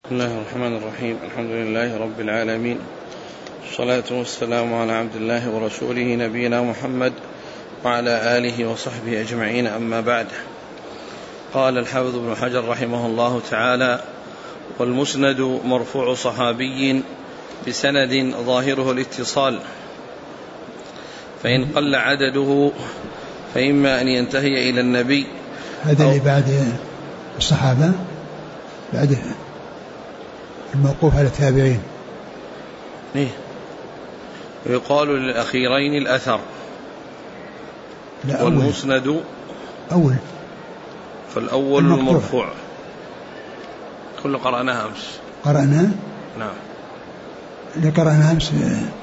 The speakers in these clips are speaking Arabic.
بسم الله الرحمن الرحيم. الحمد لله رب العالمين، الصلاة والسلام على عبد الله ورسوله نبينا محمد وعلى آله وصحبه أجمعين، أما بعد. قال الحافظ ابن حجر رحمه الله تعالى: والمسند مرفوع صحابي بسند ظاهره الاتصال، فإن قل عدده فإما أن ينتهي إلى النبي. هذا اللي بعد الصحابة، بعد الموقوف على التابعين. ويقال للأخيرين الأثر، والمسند أول، فالأول المرفوع. كل قرأناها أمس. قرأنا؟ نعم. اللي قرأنا أمس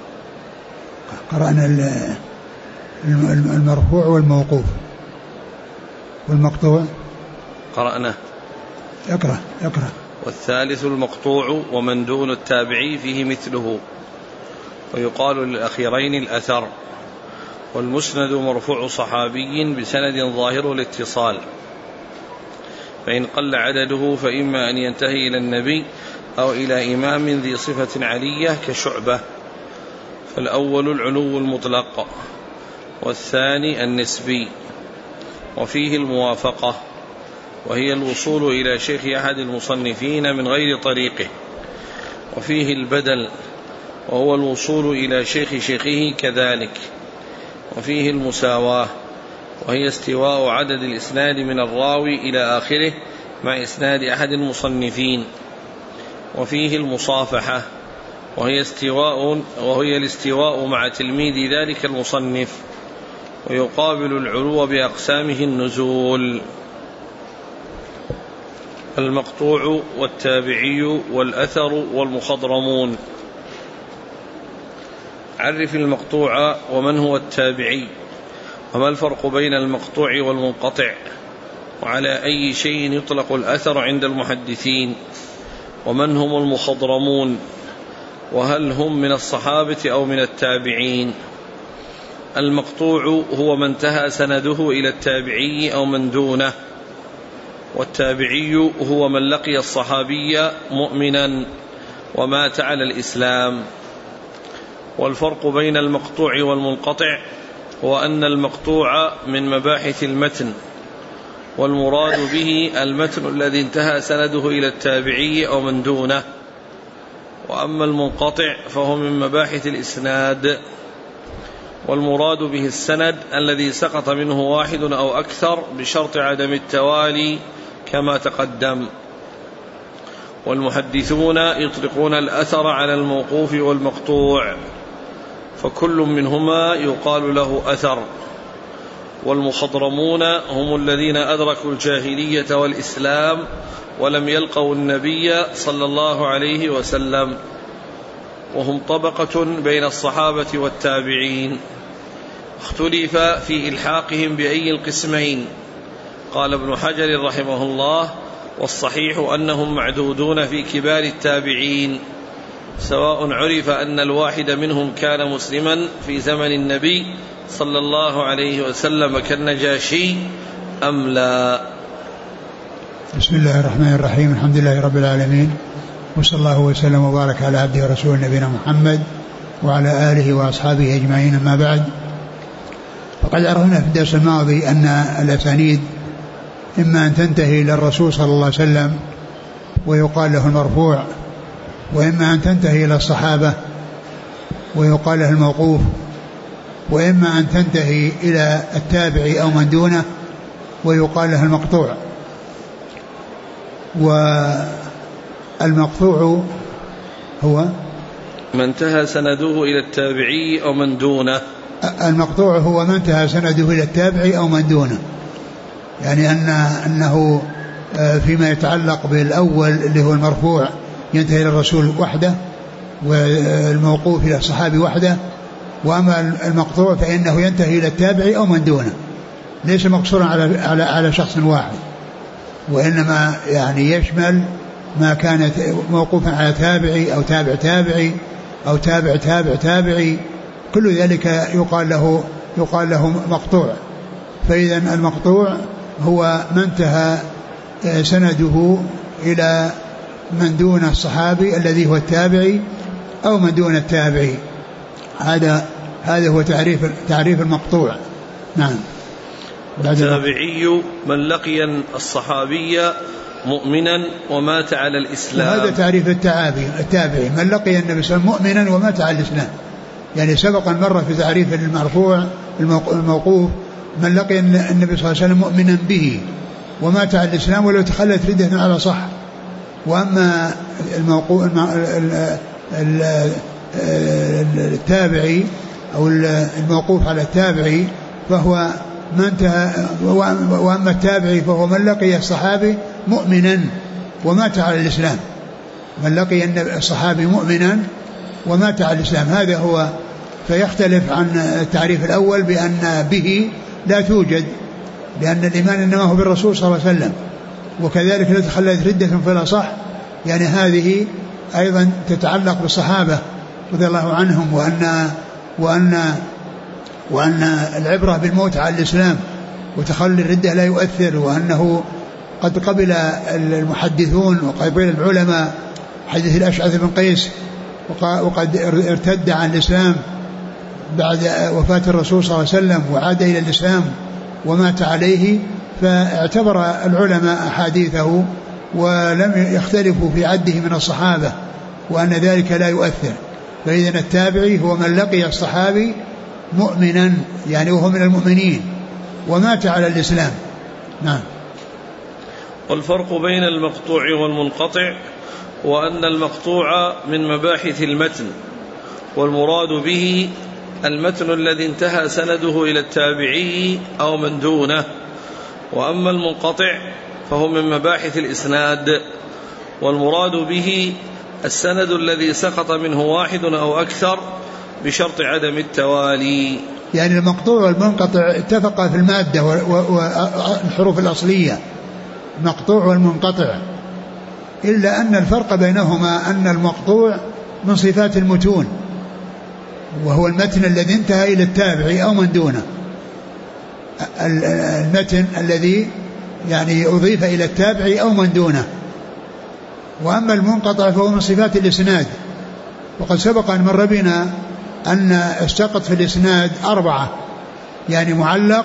قرأنا المرفوع والموقوف والمقطوع. قرأناه. اقرأ. والثالث المقطوع ومن دون التابعي فيه مثله، ويقال للأخيرين الأثر. والمسند مرفوع صحابي بسند ظاهر الاتصال، فإن قل عدده فإما أن ينتهي إلى النبي أو إلى إمام ذي صفة علية كشعبة، فالأول العلو المطلق، والثاني النسبي، وفيه الموافقة، وهي الوصول إلى شيخ أحد المصنفين من غير طريقه. وفيه البدل، وهو الوصول إلى شيخ شيخه كذلك. وفيه المساواة، وهي استواء عدد الإسناد من الراوي إلى آخره مع إسناد أحد المصنفين. وفيه المصافحة، وهي الاستواء مع تلميذ ذلك المصنف. ويقابل العلو بأقسامه النزول. المقطوع والتابعي والأثر والمخضرمون. عرف المقطوع ومن هو التابعي، وما الفرق بين المقطوع والمنقطع، وعلى أي شيء يطلق الأثر عند المحدثين، ومن هم المخضرمون، وهل هم من الصحابة أو من التابعين. المقطوع هو من انتهى سنده إلى التابعي أو من دونه، والتابعي هو من لقي الصحابي مؤمنا ومات على الإسلام. والفرق بين المقطوع والمنقطع هو أن المقطوع من مباحث المتن، والمراد به المتن الذي انتهى سنده إلى التابعي أو من دونه، وأما المنقطع فهو من مباحث الإسناد، والمراد به السند الذي سقط منه واحد أو أكثر بشرط عدم التوالي كما تقدم. والمحدثون يطلقون الأثر على الموقوف والمقطوع، فكل منهما يقال له أثر. والمخضرمون هم الذين أدركوا الجاهلية والإسلام ولم يلقوا النبي صلى الله عليه وسلم، وهم طبقة بين الصحابة والتابعين، اختلف في إلحاقهم بأي القسمين. قال ابن حجر رحمه الله: والصحيح أنهم معدودون في كبار التابعين، سواء عرف أن الواحد منهم كان مسلما في زمن النبي صلى الله عليه وسلم كالنجاشي أم لا. بسم الله الرحمن الرحيم. الحمد لله رب العالمين، وصلى الله وسلم وبارك على عبده ورسوله نبينا محمد وعلى آله وأصحابه أجمعين، أما بعد. فقد عرفنا في الدرس الماضي أن الأسانيد إما أن تنتهي إلى الرسول صلى الله عليه وسلم ويقال له المرفوع، وإما أن تنتهي إلى الصحابة ويقال له الموقوف، وإما أن تنتهي إلى التابعي أو من دونه ويقال له المقطوع. والمقطوع هو من انتهى سنده إلى التابعي أو من دونه. المقطوع هو من انتهى سنده إلى التابعي أو من دونه، يعني أنه فيما يتعلق بالأول اللي هو المرفوع ينتهي إلى الرسول وحده، والموقوف إلى الصحابي وحده. وأما المقطوع فإنه ينتهي إلى التابعي أو من دونه، ليس مقصورا على شخص واحد، وإنما يعني يشمل ما كانت موقوفا على تابعي أو تابع تابعي أو تابع تابع تابعي، كل ذلك يقال له مقطوع. فإذا المقطوع هو من انتهى سنده إلى من دون الصحابي الذي هو التابعي أو من دون التابعي. هذا هو تعريف المقطوع. نعم. التابعي من لقي الصحابي مؤمنا ومات على الإسلام. هذا تعريف التابعي من لقي النبي صلى الله عليه وسلم مؤمنا ومات على الإسلام. يعني سبق مرة في تعريف المرفوع الموقوف من لقي النبي صلى الله عليه وسلم مؤمنا به ومات على الإسلام ولو تخلت ردة على صح. وأما التابعي أو الموقوف على التابعي فهو من انتهى. وأما التابعي فهو من لقي الصحابي مؤمنا ومات على الإسلام. من لقي الصحابي مؤمنا ومات على الإسلام هذا هو. فيختلف عن التعريف الأول بأن به لا توجد، لأن الإيمان إنما هو بالرسول صلى الله عليه وسلم. وكذلك لا تخلت ردة فلا صح، يعني هذه أيضا تتعلق بالصحابة رضي الله عنهم، وأن العبرة بالموت على الإسلام وتخلي الردة لا يؤثر، وأنه قد قبل المحدثون وقبل العلماء حديث الأشعث بن قيس وقد ارتد عن الإسلام بعد وفاة الرسول صلى الله عليه وسلم وعاد إلى الإسلام ومات عليه، فاعتبر العلماء أحاديثه ولم يختلفوا في عده من الصحابة وأن ذلك لا يؤثر. فإذن التابعي هو من لقي الصحابي مؤمنا يعني وهو من المؤمنين ومات على الإسلام. نعم. والفرق بين المقطوع والمنقطع وأن المقطوع من مباحث المتن، والمراد به المتن الذي انتهى سنده إلى التابعي أو من دونه. وأما المنقطع فهو من مباحث الإسناد، والمراد به السند الذي سقط منه واحد أو أكثر بشرط عدم التوالي. يعني المقطوع والمنقطع اتفقا في المادة والحروف الأصلية، المقطوع والمنقطع، إلا أن الفرق بينهما أن المقطوع من صفات المتون، وهو المتن الذي انتهى إلى التابعي أو من دونه، المتن الذي يعني أضيف إلى التابعي أو من دونه. وأما المنقطع فهو من صفات الإسناد، وقد سبق أن مر بنا أن السقط في الإسناد 4، يعني معلق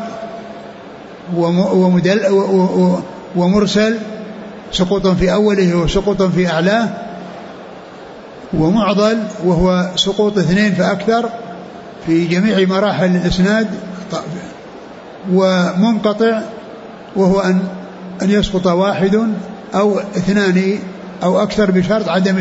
ومرسل سقوط في أوله وسقوط في أعلاه، ومعضل وهو سقوط 2 فأكثر في جميع مراحل الإسناد، ومنقطع وهو أن يسقط 1 أو 2 أو أكثر بشرط عدم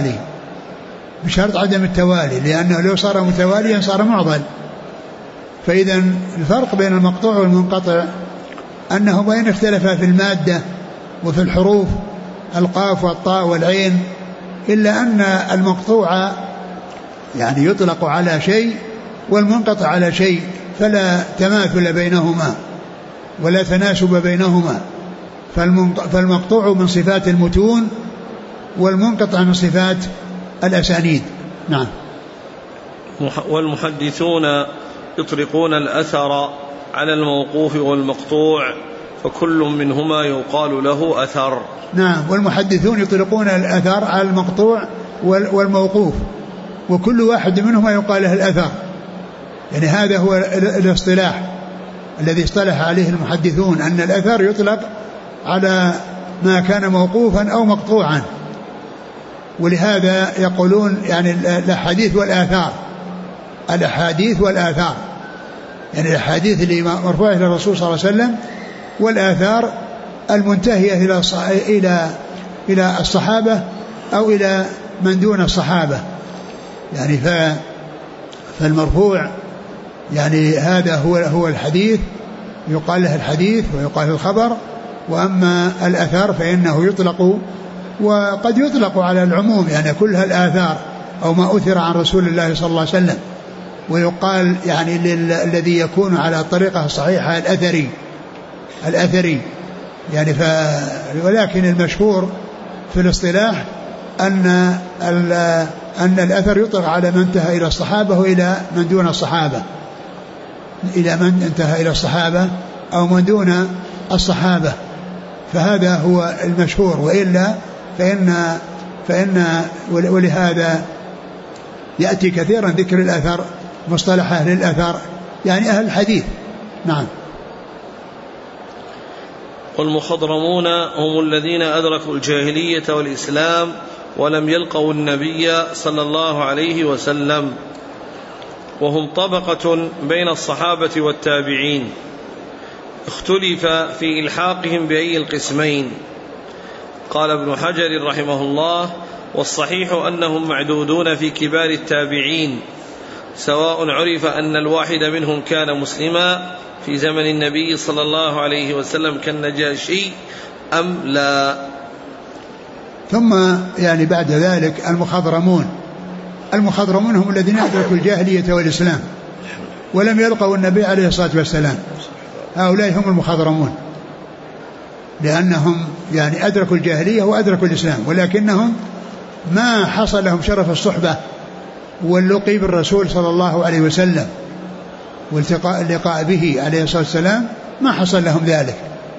التوالي، لأنه لو صار متواليا صار معضل. فإذا الفرق بين المقطوع والمنقطع أنه وإن اختلفا في المادة وفي الحروف القاف والطاء والعين، إلا أن المقطوع يعني يطلق على شيء والمنقطع على شيء، فلا تماثل بينهما ولا تناسب بينهما. فالمقطوع من صفات المتون والمنقطع من صفات الأسانيد. نعم. والمحدثون يطلقون الأثر على الموقوف والمقطوع، فكل منهما يقال له أثر. نعم. والمحدثون يطلقون الأثر على المقطوع والموقوف، وكل واحد منهما يقال له الأثر. يعني هذا هو الاصطلاح الذي اصطلح عليه المحدثون، أن الأثر يطلق على ما كان موقوفا أو مقطوعا. ولهذا يقولون يعني الأحاديث والآثار، يعني الأحاديث اللي مرفوعة إلى الرسول صلى الله عليه وسلم، والآثار المنتهية إلى الصحابة أو إلى من دون الصحابة. يعني فالمرفوع يعني هذا هو الحديث، يقال له الحديث ويقال له الخبر. وأما الأثر فإنه يطلق، وقد يطلق على العموم، يعني كلها الآثار أو ما أثر عن رسول الله صلى الله عليه وسلم. ويقال يعني الذي يكون على الطريقة الصحيحة الأثري يعني ولكن المشهور في الاصطلاح أن الأثر يطلق على من انتهى إلى الصحابة وإلى من دون الصحابة، إلى من انتهى إلى الصحابة أو من دون الصحابة، فهذا هو المشهور. وإلا فإن ولهذا يأتي كثيرا ذكر الأثر مصطلح أهل الأثر يعني أهل الحديث. نعم. والمخضرمون هم الذين أدركوا الجاهلية والإسلام ولم يلقوا النبي صلى الله عليه وسلم، وهم طبقة بين الصحابة والتابعين، اختلف في إلحاقهم بأي القسمين. قال ابن حجر رحمه الله: والصحيح أنهم معدودون في كبار التابعين، سواء عرف أن الواحد منهم كان مسلما في زمن النبي صلى الله عليه وسلم كالنجاشي أم لا. ثم يعني بعد ذلك المخضرمون هم الذين أدركوا الجاهلية والإسلام ولم يلقوا النبي عليه الصلاة والسلام. هؤلاء هم المخضرمون، لأنهم يعني أدركوا الجاهلية وأدركوا الإسلام، ولكنهم ما حصل لهم شرف الصحبة واللقي بالرسول صلى الله عليه وسلم واللقاء به عليه الصلاة والسلام، ما حصل لهم ذلك.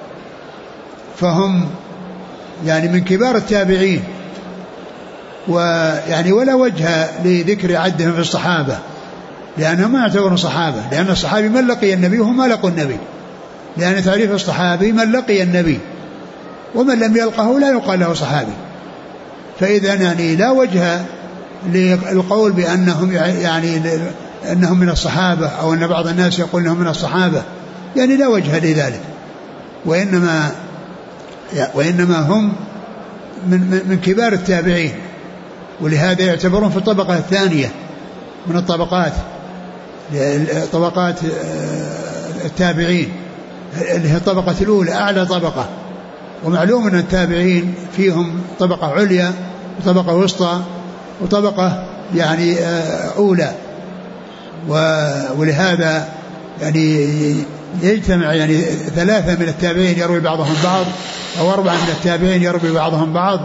فهم يعني من كبار التابعين، ويعني ولا وجه لذكر عدهم في الصحابة، لأنهم ما يعتبرون صحابة، لأن الصحابي من لقي النبي وهم ما لقوا النبي، لأن تعريف الصحابي من لقي النبي، ومن لم يلقه لا يقال له صحابي. فإذا يعني لا وجه للقول بأنهم يعني أنهم من الصحابة، أو أن بعض الناس يقول أنهم من الصحابة، يعني لا وجه لذلك، وإنما هم من كبار التابعين، ولهذا يعتبرون في الطبقة الثانية من طبقات التابعين، اللي هي الطبقة الأولى أعلى طبقة. ومعلوم أن التابعين فيهم طبقة عليا وطبقة وسطى وطبقة يعني أولى، ولهذا يعني يجتمع يعني 3 من التابعين يروي بعضهم بعض، أو 4 من التابعين يروي بعضهم بعض.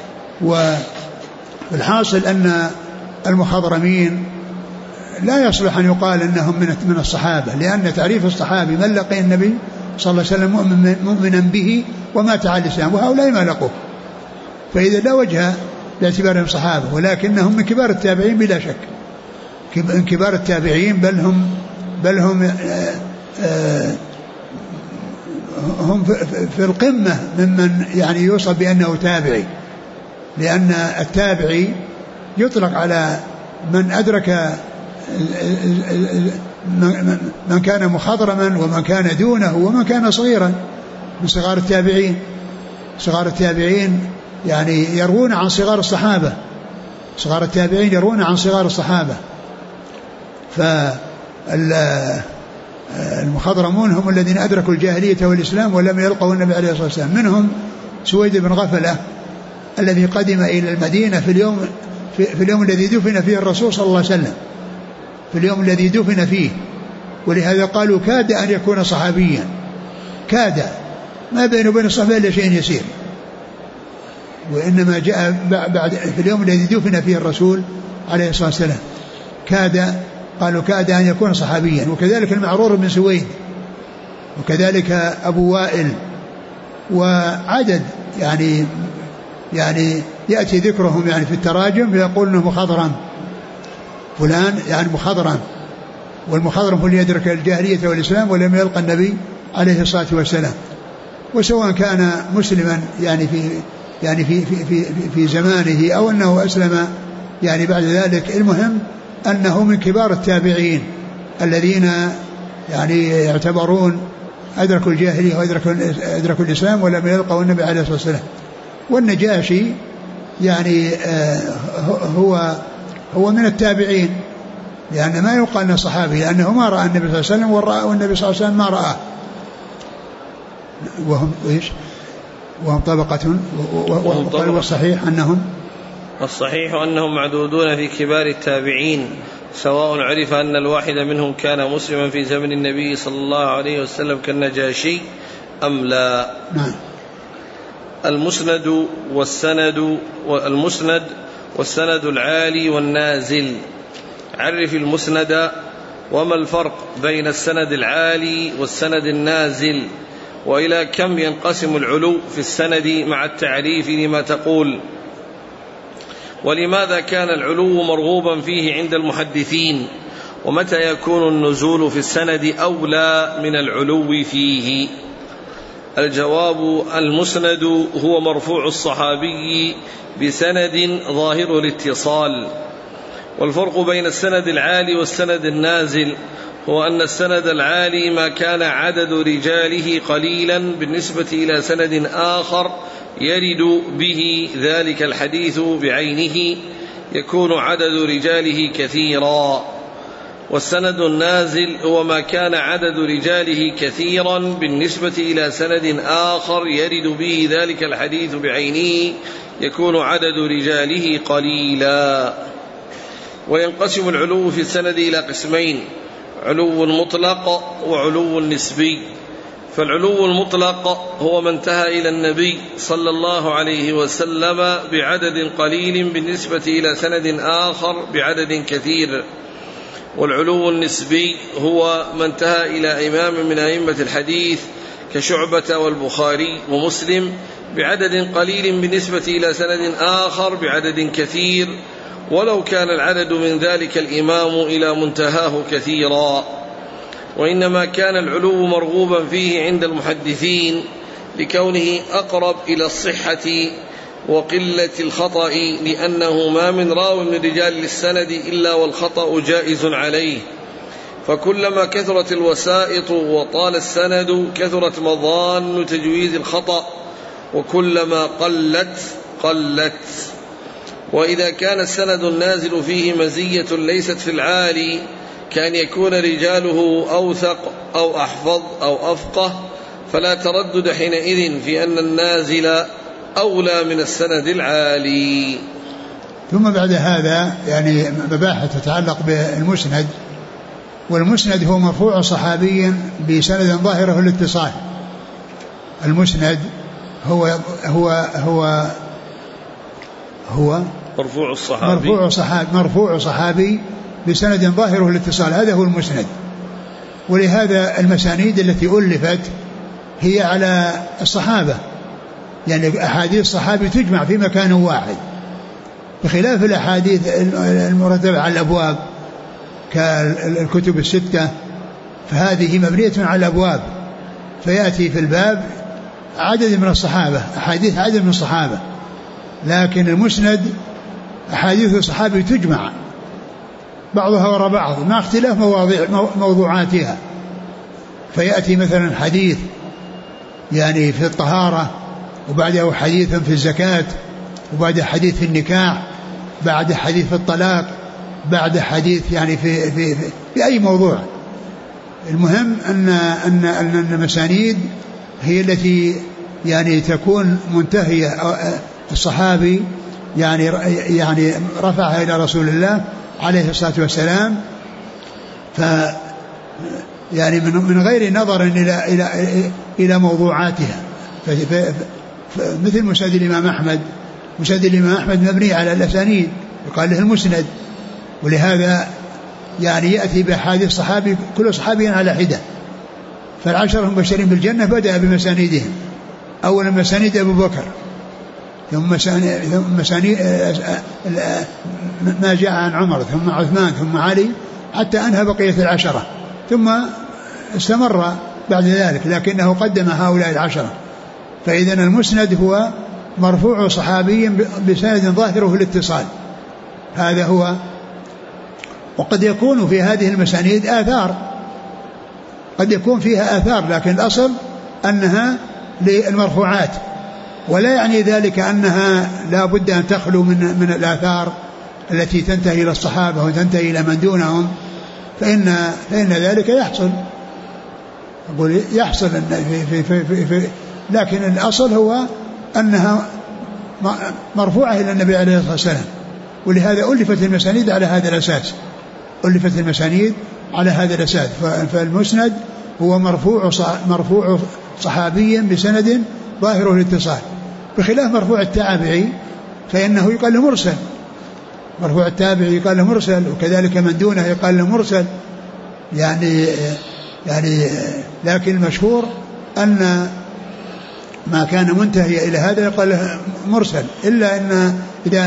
والحاصل أن المخضرمين لا يصلح أن يقال أنهم من الصحابة، لأن تعريف الصحابي من لقي النبي صلى الله عليه وسلم مؤمنا به ومات على الإسلام، وهؤلاء ما لقوه، فإذا لا وجه لاعتبارهم صحابة، ولكنهم من كبار التابعين بلا شك، من كبار التابعين، بل هم في القمة ممن يعني يوصف بأنه تابعي، لأن التابعي يطلق على من أدرك من كان مخضرما ومن كان دونه ومن كان صغيرا من صغار التابعين. صغار التابعين يعني يروون عن صغار الصحابة، صغار التابعين يروون عن صغار الصحابة. فالمخضرمون هم الذين أدركوا الجاهلية والإسلام ولم يلقوا النبي عليه الصلاة والسلام. منهم سويد بن غفلة الذي قدم إلى المدينة في اليوم الذي دفن فيه الرسول صلى الله عليه وسلم، في اليوم الذي دفن فيه، ولهذا قالوا كاد أن يكون صحابيا، كاد، ما بينه وبين الصحابة إلا شيء يسير، وإنما جاء بعد في اليوم الذي دفن فيه الرسول عليه الصلاة والسلام، قالوا كاد أن يكون صحابيا. وكذلك المعرور بن سويد، وكذلك أبو وائل، وعدد يعني يأتي ذكرهم يعني في التراجم فيقول انه مخضرم فلان، يعني مخضرم، والمخضرم هو اللي يدرك الجاهلية والإسلام ولم يلقى النبي عليه الصلاة والسلام. وسواء كان مسلما يعني في زمانه أو أنه أسلم يعني بعد ذلك، المهم أنه من كبار التابعين الذين يعني يعتبرون أدركوا الجاهلية وأدركوا الإسلام ولم يلقوا النبي عليه الصلاة والسلام. والنجاشي يعني هو من التابعين، لأن ما يقال أنه صحابي، لأنه ما رأى النبي صلى الله عليه وسلم، والنبي صلى الله عليه وسلم ما رآه. وهم طبقة. والصحيح أنهم معدودون في كبار التابعين، سواء عرف أن الواحد منهم كان مسلما في زمن النبي صلى الله عليه وسلم كالنجاشي أم لا. نعم. المسند والسند العالي والنازل. عرف المسند، وما الفرق بين السند العالي والسند النازل، وإلى كم ينقسم العلو في السند مع التعريف لما تقول. ولماذا كان العلو مرغوبا فيه عند المحدثين؟ ومتى يكون النزول في السند أولى من العلو فيه؟ الجواب: المسند هو مرفوع الصحابي بسند ظاهر الاتصال. والفرق بين السند العالي والسند النازل هو أن السند العالي ما كان عدد رجاله قليلا بالنسبة إلى سند آخر يرد به ذلك الحديث بعينه يكون عدد رجاله كثيرا. والسند النازل هو ما كان عدد رجاله كثيرا بالنسبة إلى سند آخر يرد به ذلك الحديث بعينه يكون عدد رجاله قليلا. وينقسم العلو في السند إلى قسمين: علو مطلق وعلو نسبي. فالعلو المطلق هو ما انتهى إلى النبي صلى الله عليه وسلم بعدد قليل بالنسبة إلى سند آخر بعدد كثير. والعلو النسبي هو ما انتهى إلى إمام من أئمة الحديث كشعبة والبخاري ومسلم بعدد قليل بالنسبة إلى سند آخر بعدد كثير، ولو كان العدد من ذلك الإمام إلى منتهاه كثيرا. وإنما كان العلو مرغوبا فيه عند المحدثين لكونه أقرب إلى الصحة وقلة الخطأ، لأنه ما من راو من رجال السند إلا والخطأ جائز عليه. فكلما كثرت الوسائط وطال السند كثرت مظان تجويز الخطأ، وكلما قلت. وإذا كان السند النازل فيه مزية ليست في العالي كان يكون رجاله أوثق أو أحفظ أو أفقه، فلا تردد حينئذ في أن النازل أولى من السند العالي. ثم بعد هذا يعني مباحث تتعلق بالمسند. والمسند هو مرفوع صحابي بسند ظاهره الاتصال. المسند هو مرفوع صحابي بسند ظاهره الاتصال، هذا هو المسند. ولهذا المسانيد التي ألفت هي على الصحابة، يعني أحاديث الصحابي تجمع في مكان واحد، بخلاف الأحاديث المرتبة على الأبواب كالكتب الستة، فهذه مبنية على الأبواب، فيأتي في الباب عدد من الصحابة، أحاديث عدد من الصحابة. لكن المسند أحاديث الصحابي تجمع بعضها وراء بعض مع اختلاف موضوعاتها. فيأتي مثلا حديث يعني في الطهارة، وبعده حديث في الزكاة، وبعده حديث في النكاح، بعد حديث في الطلاق، بعد حديث يعني في أي موضوع. المهم أن المسانيد هي التي يعني تكون منتهية الصحابي يعني رفعها إلى رسول الله عليه الصلاة والسلام، يعني من غير نظر إلى موضوعاتها. مثل مسند الإمام أحمد، مسند الإمام أحمد مبني على الأسانيد يقال له المسند. ولهذا يعني يأتي بأحاديث صحابي كل صحابي على حدة. فالعشرة المبشرين بالجنة بدأ بمسانيدهم، أولا مسانيد أبو بكر، ثم مسانيد ما جاء عن عمر، ثم عثمان، ثم علي، حتى أنهى بقية العشرة، ثم استمر بعد ذلك، لكنه قدم هؤلاء العشرة. فإذا المسند هو مرفوع صحابي بسند ظاهره الاتصال، هذا هو. وقد يكون في هذه المسانيد آثار، قد يكون فيها آثار، لكن الأصل أنها للمرفوعات، ولا يعني ذلك أنها لا بد أن تخلو من الآثار التي تنتهي إلى الصحابة وتنتهي إلى من دونهم، فإن ذلك يحصل، أقول يحصل في لكن الأصل هو أنها مرفوعة إلى النبي عليه الصلاة والسلام. ولهذا ألفت المسانيد على هذا الأساس، ألفت المسانيد على هذا الأساس. فالمسند هو مرفوع صحابيا بسند ظاهره الاتصال، بخلاف مرفوع التابعي فإنه يقال له مرسل. مرفوع التابعي يقال له مرسل، وكذلك من دونه يقال له مرسل. يعني لكن المشهور أن ما كان منتهي إلى هذا يقال له مرسل، إلا أن إذا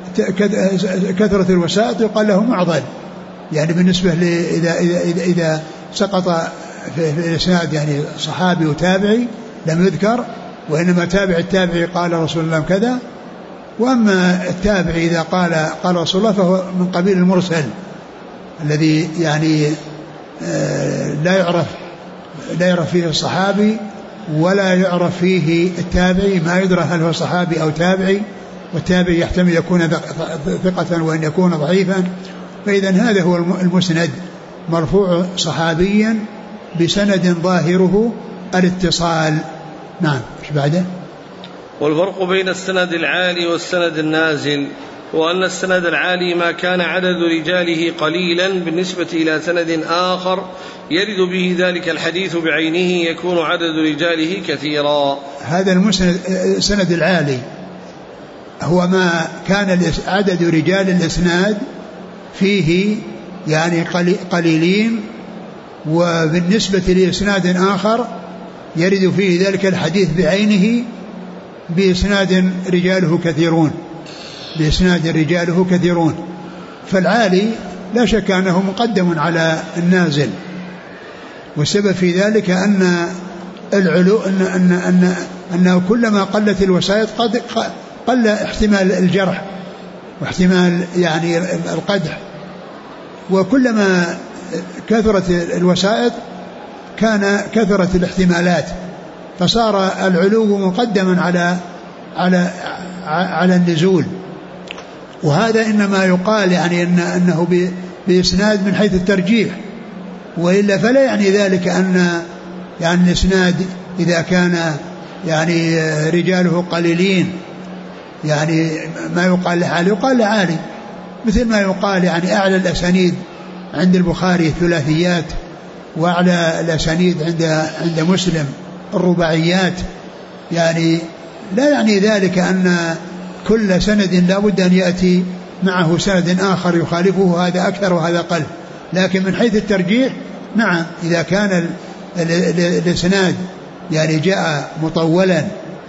كثرة الوسائط يقال له معضل، يعني بالنسبة إذا سقط في الإسناد يعني صحابي وتابعي لم يذكر، وإنما تابع التابعي قال رسول الله كذا، وأما التابعي إذا قال رسول الله فهو من قبيل المرسل الذي يعني لا يعرف فيه الصحابي ولا يعرف فيه التابعي، ما يدرى هل هو صحابي أو تابعي، والتابعي يحتمل يكون ثقة وإن يكون ضعيفا. فإذا هذا هو المسند، مرفوع صحابيا بسند ظاهره الاتصال. نعم. ايش بعده؟ والفرق بين السند العالي والسند النازل هو أن السند العالي ما كان عدد رجاله قليلا بالنسبة إلى سند آخر يرد به ذلك الحديث بعينه يكون عدد رجاله كثيرا. هذا السند العالي هو ما كان عدد رجال الإسناد فيه يعني قليلين، وبالنسبة لإسناد آخر يرد فيه ذلك الحديث بعينه بإسناد رجاله كثيرون. فالعالي لا شك أنه مقدم على النازل، والسبب في ذلك أن العلو أنه كلما قلت الوسائط قل احتمال الجرح واحتمال يعني القدح، وكلما كثرت الوسائط كان كثرت الاحتمالات، فصار العلو مقدما على النزول. وهذا إنما يقال يعني أنه بإسناد من حيث الترجيح، وإلا فلا يعني ذلك أن يعني الإسناد إذا كان يعني رجاله قليلين يعني ما يقال له عالي، يقال له عالي، مثل ما يقال يعني أعلى الأسانيد عند البخاري الثلاثيات، وأعلى الأسانيد عند مسلم الرباعيات. يعني لا يعني ذلك أن كل سند لا بد أن يأتي معه سند آخر يخالفه، هذا أكثر وهذا أقل، لكن من حيث الترجيح نعم، إذا كان الإسناد يعني جاء مطولا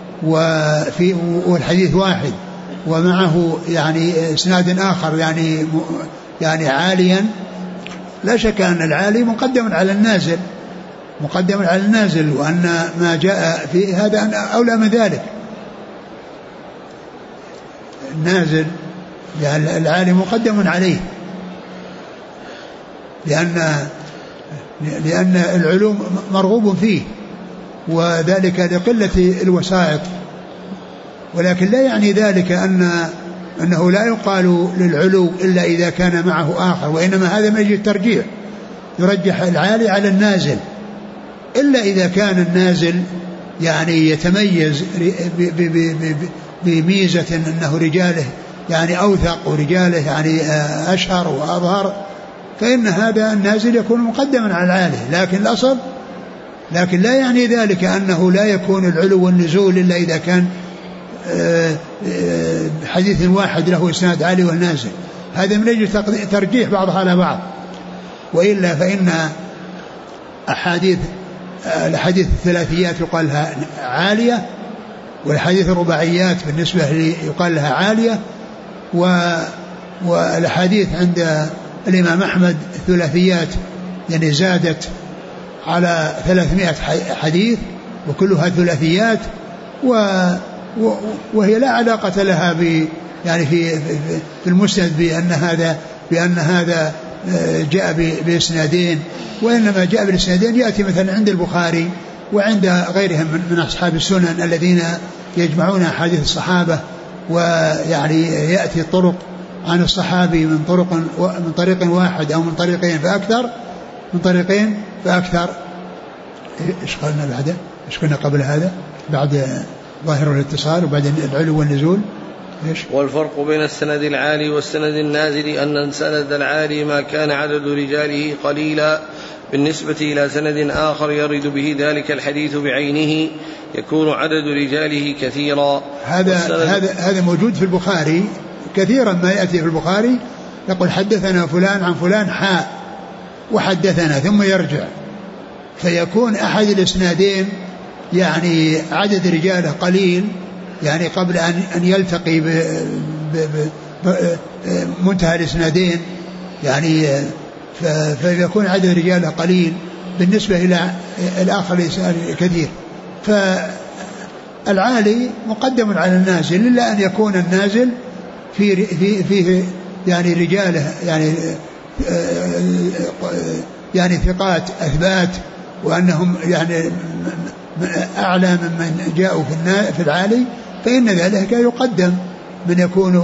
والحديث واحد ومعه يعني إسناد آخر يعني عاليا، لا شك أن العالي مقدم على النازل، وأن ما جاء في هذا أولى من ذلك. النازل يعني العالي مقدم عليه، لأن العلوم مرغوب فيه، وذلك لقلة الوسائط. ولكن لا يعني ذلك أنه لا يقال للعلو إلا إذا كان معه آخر، وإنما هذا من أجل الترجيح، يرجح العالي على النازل، إلا إذا كان النازل يعني يتميز بميزة أنه رجاله يعني أوثق ورجاله يعني أشهر وأظهر، فإن هذا النازل يكون مقدما على العالي. لكن الأصل، لكن لا يعني ذلك أنه لا يكون العلو والنزول إلا إذا كان حديث واحد له إسناد عالي والنازل، هذا من أجل ترجيح بعضها على بعض. وإلا فإن الحديث الثلاثيات يقال لها عالية، والحديث الرباعيات بالنسبة لي يقال لها عالية، والحديث عند الإمام أحمد الثلاثيات يعني زادت على 300 حديث وكلها ثلاثيات، وهي لا علاقة لها يعني في المسند بأن هذا جاء بإسنادين، وإنما جاء بالإسنادين يأتي مثلا عند البخاري وعند غيرهم من أصحاب السنن الذين يجمعون حديث الصحابة، ويعني يأتي الطرق عن الصحابي من طريق واحد أو من طريقين فأكثر. إيش قلنا بعده؟ إيش قلنا قبل هذا بعد ظاهر الاتصال وبعد العلو والنزول؟ إيش؟ والفرق بين السند العالي والسند النازل أن السند العالي ما كان عدد رجاله قليلا بالنسبة إلى سند آخر يرد به ذلك الحديث بعينه يكون عدد رجاله كثيرا. هذا موجود في البخاري كثيرا، ما يأتي في البخاري يقول حدثنا فلان عن فلان وحدثنا ثم يرجع، فيكون أحد الإسنادين يعني عدد رجاله قليل يعني قبل أن يلتقي منتهى الإسنادين يعني فيكون عدد رجاله قليل بالنسبة إلى الآخر كثير. فالعالي مقدم على النازل إلا أن يكون النازل فيه يعني رجاله يعني ثقات أثبات وأنهم يعني أعلى ممن جاءوا في العالي، فإن ذلك يقدم من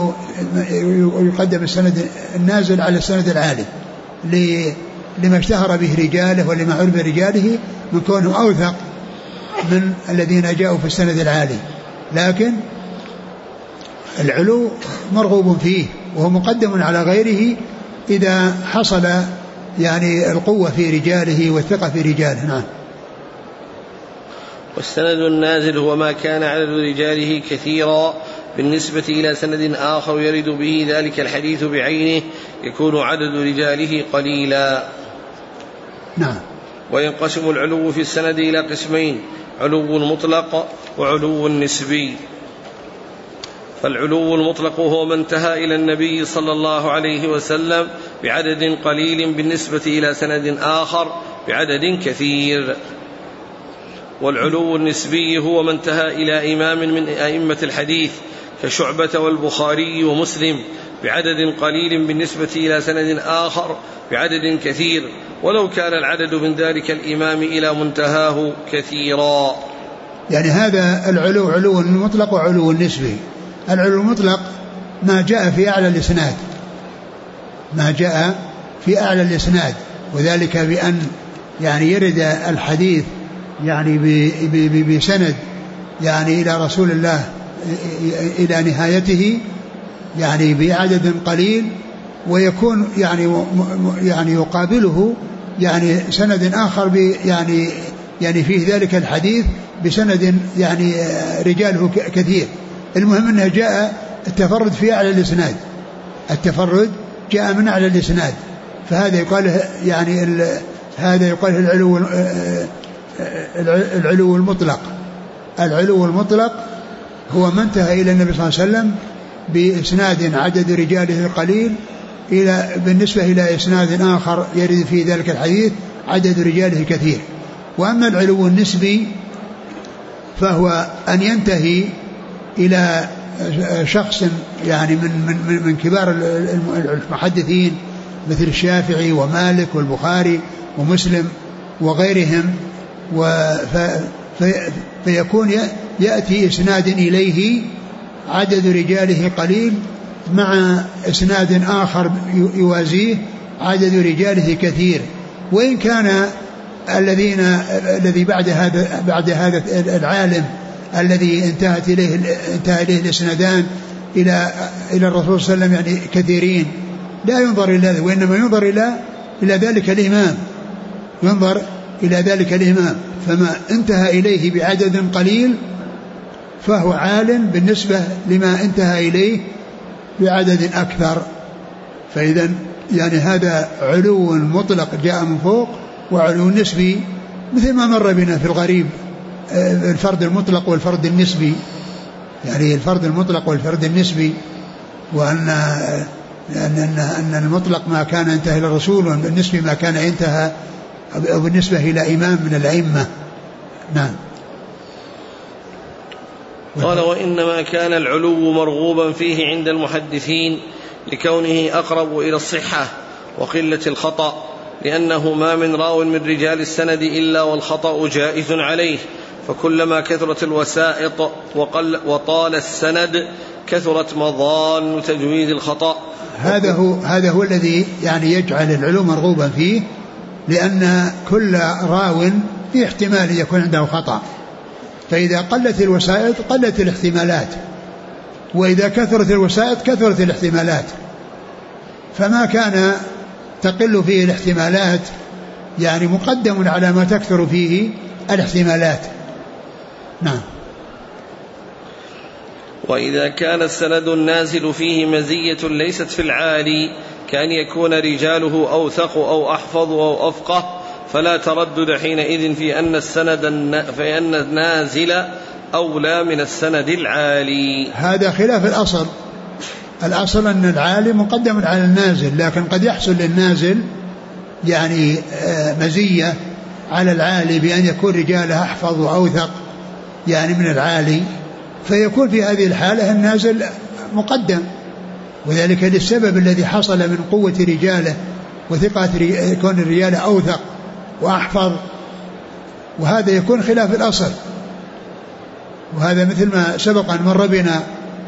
يقدم السند النازل على السند العالي لما اشتهر به رجاله ولما عرف رجاله من كونه أوثق من الذين جاءوا في السند العالي. لكن العلو مرغوب فيه وهو مقدم على غيره إذا حصل يعني القوة في رجاله والثقة في رجاله. نعم. والسند النازل هو ما كان عدد رجاله كثيرا بالنسبة إلى سند آخر يرد به ذلك الحديث بعينه يكون عدد رجاله قليلا. نعم. وينقسم العلو في السند إلى قسمين: علو مطلق وعلو نسبي. فالعلو المطلق هو ما انتهى إلى النبي صلى الله عليه وسلم بعدد قليل بالنسبة إلى سند آخر بعدد كثير. والعلو النسبي هو ما انتهى إلى إمام من أئمة الحديث كشعبة والبخاري ومسلم بعدد قليل بالنسبة إلى سند آخر بعدد كثير، ولو كان العدد من ذلك الإمام إلى منتهاه كثيرا. يعني هذا العلو علو مطلق وعلو نسبي. العلو المطلق ما جاء في أعلى الإسناد، ما جاء في أعلى الإسناد، وذلك بأن يعني يرد الحديث يعني بسند يعني إلى رسول الله إلى نهايته يعني بعدد قليل، ويكون يعني يقابله يعني سند آخر يعني فيه ذلك الحديث بسند يعني رجاله كثير. المهم أنه جاء التفرد في أعلى الإسناد، التفرد جاء من أعلى الإسناد، فهذا يقال يعني هذا يقال العلو المطلق. العلو المطلق هو ما انتهى إلى النبي صلى الله عليه وسلم بإسناد عدد رجاله قليل بالنسبة إلى إسناد آخر يرد في ذلك الحديث عدد رجاله كثير. وأما العلو النسبي فهو أن ينتهي إلى شخص يعني من كبار المحدثين مثل الشافعي ومالك والبخاري ومسلم وغيرهم، فيكون يأتي إسناد إليه عدد رجاله قليل مع إسناد آخر يوازيه عدد رجاله كثير، وإن كان الذي بعد هذا العالم الذي انتهى إليه الإسنادان إلى الرسول صلى الله عليه وسلم يعني كثيرين، لا ينظر إلى ذلك، وإنما ينظر إلى ذلك الإمام، ينظر إلى ذلك الإمام، فما انتهى إليه بعدد قليل فهو عال بالنسبة لما انتهى إليه بعدد أكثر. فإذا يعني هذا علو مطلق جاء من فوق، وعلو نسبي مثل ما مر بنا في الغريب الفرد المطلق والفرد النسبي، يعني الفرد المطلق والفرد النسبي، وأن المطلق ما كان انتهى إلى الرسول، والنسبي ما كان انتهى بالنسبة إلى إمام من الأئمة. نعم. قال: وإنما كان العلو مرغوبا فيه عند المحدثين لكونه أقرب إلى الصحة وقلة الخطأ، لأنه ما من راو من رجال السند إلا والخطأ جائز عليه، فكلما كثرت الوسائط وطال السند كثرت مظان تجويز الخطأ. هذا هو الذي يعني يجعل العلو مرغوبا فيه، لأن كل راو في احتمال يكون عنده خطأ، فإذا قلت الوسائط قلت الاحتمالات، وإذا كثرت الوسائط كثرت الاحتمالات، فما كان تقل فيه الاحتمالات يعني مقدم على ما تكثر فيه الاحتمالات. نعم. وإذا كان السند النازل فيه مزية ليست في العالي كأن يكون رجاله أوثق أو أحفظ أو أفقه، فلا تردد حينئذ في أن النازل أولى من السند العالي. هذا خلاف الأصل، الأصل أن العالي مقدم على النازل، لكن قد يحصل للنازل يعني مزية على العالي بأن يكون رجاله أحفظ وأوثق يعني من العالي، فيكون في هذه الحالة النازل مقدم، وذلك للسبب الذي حصل من قوة رجاله وثقة يكون الرجال أوثق وأحفظ، وهذا يكون خلاف الأصل. وهذا مثل ما سبق أن مر بنا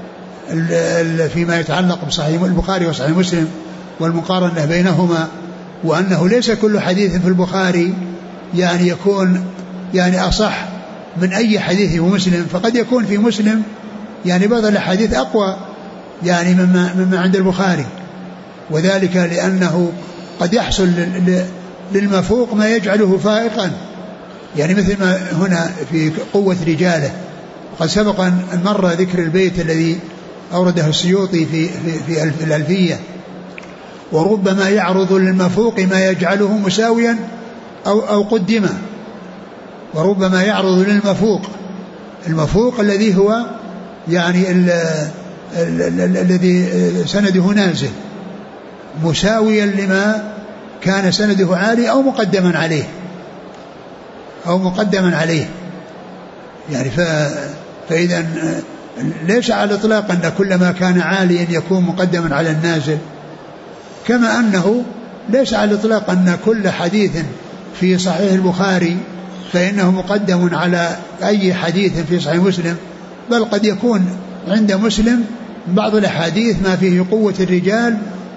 فيما يتعلق بصحيح البخاري وصحيح مسلم والمقارنة بينهما، وأنه ليس كل حديث في البخاري يعني يكون يعني أصح من أي حديث في مسلم، فقد يكون في مسلم يعني بعض الحديث أقوى يعني مما عند البخاري، وذلك لأنه قد يحصل للمفوق ما يجعله فائقا، يعني مثل ما هنا في قوة رجاله. قد سبق أن مر ذكر البيت الذي أورده السيوطي في الألفية: وربما يعرض للمفوق ما يجعله مساويا أو قدما. وربما يعرض للمفوق، المفوق الذي هو يعني الذي سنده نازل، مساويا لما كان سنده عالي أو مقدما عليه يعني فإذا ليس على الإطلاق أن كل ما كان عاليا يكون مقدما على النازل، كما أنه ليس على الإطلاق أن كل حديث في صحيح البخاري فإنه مقدم على أي حديث في صحيح مسلم، بل قد يكون عند مسلم بعض الأحاديث ما فيه قوة الرجال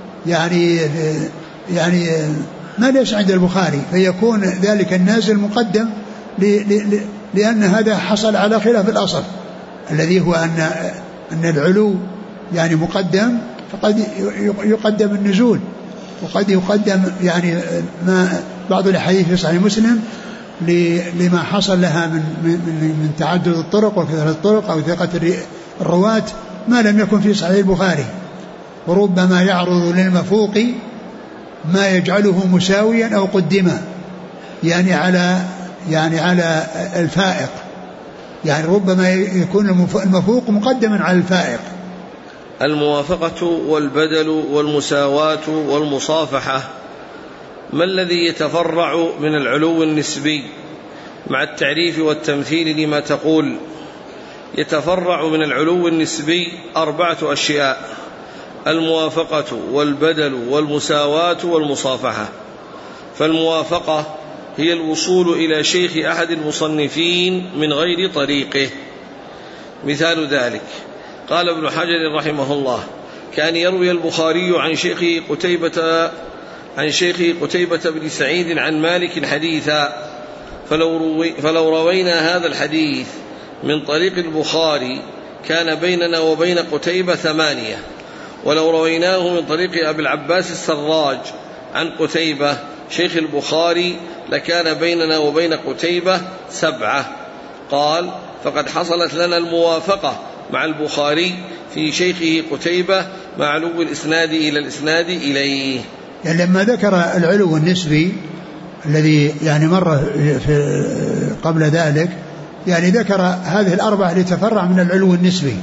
يعني ما ليس عند البخاري، فيكون ذلك النازل مقدم لأن هذا حصل على خلاف الأصل الذي هو أن العلو يعني مقدم، فقد يقدم النزول، وقد يقدم يعني ما بعض الأحاديث في صحيح مسلم لما حصل لها من تعدد الطرق وكثرة الطرق أو ثقة الرواة ما لم يكن في صحيح البخاري. وربما يعرض للمفوق ما يجعله مساويا أو قدما يعني على الفائق، يعني ربما يكون المفوق مقدما على الفائق. الموافقة والبدل والمساواة والمصافحة. ما الذي يتفرع من العلو النسبي مع التعريف والتمثيل لما تقول؟ يتفرع من العلو النسبي 4 أشياء: الموافقة والبدل والمساواة والمصافحة. فالموافقة هي الوصول إلى شيخ أحد المصنفين من غير طريقه. مثال ذلك قال ابن حجر رحمه الله: كان يروي البخاري عن شيخه قتيبة بن سعيد عن مالك حديثا، فلو روينا هذا الحديث من طريق البخاري كان بيننا وبين قتيبة 8، ولو رويناه من طريق أبي العباس السراج عن قتيبة شيخ البخاري لكان بيننا وبين قتيبة 7. قال: فقد حصلت لنا الموافقة مع البخاري في شيخه قتيبة مع علو الإسناد إلى الإسناد إليه. يعني لما ذكر العلو النسبي الذي يعني مر قبل ذلك، يعني ذكر هذه 4 اللي تفرع من العلو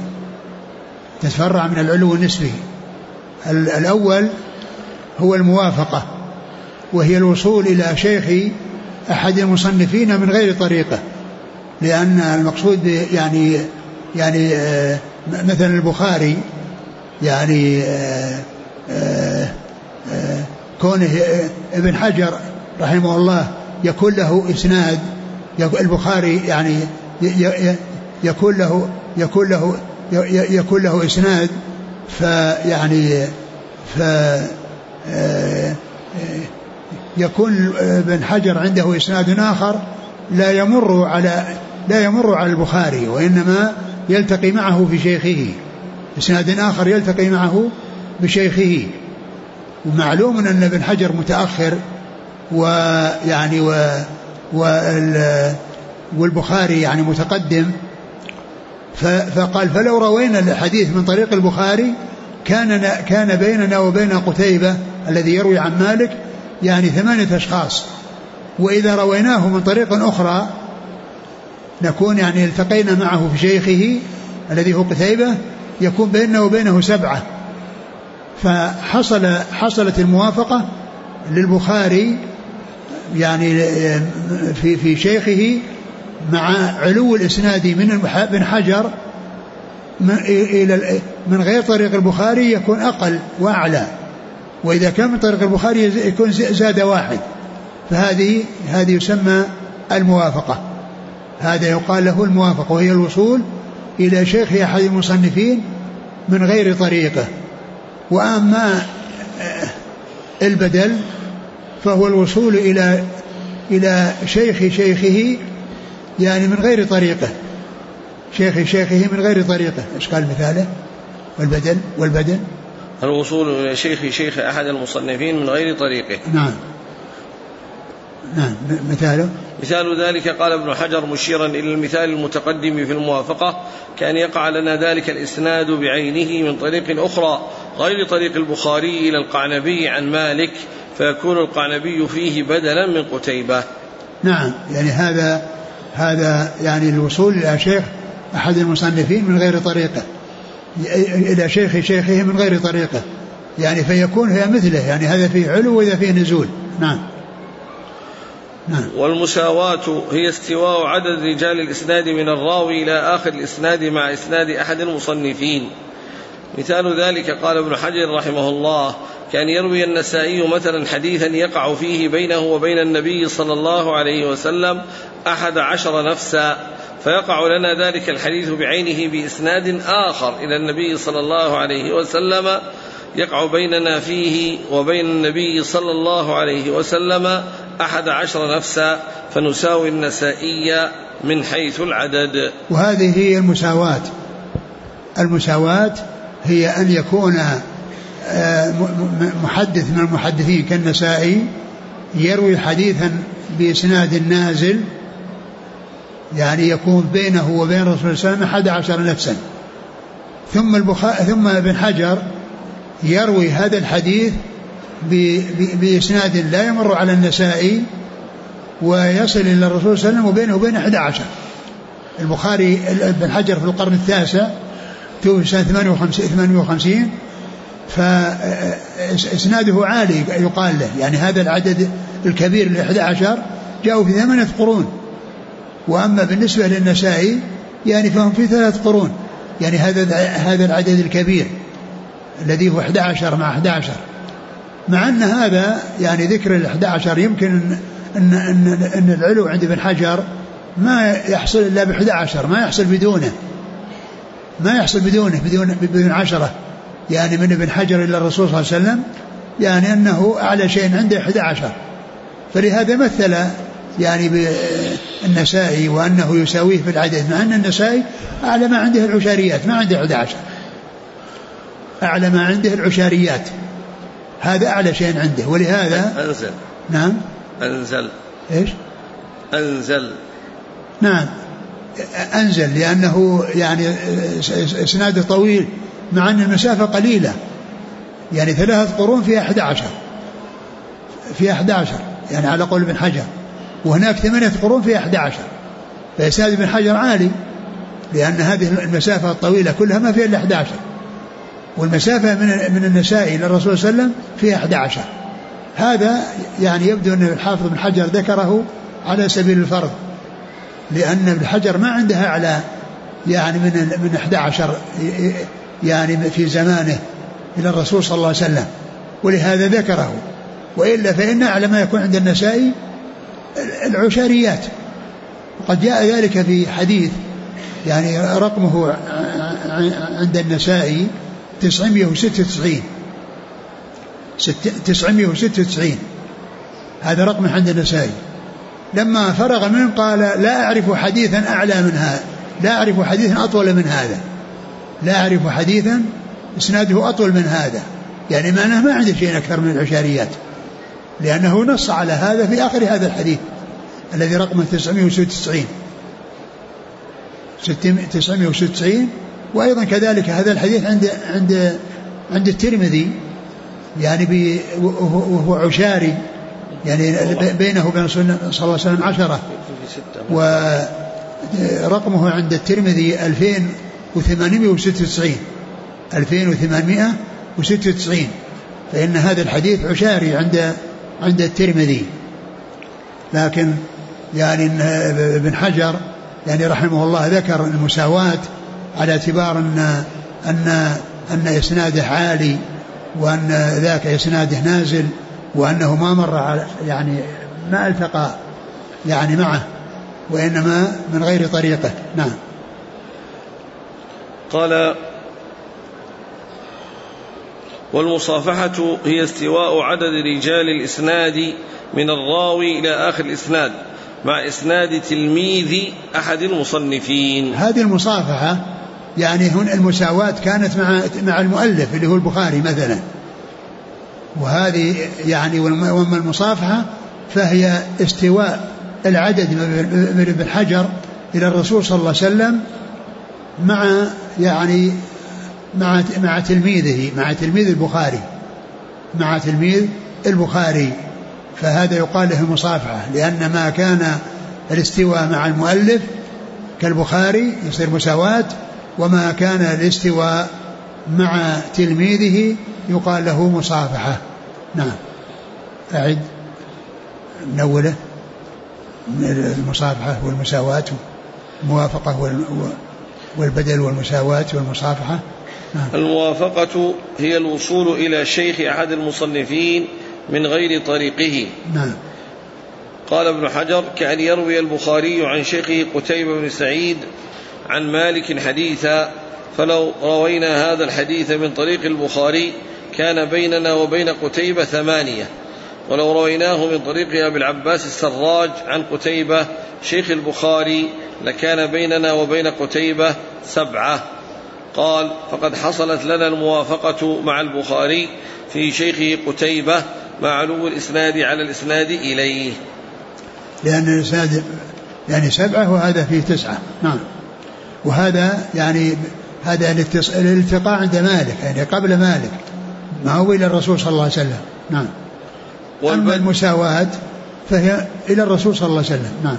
النسبي. الأول هو الموافقة، وهي الوصول إلى شيخ أحد المصنفين من غير طريقة، لأن المقصود يعني مثلا البخاري يعني كونه ابن حجر رحمه الله يكون له إسناد، البخاري يعني يكون له إسناد، يكون ابن حجر عنده إسناد آخر لا يمر على البخاري، وإنما يلتقي معه في شيخه، إسناد آخر يلتقي معه بشيخه. ومعلوم أن ابن حجر متأخر والبخاري يعني متقدم، فقال: فلو روينا الحديث من طريق البخاري كان بيننا وبين قتيبة الذي يروي عن مالك يعني 8 أشخاص، وإذا رويناه من طريق أخرى نكون يعني التقينا معه في شيخه الذي هو قتيبة، يكون بيننا وبينه 7، حصلت الموافقة للبخاري يعني في شيخه مع علو الإسناد من ابن حجر من غير طريق البخاري يكون أقل وأعلى، وإذا كان من طريق البخاري يكون زاد واحد، فهذه يسمى الموافقة. هذا يقال له الموافقة، وهي الوصول إلى شيخ أحد المصنفين من غير طريقه. وأما البدل فهو الوصول إلى شيخه يعني من غير طريقه، شيخه من غير طريقه. إيش قال مثاله؟ والبدل الوصول إلى شيخ أحد المصنفين من غير طريقه. نعم مثال ذلك قال ابن حجر مشيرا إلى المثال المتقدم في الموافقة: كان يقع لنا ذلك الإسناد بعينه من طريق أخرى غير طريق البخاري إلى القعنبي عن مالك، فيكون القعنبي فيه بدلا من قتيبة. نعم، يعني هذا يعني الوصول إلى شيخ أحد المصنفين من غير طريقه إلى شيخه من غير طريقه، يعني فيكون هي مثله، يعني هذا فيه علو وإذا فيه نزول. نعم. والمساواة هي استواء عدد رجال الإسناد من الراوي إلى آخر الإسناد مع إسناد أحد المصنفين. مثال ذلك قال ابن حجر رحمه الله: كان يروي النسائي مثلا حديثا يقع فيه بينه وبين النبي صلى الله عليه وسلم 11 نفسا، فيقع لنا ذلك الحديث بعينه بإسناد آخر إلى النبي صلى الله عليه وسلم يقع بيننا فيه وبين النبي صلى الله عليه وسلم 11 نفسا، فنساوي النسائي من حيث العدد. وهذه هي المساواة هي أن يكون محدث من المحدثين كالنسائي يروي حديثا بإسناد نازل، يعني يكون بينه وبين رسول الله صلى الله عليه وسلم 11 نفسا، ثم ابن حجر يروي هذا الحديث بإسناد لا يمر على النسائي ويصل إلى الرسول صلى الله عليه وسلم وبينه وبين 11. البخاري ابن حجر في القرن التاسع توفي سنة 58 فإسناده عالي يقال له، يعني هذا العدد الكبير ال 11 جاءوا في 8 قرون، وأما بالنسبة للنسائي يعني فهم في 3 قرون، يعني هذا العدد الكبير الذي هو 11 مع 11، مع أن هذا يعني ذكر 11 يمكن أن العلو عند ابن حجر ما يحصل إلا ب11، ما يحصل بدون 10، يعني من ابن حجر إلى الرسول صلى الله عليه وسلم، يعني أنه أعلى شيء عنده 11، فلهذا مثل يعني بالنسائي وأنه يساويه في العدد، مع أن النسائي أعلى ما عنده العشاريات، ما عنده 11، أعلى ما عنده العشاريات، هذا أعلى شيء عنده. ولهذا أنزل. نعم إيش نعم أنزل لأنه يعني إسناده طويل، مع أن المسافة قليلة، يعني 3 قرون فيها 11 يعني على قول ابن حجر، وهناك 8 قرون فيها 11، فإسناد ابن حجر عالي لأن هذه المسافة الطويلة كلها ما فيها إلا 11، والمسافة من النسائي للرسول صلى الله عليه وسلم فيها 11. هذا يعني يبدو أن الحافظ ابن حجر ذكره على سبيل الفرض، لأن ابن حجر ما عندها على يعني من 11 يعني في زمانه إلى الرسول صلى الله عليه وسلم، ولهذا ذكره، وإلا فإن أعلى ما يكون عند النسائي العشاريات. وقد جاء ذلك في حديث يعني رقمه عند النسائي 996، هذا رقم عند النسائي. لما فرغ منه قال: لا أعرف حديثا أعلى من هذا، لا أعرف حديثا أطول من هذا، لا أعرف حديثا إسناده أطول من هذا، يعني معناه ما عنده شيء أكثر من العشاريات، لأنه نص على هذا في آخر هذا الحديث الذي رقمه 996. وأيضا كذلك هذا الحديث عند الترمذي، يعني وهو عشاري، يعني بينه وبين صلى الله عليه وسلم 10، ورقمه عند الترمذي 2896. 96. فإن هذا الحديث عشاري عند الترمذي. لكن يعني ابن حجر يعني رحمه الله ذكر المساواة على اعتبار أن إسناده عالي، وأن ذاك إسناده نازل، وأنه ما مر يعني ما التقى يعني معه، وإنما من غير طريقه. نعم. قال: والمصافحة هي استواء عدد رجال الإسناد من الراوي إلى آخر الإسناد مع إسناد تلميذ أحد المصنفين. هذه المصافحة يعني هنا المساواة كانت مع المؤلف اللي هو البخاري مثلا، وهذه يعني وما المصافحة فهي استواء العدد من ابن حجر إلى الرسول صلى الله عليه وسلم مع تلميذه، مع تلميذ البخاري، فهذا يقال له المصافحة، لأن ما كان الاستواء مع المؤلف كالبخاري يصير مساواة، وما كان الاستواء مع تلميذه يقال له مصافحة. نعم. أعد من أوله: المصافحة والمساواة، الموافقة والبدل والمساواة والمصافحة. نعم. الموافقة هي الوصول إلى شيخ أحد المصنفين من غير طريقه. نعم. قال ابن حجر: كأن يروي البخاري عن شيخه قتيبة بن سعيد عن مالك حديثا، فلو روينا هذا الحديث من طريق البخاري كان بيننا وبين قتيبة 8، ولو رويناه من طريق أبي العباس السراج عن قتيبة شيخ البخاري لكان بيننا وبين قتيبة 7. قال: فقد حصلت لنا الموافقة مع البخاري في شيخه قتيبة مع علو الإسناد على الإسناد إليه، لأن الإسناد يعني 7 وهذا فيه 9. نعم. وهذا يعني هذا الالتقاء عند مالك، يعني قبل مالك، ما هو إلى الرسول صلى الله عليه وسلم. نعم. أما المساواة فهي إلى الرسول صلى الله عليه وسلم. نعم.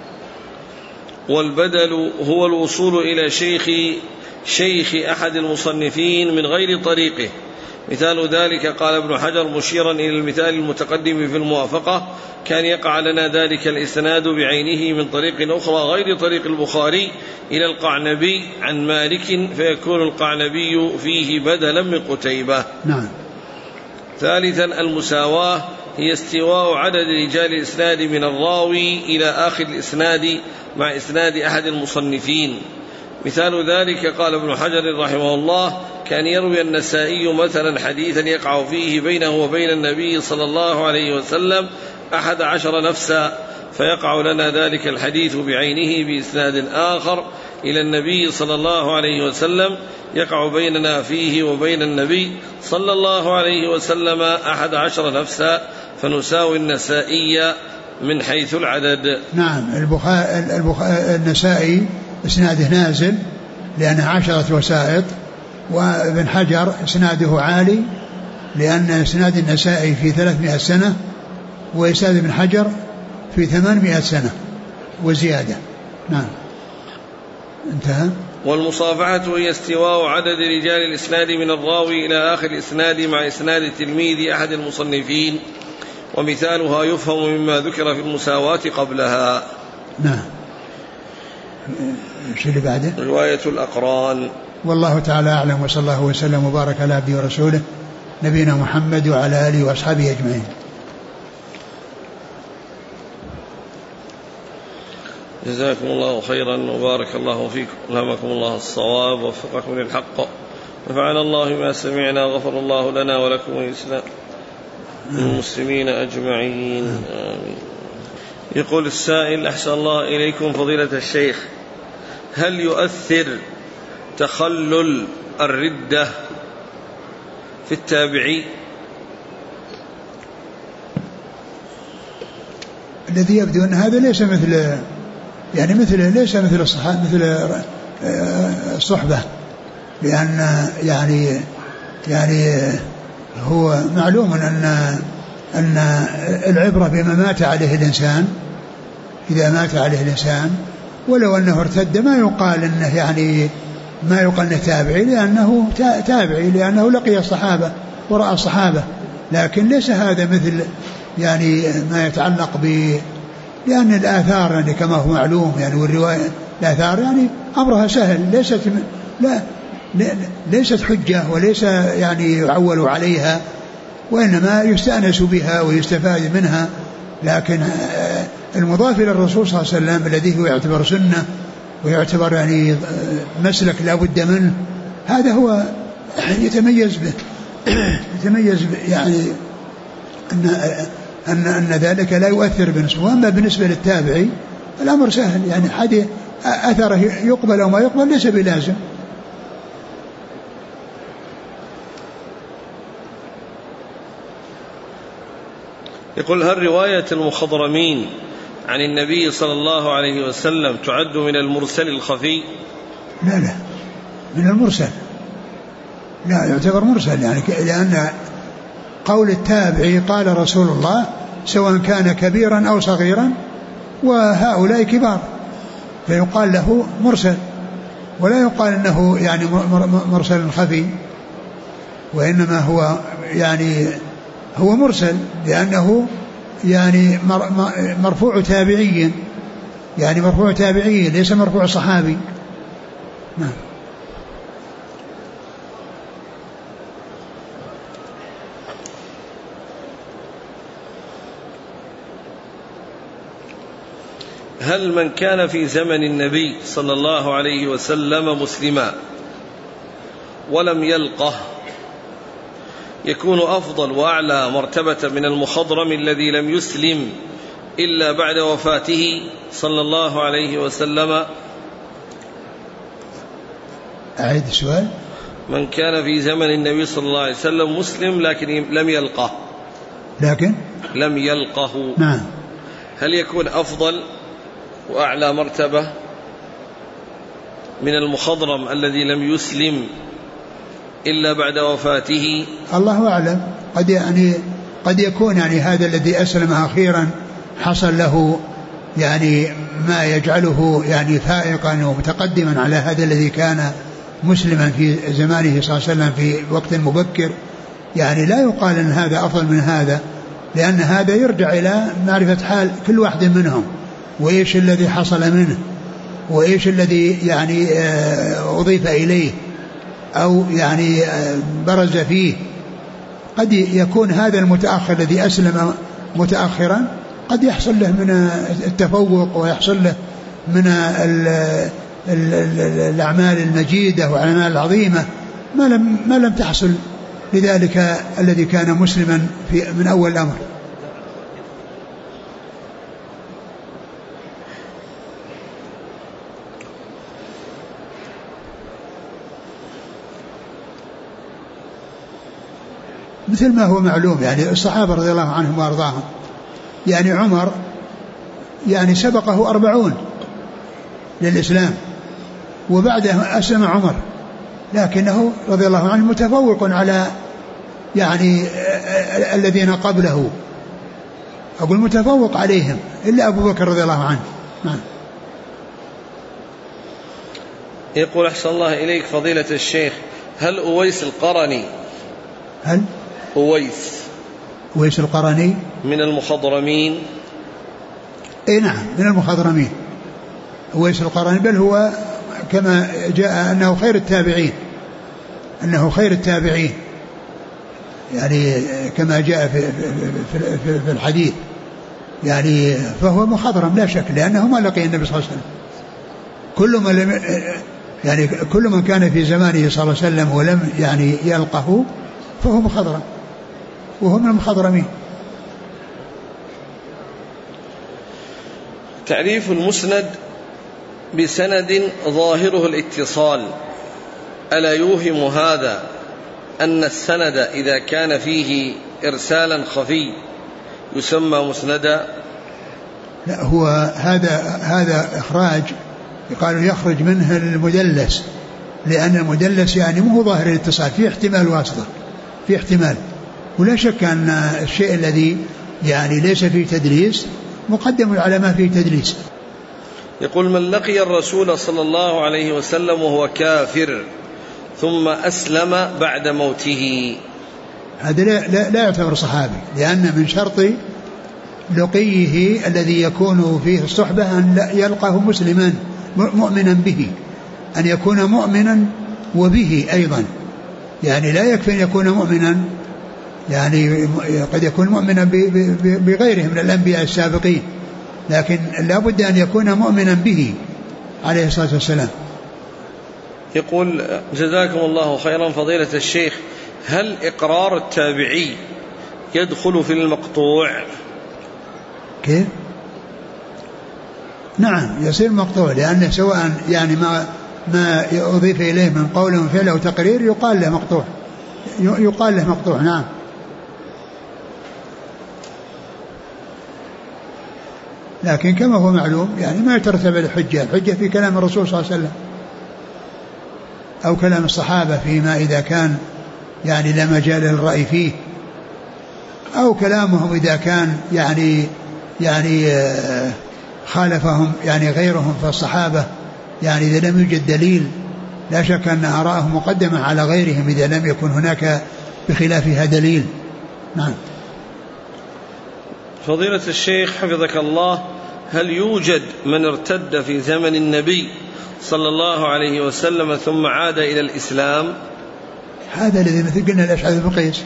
والبدل هو الوصول إلى شيخ أحد المصنفين من غير طريقه. مثال ذلك قال ابن حجر مشيرا إلى المثال المتقدم في الموافقة: كان يقع لنا ذلك الإسناد بعينه من طريق أخرى غير طريق البخاري إلى القعنبي عن مالك، فيكون القعنبي فيه بدلا من قتيبة. نعم. ثالثا: المساواة هي استواء عدد رجال الإسناد من الراوي إلى آخر الإسناد مع إسناد أحد المصنفين. مثال ذلك قال ابن حجر رحمه الله: كان يروي النسائي مثلا حديثا يقع فيه بينه وبين النبي صلى الله عليه وسلم 11 نفسا، فيقع لنا ذلك الحديث بعينه بإسناد آخر إلى النبي صلى الله عليه وسلم يقع بيننا فيه وبين النبي صلى الله عليه وسلم 11 نفسا، فنساوي النسائي من حيث العدد. نعم. النسائي إسناده نازل لأنه 10 وسائط، وابن حجر إسناده عالي لأن إسناد النسائي في 300 سنة، وإسناد ابن حجر في 800 سنة وزيادة. نعم. انتهى. والمصافحة هي استواء عدد رجال الإسناد من الراوي إلى آخر الإسناد مع إسناد تلميذ أحد المصنفين، ومثالها يفهم مما ذكر في المساواة قبلها. نعم. شو اللي بعده؟ رواية الأقران. والله تعالى أعلم، وصلى الله وسلم وبارك على عبده ورسوله نبينا محمد وعلى آله وأصحابه أجمعين. جزاكم الله خيرا وبارك الله فيكم، ألهمكم الله الصواب ووفقكم للحق، نفعنا الله ما سمعنا، غفر الله لنا ولكم والإسلام المسلمين أجمعين. آمين. يقول السائل: أحسن الله إليكم فضيلة الشيخ، هل يؤثر تخلل الردة في التابعي؟ الذي يبدو أن هذا ليس مثل ليس مثل الصحبة، لأن يعني هو معلوم أن العبرة بما مات عليه الإنسان، إذا مات عليه الإنسان ولو أنه ارتد ما يقال أنه ما يقال له تابعي لأنه تابعي لأنه لقي الصحابة ورأى الصحابة، لكن ليس هذا مثل يعني ما يتعلق لأن الآثار يعني كما هو معلوم يعني والرواية الآثار يعني أمرها سهل، ليست حجة وليس يعني يعول عليها، وإنما يستأنس بها ويستفاد منها. لكن المضاف إلى الرسول صلى الله عليه وسلم الذي هو يعتبر سنة ويعتبر يعني مسلك لا بد منه، هذا هو يتميز به يعني أن ذلك لا يؤثر بالنسبة. وأما بالنسبة للتابعي الأمر سهل، يعني حد أثره يقبل أو ما يقبل ليس بلازم. يقول: هل رواية المخضرمين عن النبي صلى الله عليه وسلم تعد من المرسل الخفي؟ لا من المرسل، لا يعتبر مرسل، يعني لأن قول التابعي قال رسول الله سواء كان كبيرا أو صغيرا، وهؤلاء كبار، فيقال له مرسل، ولا يقال أنه يعني مرسل خفي، وإنما هو يعني هو مرسل لأنه يعني مرفوع تابعي، يعني مرفوع تابعي ليس مرفوع صحابي. نعم. هل من كان في زمن النبي صلى الله عليه وسلم مسلما ولم يلقه يكون أفضل وأعلى مرتبة من المخضرم الذي لم يسلم إلا بعد وفاته صلى الله عليه وسلم؟ أعيد السؤال. من كان في زمن النبي صلى الله عليه وسلم مسلم لكن لم يلقه، نعم، هل يكون أفضل وأعلى مرتبة من المخضرم الذي لم يسلم إلا بعد وفاته؟ الله أعلم، قد يكون يعني هذا الذي أسلم أخيرا حصل له يعني ما يجعله يعني فائقا ومتقدما على هذا الذي كان مسلما في زمانه صلى الله عليه وسلم في وقت مبكر، يعني لا يقال أن هذا أفضل من هذا، لأن هذا يرجع إلى معرفة حال كل واحد منهم، وإيش الذي حصل منه، وإيش الذي يعني أضيف إليه أو يعني برز فيه. قد يكون هذا المتأخر الذي أسلم متأخرا قد يحصل له من التفوق ويحصل له من الأعمال المجيدة والأعمال العظيمة ما لم تحصل لذلك الذي كان مسلما من أول الأمر. مثل ما هو معلوم يعني الصحابة رضي الله عنهم وأرضاهم، يعني عمر يعني سبقه 40 للإسلام، وبعده أسلم عمر، لكنه رضي الله عنه متفوق على يعني الذين قبله، أقول متفوق عليهم إلا أبو بكر رضي الله عنه. نعم. يقول: أحسن الله إليك فضيلة الشيخ، هل أويس القرني أويس القرني من المخضرمين؟ اي نعم من المخضرمين أويس القرني، بل هو كما جاء أنه خير التابعين يعني كما جاء في الحديث، يعني فهو مخضرم لا شك، لأنه ما لقي النبي صلى الله عليه وسلم، كل من كان في زمانه صلى الله عليه وسلم ولم يعني يلقه فهو مخضرم، وهو من المخضرمين. تعريف المسند بسند ظاهره الاتصال، ألا يوهم هذا أن السند إذا كان فيه إرسالا خفي يسمى مسندا؟ لا، هو هذا إخراج يقال يخرج منه المدلس، لأن المدلس يعني مو ظاهر الاتصال، فيه احتمال واسطة، فيه احتمال، ولا شك أن الشيء الذي يعني ليس فيه تدليس مقدم على ما فيه تدليس. يقول: من لقي الرسول صلى الله عليه وسلم وهو كافر ثم أسلم بعد موته، هذا لا يعتبر صحابي، لأن من شرط لقيه الذي يكون فيه الصحبة أن يلقاه مسلما مؤمنا به، أن يكون مؤمنا وبه أيضا، يعني لا يكفي أن يكون مؤمنا، يعني قد يكون مؤمنا بغيره من الأنبياء السابقين، لكن لا بد أن يكون مؤمنا به عليه الصلاة والسلام. يقول: جزاكم الله خيرا فضيلة الشيخ، هل إقرار التابعي يدخل في المقطوع؟ كيف؟ نعم يصير مقطوع، لأنه سواء يعني ما أضيف إليه من قول وفعل أو تقرير يقال له مقطوع، يقال له مقطوع. نعم. لكن كما هو معلوم يعني ما يترتب الحجة في كلام الرسول صلى الله عليه وسلم أو كلام الصحابة فيما إذا كان يعني لا مجال للرأي فيه، أو كلامهم إذا كان يعني خالفهم يعني غيرهم فالصحابة، يعني إذا لم يوجد دليل لا شك أن آراءهم مقدمة على غيرهم إذا لم يكن هناك بخلافها دليل. نعم. فضيلة الشيخ حفظك الله، هل يوجد من ارتد في زمن النبي صلى الله عليه وسلم ثم عاد إلى الإسلام؟ هذا الذي مثل قلنا الأشعث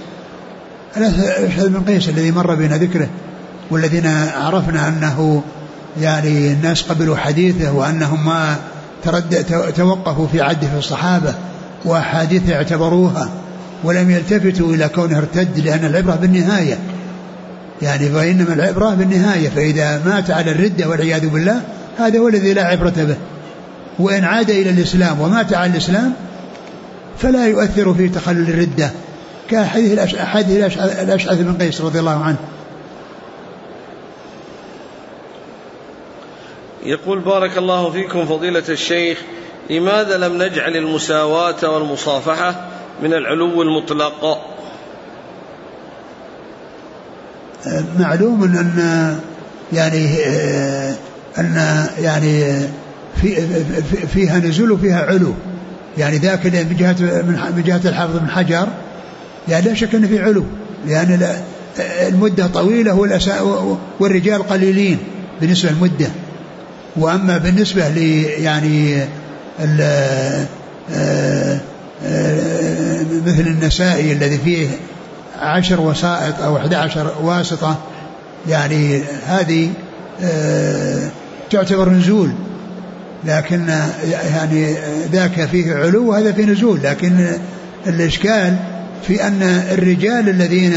بن قيس الذي مر بنا ذكره، والذين عرفنا أنه يعني الناس قبلوا حديثه وأنهم ما توقفوا في عده في الصحابة وأحاديث اعتبروها ولم يلتفتوا إلى كونه ارتد، لأن العبرة بالنهاية، يعني فإنما العبرة بالنهاية، فإذا مات على الردة والعياذ بالله هذا هو الذي لا عبرة به، وإن عاد إلى الإسلام ومات على الإسلام فلا يؤثر في تخلل الردة كحديث الأشعث بن قيس رضي الله عنه. يقول: بارك الله فيكم فضيلة الشيخ، لماذا لم نجعل المساواة والمصافحة من العلو المطلق؟ معلوم أن يعني فيها نزول وفيها علو، يعني ذاك من جهة الحافظ بن حجر يعني لا شك أن في علو، لأن المدة طويلة والرجال قليلين بالنسبة للمدة. وأما بالنسبة يعني مثل النسائي الذي فيه 10 وسائط أو 11 واسطة، يعني هذه تعتبر نزول، لكن يعني ذاك فيه علو وهذا فيه نزول. لكن الإشكال في أن الرجال الذين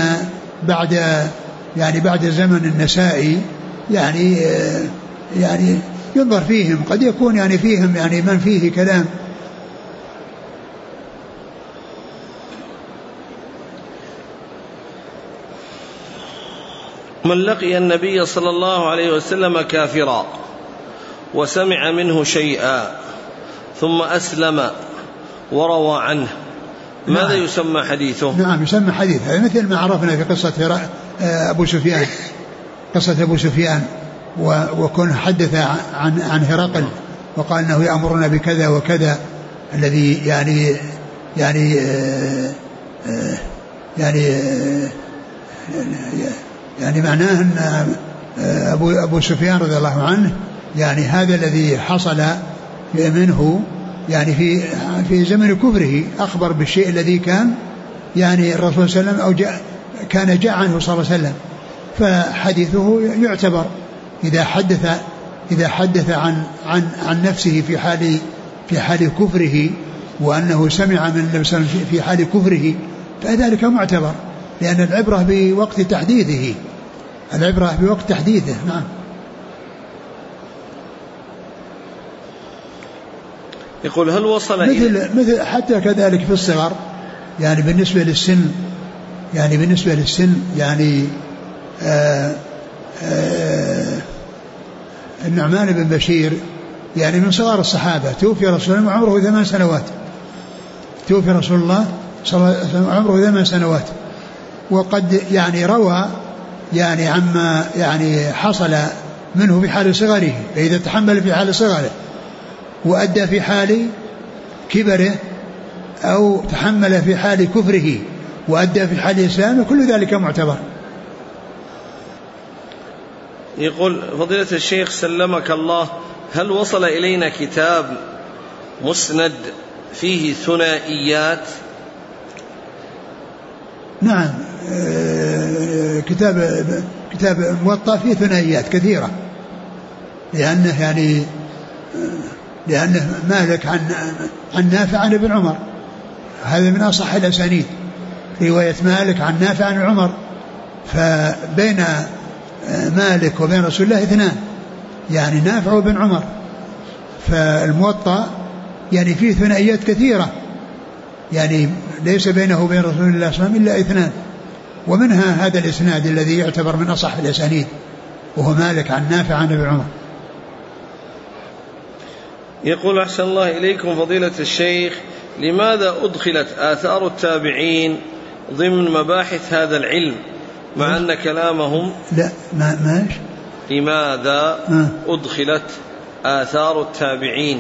بعد زمن النسائي يعني ينظر فيهم، قد يكون يعني فيهم يعني من فيه كلام. من لقي النبي صلى الله عليه وسلم كافرا وسمع منه شيئا ثم أسلم وروى عنه، ماذا يسمى حديثه؟ نعم يسمى حديث، مثل ما عرفنا في قصة أبو سفيان، قصة أبو سفيان وكن حدث عن هرقل وقال أنه يأمرنا بكذا وكذا، الذي يعني معناه أن أبو سفيان رضي الله عنه يعني هذا الذي حصل منه يعني في زمن كفره، أخبر بالشيء الذي كان يعني الرسول صلى الله عليه وسلم كان جاء عنه صلى الله عليه وسلم، فحديثه يعتبر إذا حدث عن نفسه في حال كفره، وأنه سمع من النبي صلى الله عليه وسلم في حال كفره، فذلك معتبر، لأن العبرة بوقت تحديثه، العبرة بوقت تحديثه. نعم. يقول: هل وصل مثل حتى كذلك في الصغر، يعني بالنسبة للسن يعني النعمان بن بشير يعني من صغار الصحابة، توفي رسول الله وعمره 8 سنوات، توفي رسول الله صلى الله عليه وسلم وعمره 8 سنوات، وقد يعني روى يعني عما يعني حصل منه في حال صغره، فإذا تحمل في حال صغره وأدى في حال كبره، أو تحمل في حال كفره وأدى في حال إسلامه، كل ذلك معتبر. يقول فضيلة الشيخ سلمك الله، هل وصل إلينا كتاب مسند فيه ثنائيات؟ نعم، كتاب موطأ فيه ثنائيات كثيرة، لأنه مالك عن نافع عن ابن عمر، هذا من أصح الأسانيد، رواية مالك عن نافع عن عمر، فبين مالك وبين رسول الله اثنان، يعني نافع وابن عمر، فالموطأ يعني فيه ثنائيات كثيرة، يعني ليس بينه وبين رسول الله صلى الله عليه وسلم إلا اثنان، ومنها هذا الإسناد الذي يعتبر من أصح الأسانيد، وهو مالك عن نافع عن ابن عمر. يقول أحسن الله إليكم فضيلة الشيخ، لماذا أدخلت آثار التابعين ضمن مباحث هذا العلم مع أن كلامهم لماذا أدخلت آثار التابعين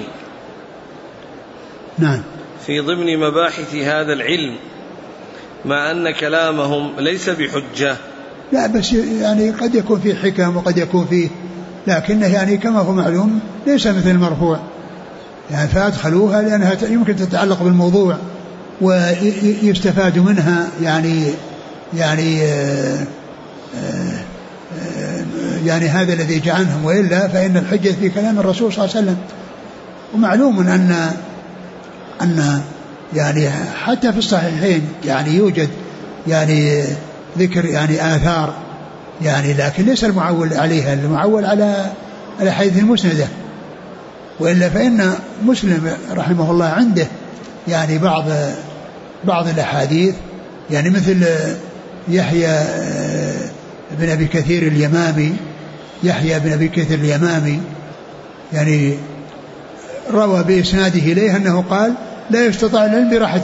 في ضمن مباحث هذا العلم مع أن كلامهم ليس بحجة؟ لا، بس يعني قد يكون فيه حكم وقد يكون فيه، لكنه يعني كما هو معلوم ليس مثل المرفوع، يعني فأدخلوها لأنها يمكن تتعلق بالموضوع ويستفاد منها، يعني هذا الذي جعلهم، وإلا فإن الحجة في كلام الرسول صلى الله عليه وسلم. ومعلوم أن يعني حتى في الصحيحين يعني يوجد يعني ذكر يعني آثار، يعني لكن ليس المعول عليها، المعول على الأحاديث المسندة، وإلا فإن مسلم رحمه الله عنده يعني بعض الأحاديث، يعني مثل يحيى بن أبي كثير اليمامي يعني روى بإسناده إليه أنه قال لا يستطاع العلم براحة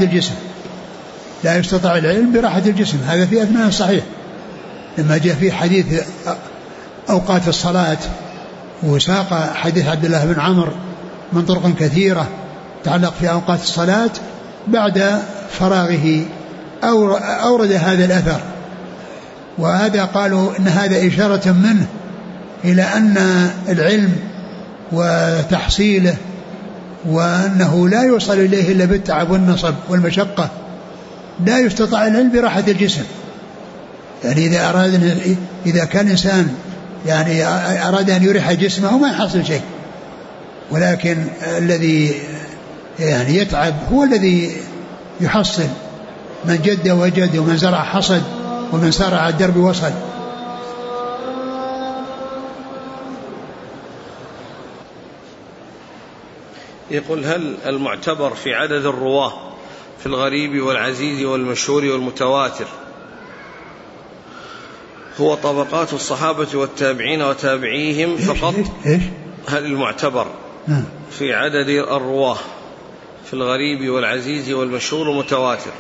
الجسم، هذا في أثناء الصحيح، لما جاء في حديث أوقات الصلاة وساق حديث عبد الله بن عمرو من طرق كثيرة تعلق في أوقات الصلاة، بعد فراغه أورد هذا الأثر، وهذا قالوا إن هذا إشارة منه إلى أن العلم وتحصيله وأنه لا يوصل إليه إلا بالتعب والنصب والمشقة، لا يستطاع العلم براحة الجسم. يعني إذا كان إنسان يعني أراد أن يريح جسمه ما يحصل شيء، ولكن الذي يعني يتعب هو الذي يحصل، من جد وجد، ومن زرع حصد، ومن سار على الدرب وصل. يقول هل المعتبر في عدد الرواه في الغريب والعزيز والمشهور والمتواتر هو طبقات الصحابة والتابعين وتابعيهم فقط؟ هل المعتبر في عدد الرواه في الغريب والعزيز والمشهور والمتواتر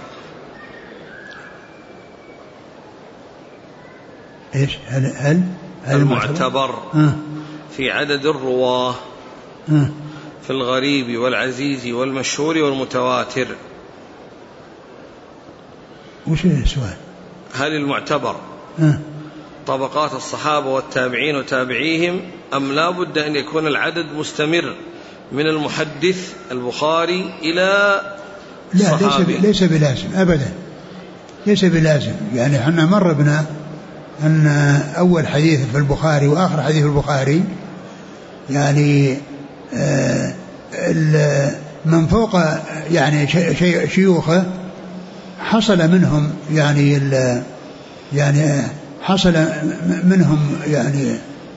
هل المعتبر في عدد الرواه في الغريب والعزيز والمشهور والمتواتر؟ وش السؤال؟ هل المعتبر طبقات الصحابة والتابعين وتابعيهم، أم لا بد أن يكون العدد مستمر من المحدث البخاري إلى الصحابي؟ لا، ليس بلازم أبدا، ليس بلازم. يعني احنا مر بنا أن أول حديث في البخاري وآخر حديث في البخاري يعني من فوق يعني شيوخه حصل منهم يعني حصل منهم يعني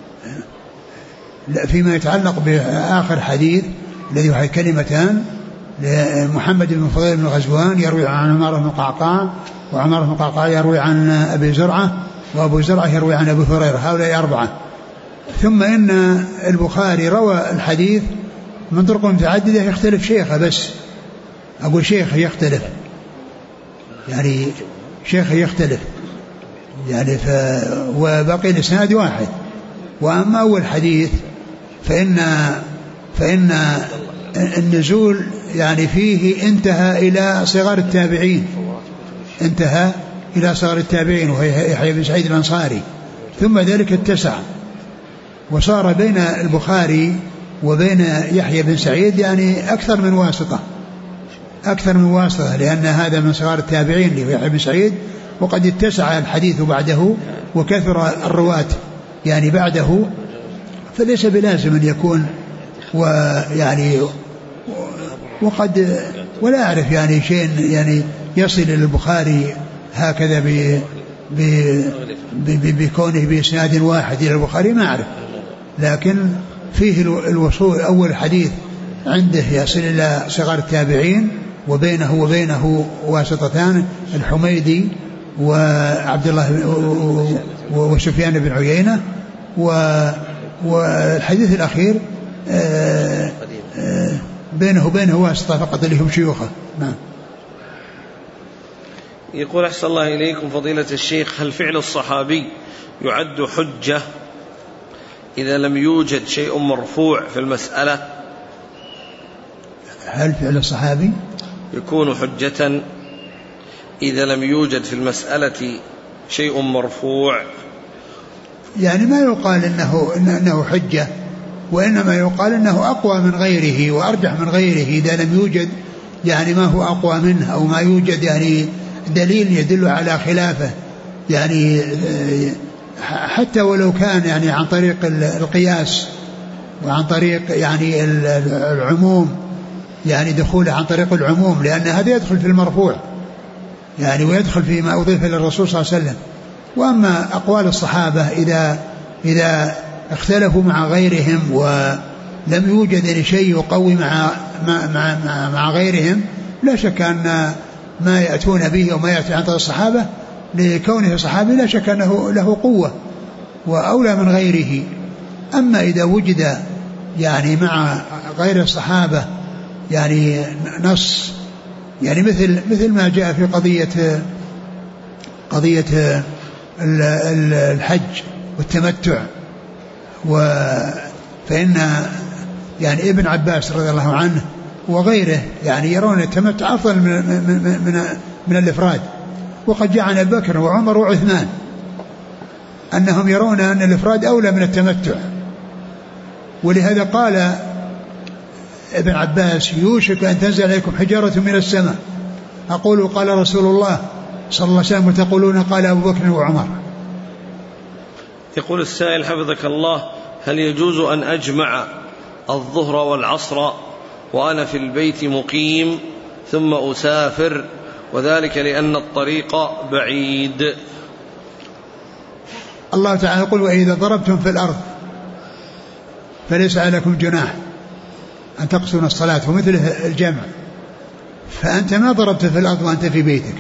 فيما يتعلق بآخر حديث الذي هو كلمتان محمد بن فضيل بن غزوان يروي عن عمر بن قعقاع، وعمر بن قعقاع يروي عن أبي زرعة، وأبو زرعة يروي عن أبي هريرة، هؤلاء أربعة. ثم إن البخاري روى الحديث من طرق متعددة يختلف شيخه، بس أقول شيخه يختلف، يعني شيخه يختلف يعني وباقي الإسناد واحد، وأما أول حديث فإن النزول يعني فيه انتهى إلى صغار التابعين وهي يحيى بن سعيد الأنصاري، ثم ذلك اتسع وصار بين البخاري وبين يحيى بن سعيد يعني أكثر من واسطة، لأن هذا من صغار التابعين اللي هو يحيى بن سعيد، وقد اتسع الحديث بعده وكثر الرواة يعني بعده، فليس بلازم أن يكون ويعني وقد ولا أعرف يعني شيء يعني يصل إلى البخاري هكذا بكونه بإسناد واحد إلى البخاري ما أعرف، لكن فيه الوصول أول حديث عنده يصل إلى صغار التابعين وبينه واسطتان، الحميدي وعبد الله وسفيان بن عيينة، والحديث الأخير بينه وبينه واسطة فقط اللي هم شيوخه. نعم. يقول أحسن الله إليكم فضيلة الشيخ، هل فعل الصحابي يعد حجة إذا لم يوجد شيء مرفوع في المسألة؟ هل فعل الصحابي يكون حجة إذا لم يوجد في المسألة شيء مرفوع؟ يعني ما يقال إنه حجة، وإنما يقال إنه أقوى من غيره وأرجح من غيره إذا لم يوجد يعني ما هو أقوى منه، أو ما يوجد يعني دليل يدل على خلافه، يعني حتى ولو كان يعني عن طريق القياس وعن طريق يعني العموم، يعني دخوله عن طريق العموم، لأن هذا يدخل في المرفوع يعني ويدخل فيما أضيف إلى الرسول صلى الله عليه وسلم. وأما أقوال الصحابة إذا اختلفوا مع غيرهم ولم يوجد شيء يقوي مع غيرهم، لا شك أن ما يأتون به وما يأتي عن طريق الصحابة لكونه صحابي لا شك أنه له قوة وأولى من غيره. أما إذا وجد يعني مع غير الصحابة يعني نص، يعني مثل ما جاء في قضية الحج والتمتع، فإن يعني ابن عباس رضي الله عنه وغيره يعني يرون التمتع أفضل من الإفراد، وقد جاء عن أبي بكر وعمر وعثمان أنهم يرون أن الإفراد أولى من التمتع. ولهذا قال ابن عباس: يوشك أن تنزل عليكم حجارة من السماء، أقول قال رسول الله صلى الله عليه وسلم وتقولون قال أبو بكر وعمر. يقول السائل حفظك الله: هل يجوز أن أجمع الظهر والعصر وأنا في البيت مقيم ثم أسافر، وذلك لأن الطريق بعيد؟ الله تعالى يقول: وإذا ضربتم في الأرض فليس عليكم جناح أن تقصروا الصلاة، ومثله الجمع، فأنت ما ضربت في الأرض وأنت في بيتك.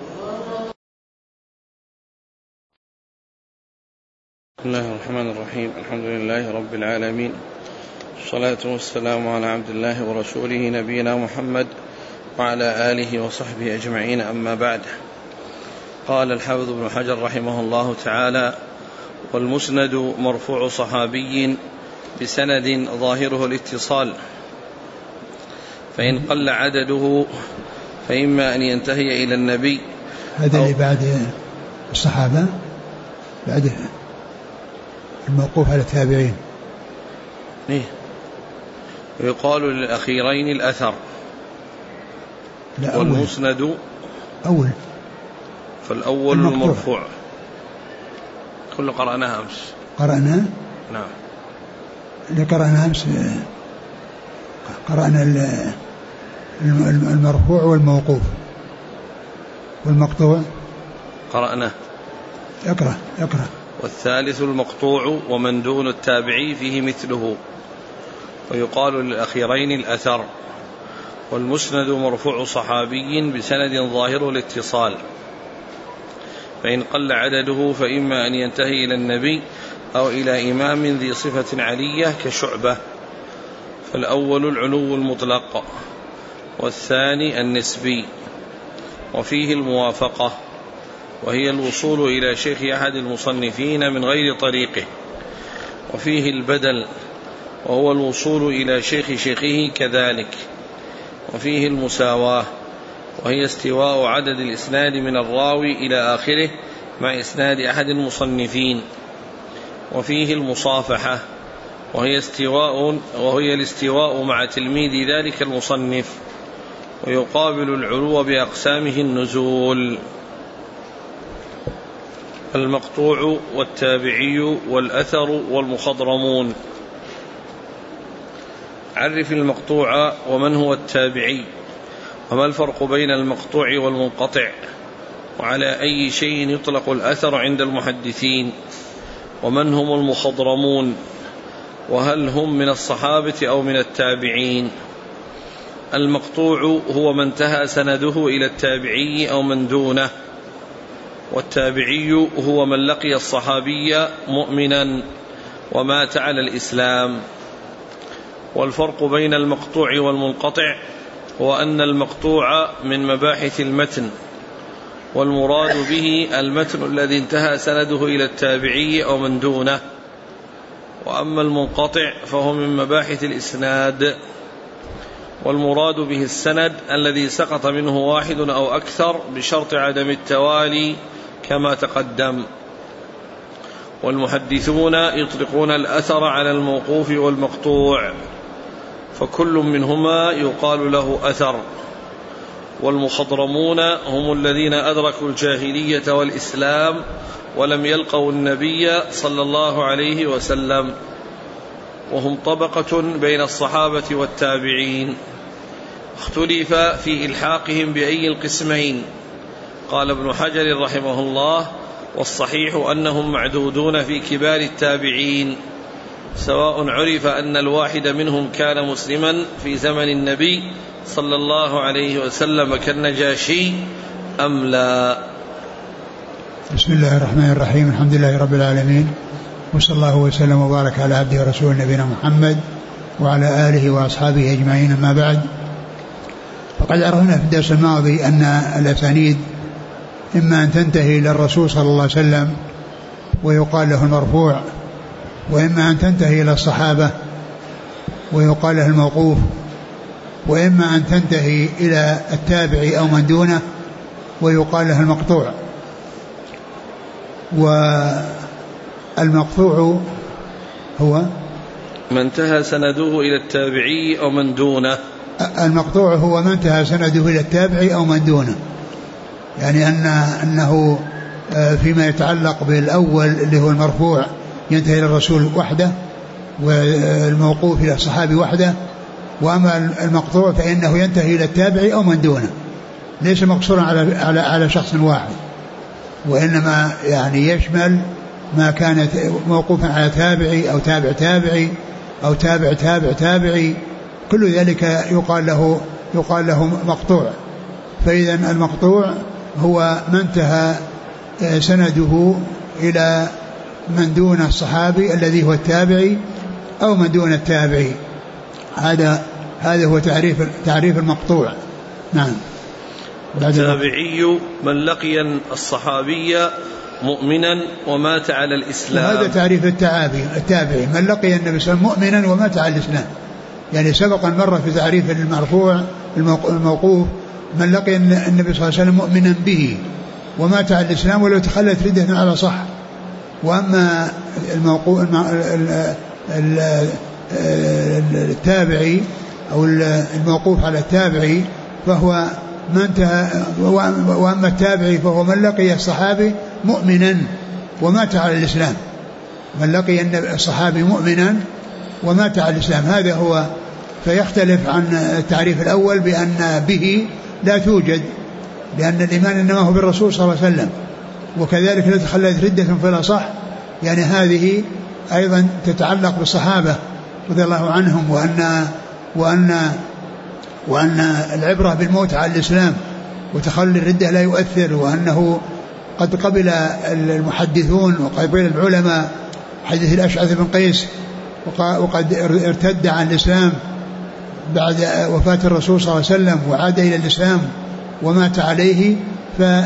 بسم الله الرحمن الرحيم، الحمد لله رب العالمين، الصلاة والسلام على عبد الله ورسوله نبينا محمد وعلى آله وصحبه أجمعين، أما بعد. قال الحافظ ابن حجر رحمه الله تعالى: والمسند مرفوع صحابي بسند ظاهره الاتصال، فإن قل عدده فإما أن ينتهي إلى النبي. هذا اللي بعد الصحابة، بعد الموقوف على التابعين. ويقال للأخيرين الأثر، والمسند أول، فالأول المرفوع. كل قرأناها أمس. قرأنا؟ نعم. اللي قرأنا أمس قرأنا المرفوع والموقوف والمقطوع. قرأناه. اقرأ. والثالث المقطوع ومن دون التابعي فيه مثله، ويقال للأخيرين الأثر. والمسند مرفوع صحابي بسند ظاهره الاتصال، فإن قل عدده فإما أن ينتهي إلى النبي أو إلى إمام ذي صفة علية كشعبة، فالأول العلو المطلق والثاني النسبي، وفيه الموافقة، وهي الوصول إلى شيخ أحد المصنفين من غير طريقه، وفيه البدل وهو الوصول إلى شيخ شيخه كذلك. وفيه المساواة وهي استواء عدد الإسناد من الراوي إلى آخره مع إسناد أحد المصنفين. وفيه المصافحة وهي الاستواء مع تلميذ ذلك المصنف، ويقابل العلو بأقسامه النزول. المقطوع والتابعي والأثر والمخضرمون. عرف المقطوع ومن هو التابعي، وما الفرق بين المقطوع والمنقطع، وعلى أي شيء يطلق الأثر عند المحدثين، ومن هم المخضرمون، وهل هم من الصحابة أو من التابعين. المقطوع هو من انتهى سنده إلى التابعي أو من دونه، والتابعي هو من لقي الصحابي مؤمنا ومات على الإسلام. والفرق بين المقطوع والمنقطع هو أن المقطوع من مباحث المتن، والمراد به المتن الذي انتهى سنده إلى التابعي أو من دونه، وأما المنقطع فهو من مباحث الإسناد، والمراد به السند الذي سقط منه واحد أو أكثر بشرط عدم التوالي كما تقدم. والمحدثون يطلقون الأثر على الموقوف والمقطوع، فكل منهما يقال له أثر. والمخضرمون هم الذين أدركوا الجاهلية والإسلام ولم يلقوا النبي صلى الله عليه وسلم، وهم طبقة بين الصحابة والتابعين، اختلف في إلحاقهم بأي القسمين. قال ابن حجر رحمه الله: والصحيح أنهم معدودون في كبار التابعين، سواء عرف أن الواحد منهم كان مسلما في زمن النبي صلى الله عليه وسلم كالنجاشي أم لا. بسم الله الرحمن الرحيم. الحمد لله رب العالمين، وصلى الله وسلم وبارك على عبده ورسوله نبينا محمد وعلى آله وأصحابه أجمعين، أما بعد. فقد عرفنا في الدرس الماضي أن الأسانيد إما أن تنتهي إلى الرسول صلى الله عليه وسلم ويقال له المرفوع، وإما أن تنتهي إلى الصحابة ويقال له الموقوف، وإما أن تنتهي إلى التابعي أو من دونه ويقال له المقطوع. والمقطوع هو من انتهى سنده إلى التابعي أو من دونه. المقطوع هو من انتهى سنده إلى التابعي أو من دونه، يعني أنه فيما يتعلق بالأول اللي هو المرفوع ينتهي إلى الرسول وحده، والموقوف إلى الصحابي وحده. وأما المقطوع فإنه ينتهي إلى التابعي أو من دونه، ليس مقصورا على شخص واحد، وإنما يعني يشمل ما كانت موقوفا على تابعي أو تابع تابعي أو تابع تابع تابعي، كل ذلك يقال له مقطوع. فإذا المقطوع هو من انتهى سنده إلى من دون الصحابي الذي هو التابعي أو من دون التابعي. هذا هو تعريف المقطوع. نعم. التابعي من لقي الصحابي مؤمنا ومات على الإسلام. هذا تعريف التابعي من لقي النبي صلى الله عليه وسلم مؤمنا ومات على الإسلام. يعني سبق مرة في تعريف المرفوع الموقوف من لقي النبي صلى الله عليه وسلم مؤمنا به ومات على الإسلام ولو تخلت ردة على صح. وأما التابعي أو الموقوف على التابعي فهو من انتهى. وأما التابعي فهو من لقي الصحابي مؤمنا ومات على الإسلام، من لقي الصحابي مؤمنا ومات على الإسلام، هذا هو. فيختلف عن التعريف الأول بأن به لا توجد، لأن الإيمان إنما هو بالرسول صلى الله عليه وسلم، وكذلك لا تخلت ردة فلا صح. يعني هذه أيضا تتعلق بالصحابة رضي الله عنهم، وأن العبرة بالموت على الإسلام وتخلي الردة لا يؤثر، وأنه قد قبل المحدثون وقبل العلماء حديث الأشعث بن قيس وقد ارتد عن الإسلام بعد وفاة الرسول صلى الله عليه وسلم وعاد إلى الإسلام ومات عليه،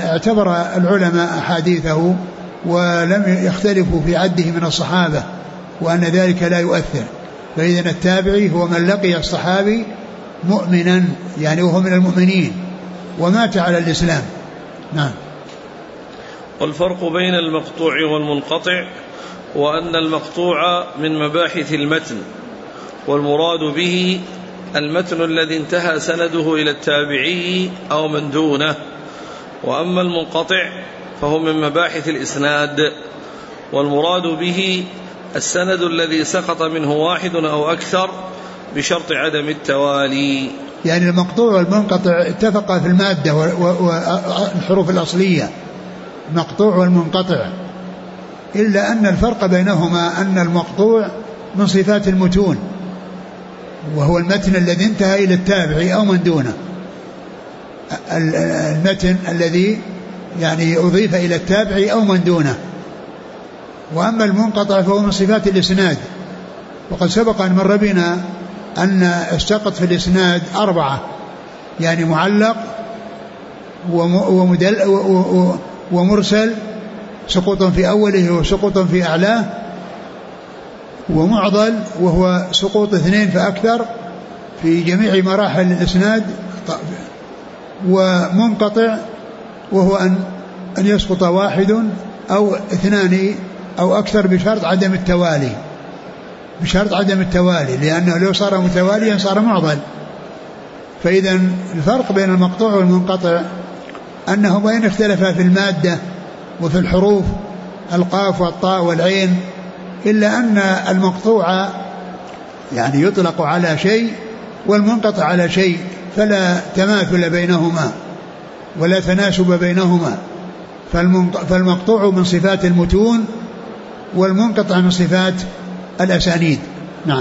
فاعتبر العلماء أحاديثه ولم يختلفوا في عده من الصحابة، وأن ذلك لا يؤثر. فإذن التابعي هو من لقي الصحابي مؤمنا يعني وهو من المؤمنين ومات على الإسلام. نعم. والفرق بين المقطوع والمنقطع وأن المقطوع من مباحث المتن، والمراد به المتن الذي انتهى سنده إلى التابعي أو من دونه، وأما المنقطع فهو من مباحث الإسناد، والمراد به السند الذي سقط منه واحد أو أكثر بشرط عدم التوالي. يعني المقطوع والمنقطع اتفقا في المادة والحروف الأصلية، المقطوع والمنقطع، إلا أن الفرق بينهما أن المقطوع من صفات المتون، وهو المتن الذي انتهى إلى التابعي أو من دونه، المتن الذي يعني أضيف إلى التابعي أو من دونه. وأما المنقطع فهو من صفات الإسناد، وقد سبق أن مر بنا أن السقط في الإسناد 4، يعني معلق ومرسل، سقوط في أوله وسقوط في أعلاه، ومعضل وهو سقوط 2 فأكثر في جميع مراحل الإسناد، ومنقطع وهو أن يسقط 1 أو 2 أو أكثر بشرط عدم التوالي، بشرط عدم التوالي، لأنه لو صار متواليا صار معضل. فإذا الفرق بين المقطوع والمنقطع أنه وإن اختلفا في المادة وفي الحروف القاف والطاء والعين، إلا أن المقطوع يعني يطلق على شيء والمنقطع على شيء، فلا تماثل بينهما ولا تناسب بينهما. فالمقطوع من صفات المتون والمنقطع من صفات الأسانيد. نعم.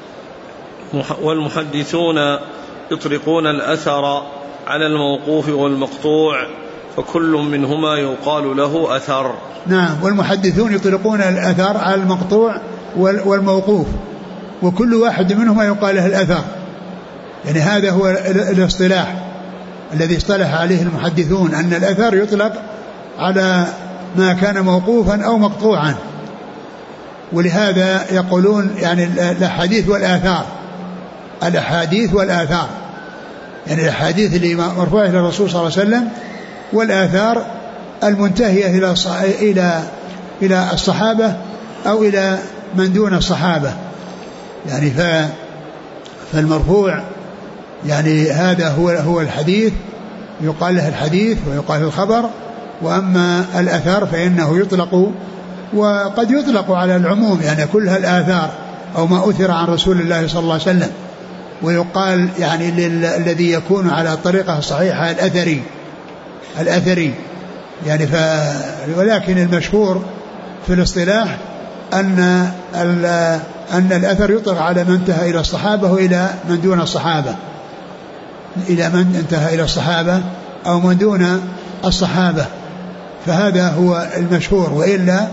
والمحدثون يطلقون الأثر على الموقوف والمقطوع، فكل منهما يقال له أثر. نعم. والمحدثون يطلقون الأثر على المقطوع والموقوف، وكل واحد منهما يقال له الأثر. يعني هذا هو الاصطلاح الذي اصطلح عليه المحدثون، أن الأثر يطلق على ما كان موقوفا أو مقطوعا. ولهذا يقولون يعني الأحاديث والآثار، الأحاديث والآثار، يعني الأحاديث اللي مرفوعة إلى الرسول صلى الله عليه وسلم، والآثار المنتهية إلى الصحابة أو إلى من دون الصحابة. يعني فالمرفوع يعني هذا هو الحديث، يقال له الحديث ويقال له الخبر. وأما الأثر فإنه يطلق، وقد يطلق على العموم، يعني كلها الآثار أو ما أثر عن رسول الله صلى الله عليه وسلم، ويقال يعني الذي يكون على الطريقة الصحيحة الأثري يعني. ولكن المشهور في الاصطلاح أن الأثر يطلق على من انتهى إلى الصحابة وإلى من دون الصحابة، إلى من انتهى إلى الصحابة أو من دون الصحابة، فهذا هو المشهور. وإلا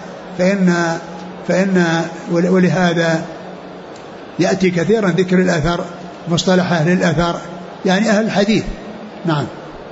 فإن ولهذا يأتي كثيرا ذكر الأثر، مصطلح أهل الأثر يعني أهل الحديث. نعم.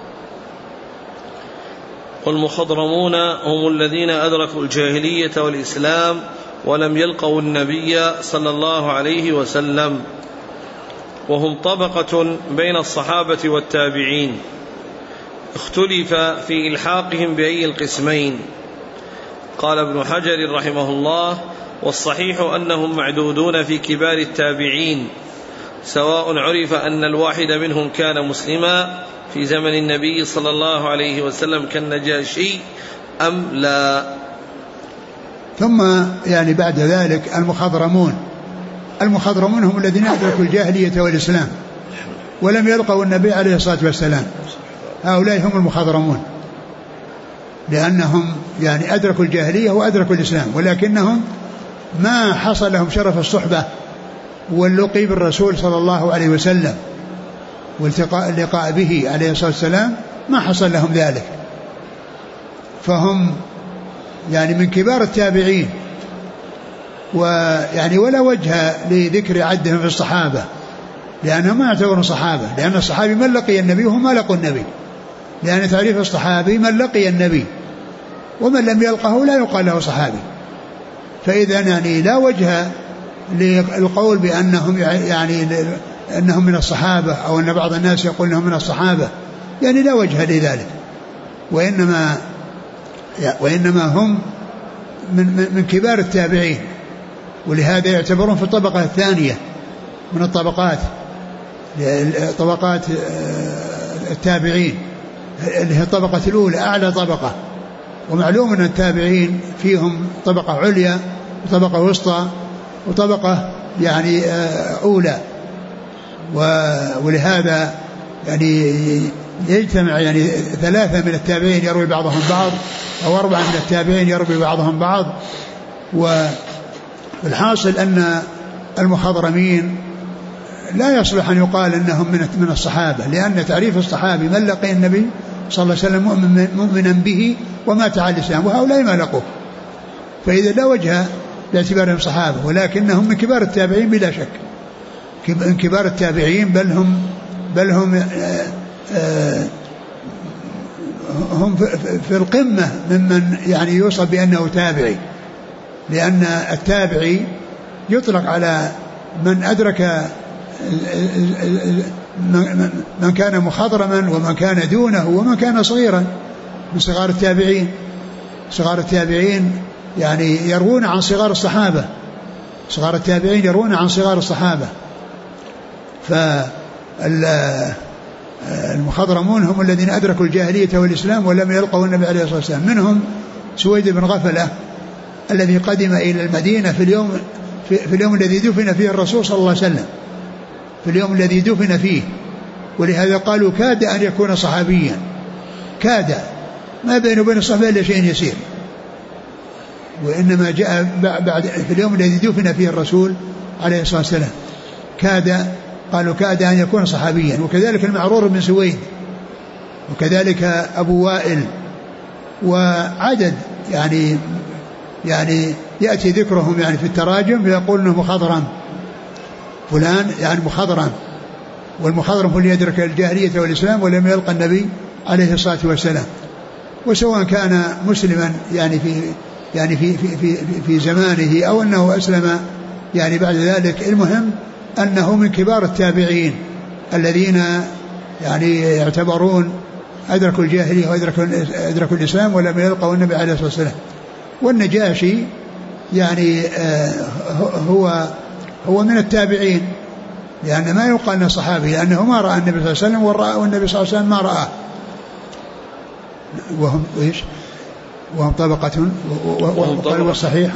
والمخضرمون هم الذين أدركوا الجاهلية والإسلام ولم يلقوا النبي صلى الله عليه وسلم، وهم طبقة بين الصحابة والتابعين، اختلف في إلحاقهم بأي القسمين. قال ابن حجر رحمه الله: والصحيح أنهم معدودون في كبار التابعين، سواء عرف أن الواحد منهم كان مسلما في زمن النبي صلى الله عليه وسلم كالنجاشي أم لا. ثم يعني بعد ذلك المخضرمون هم الذين أدركوا الجاهلية والإسلام ولم يلقوا النبي عليه الصلاة والسلام، هؤلاء هم المخضرمون، لأنهم يعني أدركوا الجاهلية وأدركوا الإسلام، ولكنهم ما حصل لهم شرف الصحبة واللقي بالرسول صلى الله عليه وسلم واللقاء به عليه الصلاة والسلام، ما حصل لهم ذلك. فهم يعني من كبار التابعين، ويعني ولا وجه لذكر عدهم في الصحابة، لأنهم ما يعتبرون صحابة، لأن الصحابي من لقي النبي وهم ما لقوا النبي، لأن تعريف الصحابي من لقي النبي، ومن لم يلقه لا يقال له صحابي. فإذا يعني لا وجه للقول بأنهم يعني أنهم من الصحابة، أو أن بعض الناس يقول أنهم من الصحابة، يعني لا وجه لذلك، وإنما هم من كبار التابعين، ولهذا يعتبرون في الطبقة الثانية من طبقات التابعين، اللي هي الطبقة الأولى أعلى طبقة. ومعلوم أن التابعين فيهم طبقة عليا وطبقة وسطى وطبقة يعني أولى، ولهذا يعني يجتمع يعني 3 من التابعين يروي بعضهم بعض، أو 4 من التابعين يروي بعضهم بعض. والحاصل أن المخضرمين لا يصلح أن يقال أنهم من الصحابة، لأن تعريف الصحابي من لقي النبي صلى الله عليه وسلم مؤمنا به ومات على الإسلام، وهؤلاء ما لقوه، فإذا لا وجه باعتبارهم صحابة، ولكنهم من كبار التابعين بلا شك، من كبار التابعين، بل هم في القمة ممن يعني يوصف بأنه تابعي، لأن التابعي يطلق على من أدرك من كان مخضرما ومن كان دونه ومن كان صغيرا من صغار التابعين. صغار التابعين يعني يروون عن صغار الصحابة، صغار التابعين يروون عن صغار الصحابة. فالمخضرمون هم الذين أدركوا الجاهلية والإسلام ولم يلقوا النبي عليه الصلاة والسلام. منهم سويد بن غفلة الذي قدم إلى المدينة في اليوم الذي دفن فيه الرسول صلى الله عليه وسلم، في اليوم الذي دفن فيه، ولهذا قالوا كاد أن يكون صحابيا، كاد، ما بينه وبين الصحابة إلا شيء يسير، وإنما جاء بعد في اليوم الذي دفن فيه الرسول عليه الصلاة والسلام، قالوا كاد أن يكون صحابيا. وكذلك المعرور بن سويد، وكذلك أبو وائل، وعدد يعني يأتي ذكرهم يعني في التراجم فيقول انه مخضرم فلان، يعني مخضرم، والمخضرم هو اللي يدرك الجاهلية والإسلام ولم يلقى النبي عليه الصلاة والسلام، وسواء كان مسلما يعني في زمانه أو أنه أسلم يعني بعد ذلك، المهم أنه من كبار التابعين الذين يعني يعتبرون أدركوا الجاهلية وأدركوا الإسلام ولم يلقوا النبي عليه الصلاة والسلام. والنجاشي يعني هو من التابعين، لأن ما يقال أنه صحابي، لأنه ما رأى النبي صلى الله عليه وسلم، والنبي صلى الله عليه وسلم ما رآه، وهم طبقة. والصحيح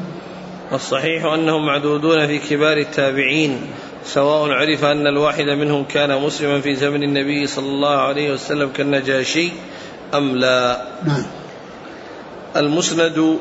أنهم معدودون في كبار التابعين، سواء عرف أن الواحد منهم كان مسلما في زمن النبي صلى الله عليه وسلم كالنجاشي أم لا. نعم. المسند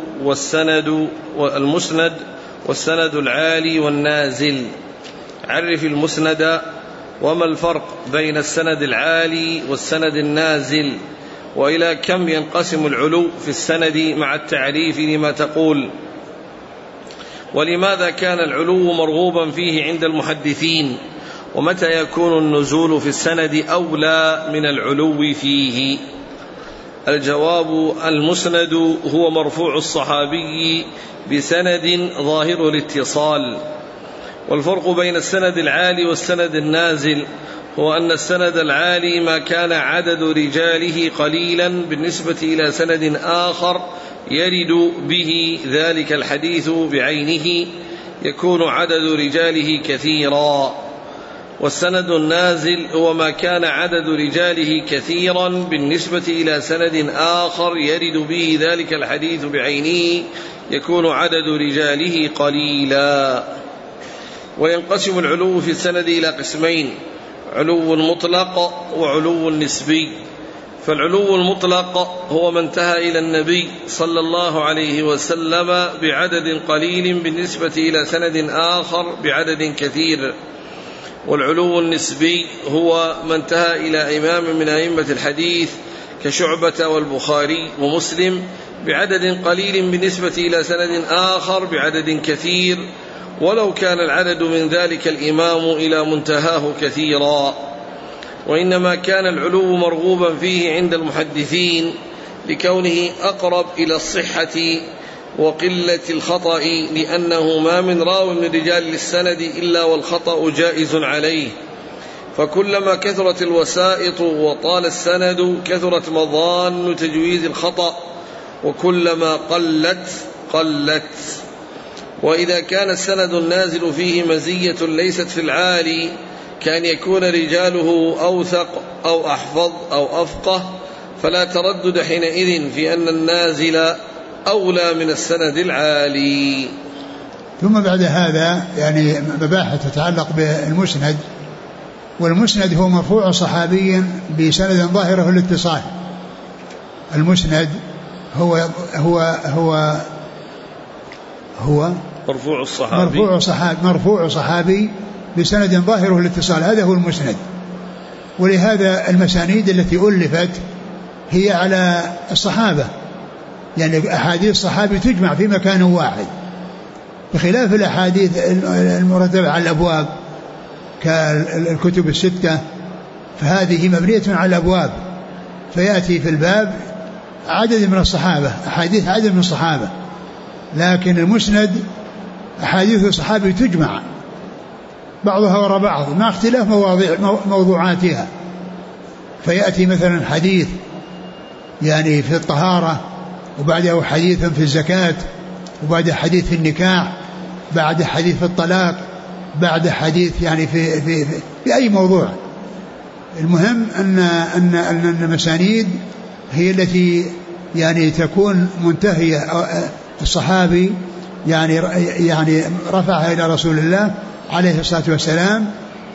والسند العالي والنازل. عرف المسند، وما الفرق بين السند العالي والسند النازل، وإلى كم ينقسم العلو في السند مع التعريف لما تقول، ولماذا كان العلو مرغوبا فيه عند المحدثين، ومتى يكون النزول في السند أولى من العلو فيه؟ الجواب: المسند هو مرفوع الصحابي بسند ظاهر الاتصال. والفرق بين السند العالي والسند النازل هو أن السند العالي ما كان عدد رجاله قليلا بالنسبة إلى سند آخر يرد به ذلك الحديث بعينه يكون عدد رجاله كثيرا، والسند النازل هو ما كان عدد رجاله كثيرا بالنسبة إلى سند آخر يرد به ذلك الحديث بعينه يكون عدد رجاله قليلا. وينقسم العلو في السند إلى قسمين: علو مطلق وعلو نسبي. فالعلو المطلق هو ما انتهى إلى النبي صلى الله عليه وسلم بعدد قليل بالنسبة إلى سند آخر بعدد كثير. والعلو النسبي هو ما انتهى إلى إمام من أئمة الحديث كشعبة والبخاري ومسلم بعدد قليل بالنسبة إلى سند آخر بعدد كثير، ولو كان العدد من ذلك الإمام إلى منتهاه كثيرا. وإنما كان العلو مرغوبا فيه عند المحدثين لكونه أقرب إلى الصحة وقلة الخطأ، لأنه ما من راو من رجال السند إلا والخطأ جائز عليه، فكلما كثرت الوسائط وطال السند كثرت مظان تجويز الخطأ، وكلما قلت. وإذا كان السند النازل فيه مزية ليست في العالي، كان يكون رجاله أوثق أو أحفظ أو أفقه، فلا تردد حينئذ في أن النازل أولى من السند العالي. ثم بعد هذا يعني مباحث تتعلق بالمسند. والمسند هو مرفوع صحابي بسند ظاهره الاتصال. المسند هو مرفوع صحابي بسند ظاهره الاتصال، هذا هو المسند. ولهذا المسانيد التي ألفت هي على الصحابة، يعني أحاديث الصحابي تجمع في مكان واحد، بخلاف الأحاديث المرتبة على الأبواب كالكتب الستة، فهذه مبنية على الأبواب، فيأتي في الباب عدد من الصحابة، أحاديث عدد من الصحابة. لكن المسند أحاديث الصحابي تجمع بعضها وراء بعض مع اختلاف موضوعاتها، فيأتي مثلا حديث يعني في الطهارة، وبعده حديث في الزكاة، وبعده حديث في النكاح، بعد حديث في الطلاق، بعد حديث يعني في أي موضوع. المهم أن المسانيد هي التي يعني تكون منتهية الصحابي يعني رفعها إلى رسول الله عليه الصلاة والسلام،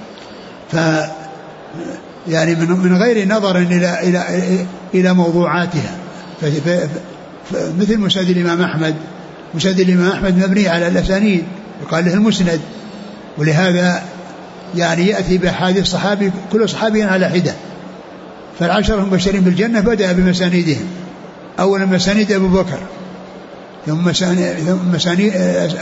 يعني من غير نظر إلى موضوعاتها. مثل مسند الإمام أحمد، مسند الإمام أحمد مبني على الأسانيد يقال له المسند، ولهذا يعني يأتي بأحاديث صحابي كل صحابي على حدة. فالعشرة المبشرين بالجنة بدأ بمسانيدهم، أولا مسانيد أبو بكر، ثم مسانيد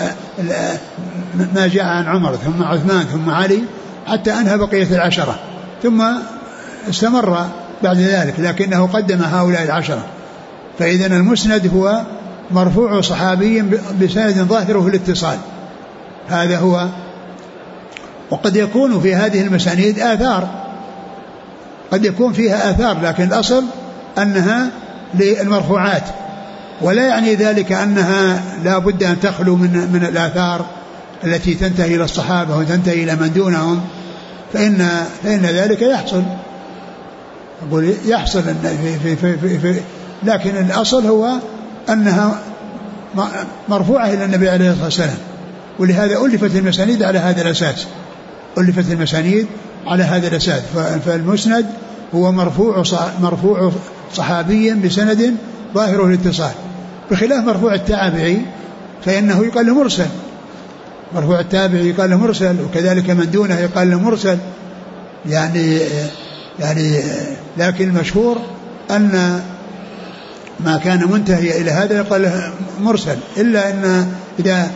ما جاء عن عمر، ثم عثمان، ثم علي، حتى أنهى بقية العشرة، ثم استمر بعد ذلك، لكنه قدم هؤلاء العشرة. فإذا المسند هو مرفوع صحابي بسند ظاهره الاتصال، هذا هو. وقد يكون في هذه المسانيد آثار، قد يكون فيها آثار، لكن الأصل أنها للمرفوعات، ولا يعني ذلك أنها لا بد أن تخلو من الآثار التي تنتهي إلى الصحابة وتنتهي إلى من دونهم، فإن ذلك يحصل، أقول يحصل في لكن الأصل هو أنها مرفوعة إلى النبي عليه الصلاة والسلام. ولهذا ألفت المسانيد على هذا الأساس، ألفت المسانيد على هذا الأساس. فالمسند هو مرفوع صحابيا بسند ظاهره الاتصال، بخلاف مرفوع التابعي فإنه يقال له مرسل، مرفوع التابعي يقال له مرسل، وكذلك من دونه يقال له مرسل. يعني لكن المشهور أن ما كان منتهي إلى هذا يقال له مرسل، إلا أن إذا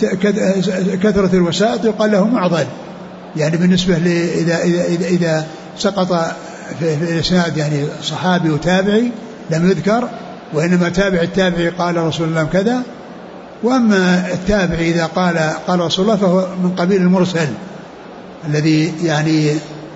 كثرت الوسائط يقال له معضل، يعني بالنسبة إذا سقط في الإسناد يعني صحابي وتابعي لم يذكر، وإنما تابع التابعي قال رسول الله كذا، وأما التابعي إذا قال رسول الله فهو من قبيل المرسل الذي يعني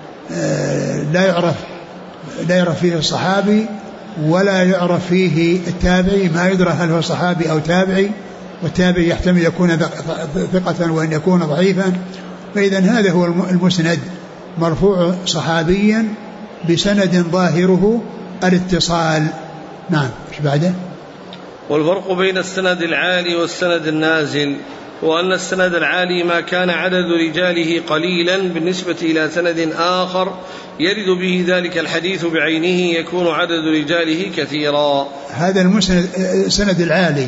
لا يعرف فيه الصحابي ولا يعرف فيه التابعي، ما يدرى هل هو صحابي أو تابعي، والتابعي يحتمل يكون ثقة وإن يكون ضعيفا. فإذا هذا هو المسند، مرفوع صحابيا بسند ظاهره الاتصال. نعم، ايش بعده؟ والفرق بين السند العالي والسند النازل هو أن السند العالي ما كان عدد رجاله قليلا بالنسبة إلى سند آخر يرد به ذلك الحديث بعينه يكون عدد رجاله كثيرا. هذا السند العالي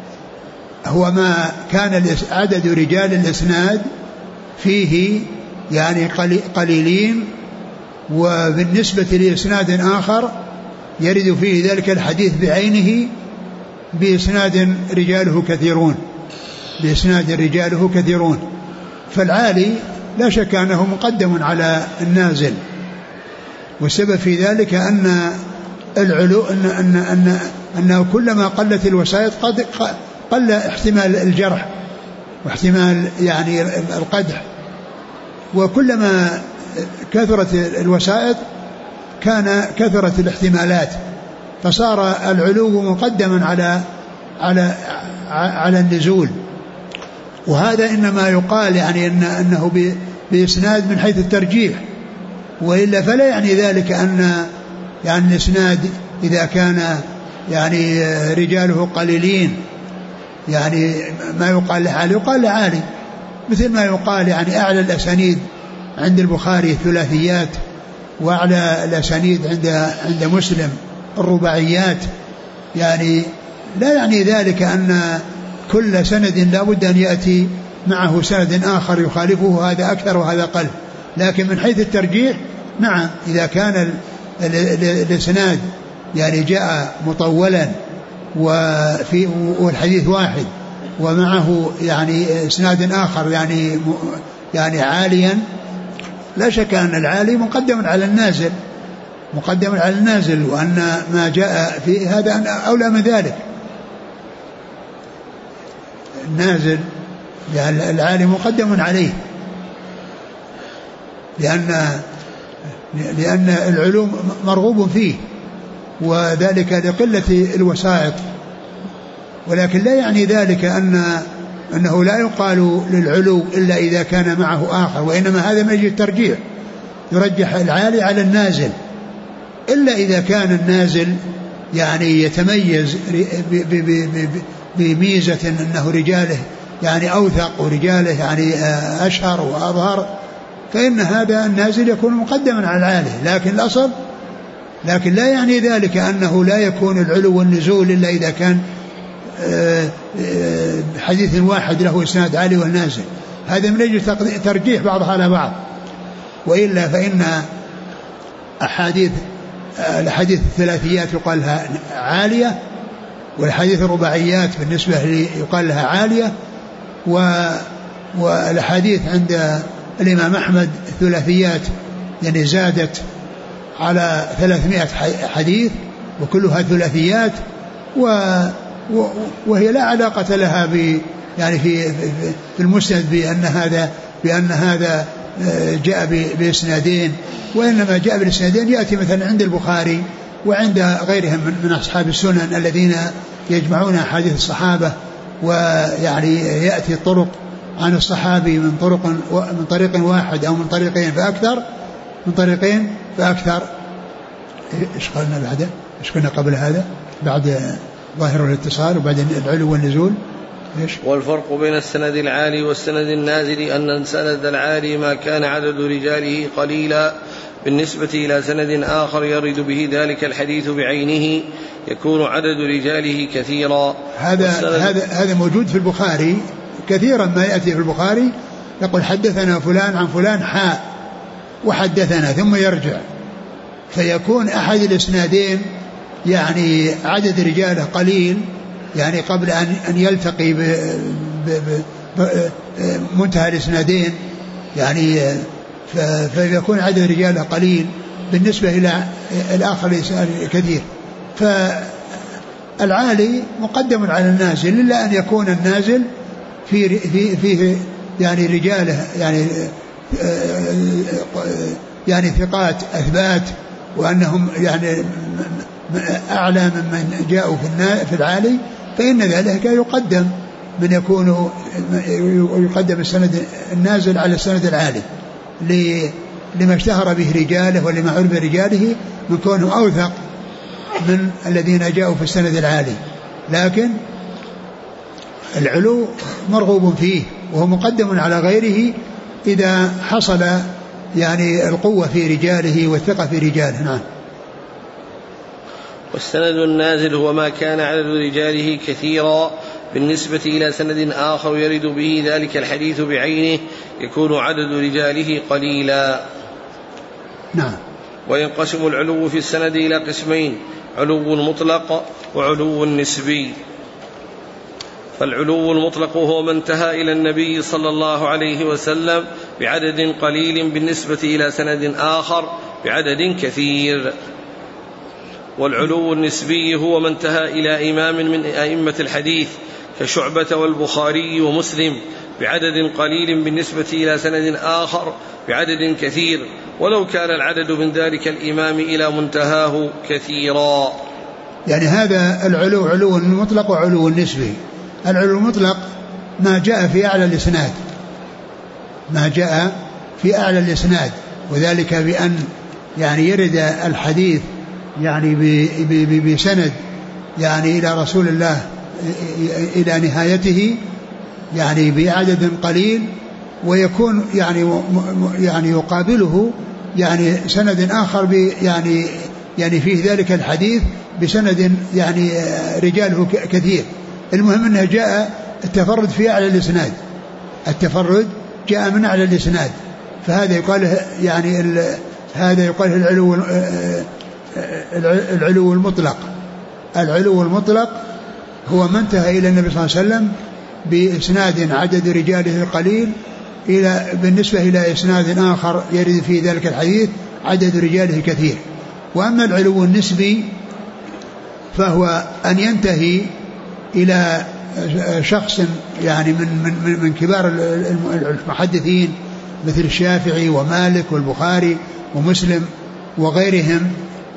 هو ما كان عدد رجال الإسناد فيه يعني قليلين، وبالنسبة لإسناد آخر يرد فيه ذلك الحديث بعينه بإسناد رجاله كثيرون، فالعالي لا شك أنه مقدم على النازل. والسبب في ذلك أن العلو أنه كلما قلت الوسائط قل احتمال الجرح واحتمال يعني القدح. وكلما كثرت الوسائط كان كثرت الاحتمالات، فصار العلو مقدما على النزول. وهذا إنما يقال يعني أنه بإسناد من حيث الترجيح، وإلا فلا يعني ذلك أن يعني الإسناد إذا كان يعني رجاله قليلين يعني ما يقال له عالي، يقال له عالي، مثل ما يقال يعني أعلى الأسانيد عند البخاري الثلاثيات، وأعلى الأسانيد عند مسلم الرباعيات. يعني لا يعني ذلك أن كل سند لا بد أن يأتي معه سند آخر يخالفه، هذا أكثر وهذا قل. لكن من حيث الترجيح نعم، إذا كان الإسناد يعني جاء مطولا والحديث واحد ومعه يعني إسناد آخر يعني عاليا، لا شك أن العالي مقدم على النازل، وأن ما جاء في هذا أولى من ذلك. النازل يعني العالي مقدم عليه، لأن العلوم مرغوب فيه، وذلك لقلة الوسائط. ولكن لا يعني ذلك أنه لا يقال للعلو إلا إذا كان معه آخر، وإنما هذا من أجل الترجيح، يرجح العالي على النازل، إلا إذا كان النازل يعني يتميز بميزة أنه رجاله يعني أوثق ورجاله يعني أشهر وأظهر، فإن هذا النازل يكون مقدما على العالي. لكن الأصل، لكن لا يعني ذلك أنه لا يكون العلو والنزول إلا إذا كان حديث واحد له إسناد عالي والنازل، هذا من أجل ترجيح بعضها على بعض. وإلا فإن الحديث الثلاثيات يقال لها عالية، والحديث الرباعيات بالنسبة لي يقال لها عالية، والحديث عند الإمام أحمد الثلاثيات يعني زادت على 300 حديث وكلها ثلاثيات، وهي لا علاقة لها يعني في المسند بأن هذا جاء بإسنادين، وإنما جاء بالإسنادين يأتي مثلا عند البخاري وعند غيرهم من أصحاب السنن الذين يجمعون أحاديث الصحابة، ويعني يأتي الطرق عن الصحابي من طريق واحد أو من طريقين فأكثر. إيش قلنا بعده؟ إيش قلنا قبل هذا؟ بعد ظاهر الاتصال وبعد العلو والنزول. والفرق بين السند العالي والسند النازل أن السند العالي ما كان عدد رجاله قليلا بالنسبة إلى سند آخر يرد به ذلك الحديث بعينه يكون عدد رجاله كثيرا. هذا موجود في البخاري كثيرا، ما يأتي في البخاري يقول حدثنا فلان عن فلان حاء وحدثنا ثم يرجع، فيكون أحد الإسنادين يعني عدد رجاله قليل يعني قبل أن يلتقي بمنتهى الإسنادين، يعني فيكون عدد رجاله قليل بالنسبة إلى الآخر كثير. فالعالي مقدم على النازل، إلا أن يكون النازل فيه يعني رجاله يعني ثقات أثبات، وأنهم يعني أعلى ممن جاءوا في العالي، فإن ذلك يقدم يقدم السند النازل على السند العالي لما اشتهر به رجاله ولما عرف رجاله من كونه أوثق من الذين جاءوا في السند العالي. لكن العلو مرغوب فيه وهو مقدم على غيره إذا حصل يعني القوة في رجاله والثقة في رجاله. نعم. والسند النازل هو ما كان عدد رجاله كثيرا بالنسبة إلى سند آخر يرد به ذلك الحديث بعينه يكون عدد رجاله قليلا. نعم. وينقسم العلو في السند إلى قسمين: علو مطلق وعلو نسبي. فالعلو المطلق هو ما انتهى إلى النبي صلى الله عليه وسلم بعدد قليل بالنسبة إلى سند آخر بعدد كثير. والعلو النسبي هو ما انتهى إلى إمام من أئمة الحديث كشعبة والبخاري ومسلم بعدد قليل بالنسبة إلى سند آخر بعدد كثير، ولو كان العدد من ذلك الإمام إلى منتهاه كثيرا. يعني هذا العلو علو المطلق وعلو النسبي. العلو المطلق ما جاء في أعلى الإسناد، ما جاء في أعلى الإسناد، وذلك بأن يعني يرد الحديث يعني بسند يعني إلى رسول الله إلى نهايته يعني بعدد قليل، ويكون يعني يقابله يعني سند آخر يعني فيه ذلك الحديث بسند يعني رجاله كثير. المهم أنه جاء التفرد في أعلى الإسناد، التفرد جاء من أعلى الإسناد، فهذا يقال يعني هذا يقال العلو المطلق. العلو المطلق هو ما انتهى إلى النبي صلى الله عليه وسلم بإسناد عدد رجاله قليل بالنسبة إلى إسناد آخر يرد في ذلك الحديث عدد رجاله كثير. وأما العلو النسبي فهو أن ينتهي إلى شخص يعني من كبار المحدثين مثل الشافعي ومالك والبخاري ومسلم وغيرهم،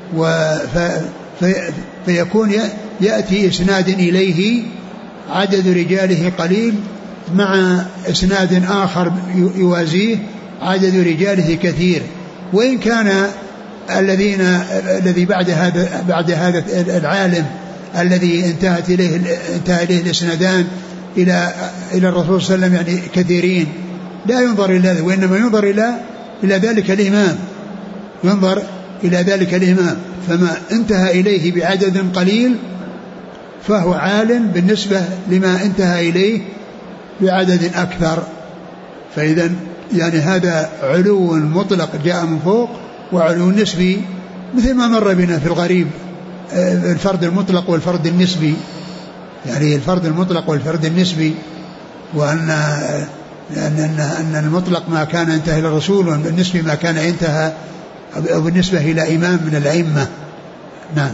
فيكون يأتي إسناد إليه عدد رجاله قليل مع إسناد آخر يوازيه عدد رجاله كثير، وإن كان الذي بعد هذا العالم الذي انتهى إليه الإسنادان إلى الرسول صلى الله عليه وسلم يعني كثيرين، لا ينظر إلى ذلك، وإنما ينظر إلى ذلك الإمام، ينظر إلى ذلك الإمام، فما انتهى إليه بعدد قليل فهو عال بالنسبة لما انتهى إليه بعدد أكثر. فإذا يعني هذا علو مطلق جاء من فوق، وعلو نسبي مثل ما مر بنا في الغريب الفرد المطلق والفرد النسبي، يعني الفرد المطلق والفرد النسبي، وأن المطلق ما كان انتهى إلى الرسول، والنسبي ما كان انتهى بالنسبة إلى إمام من الأئمة. نعم.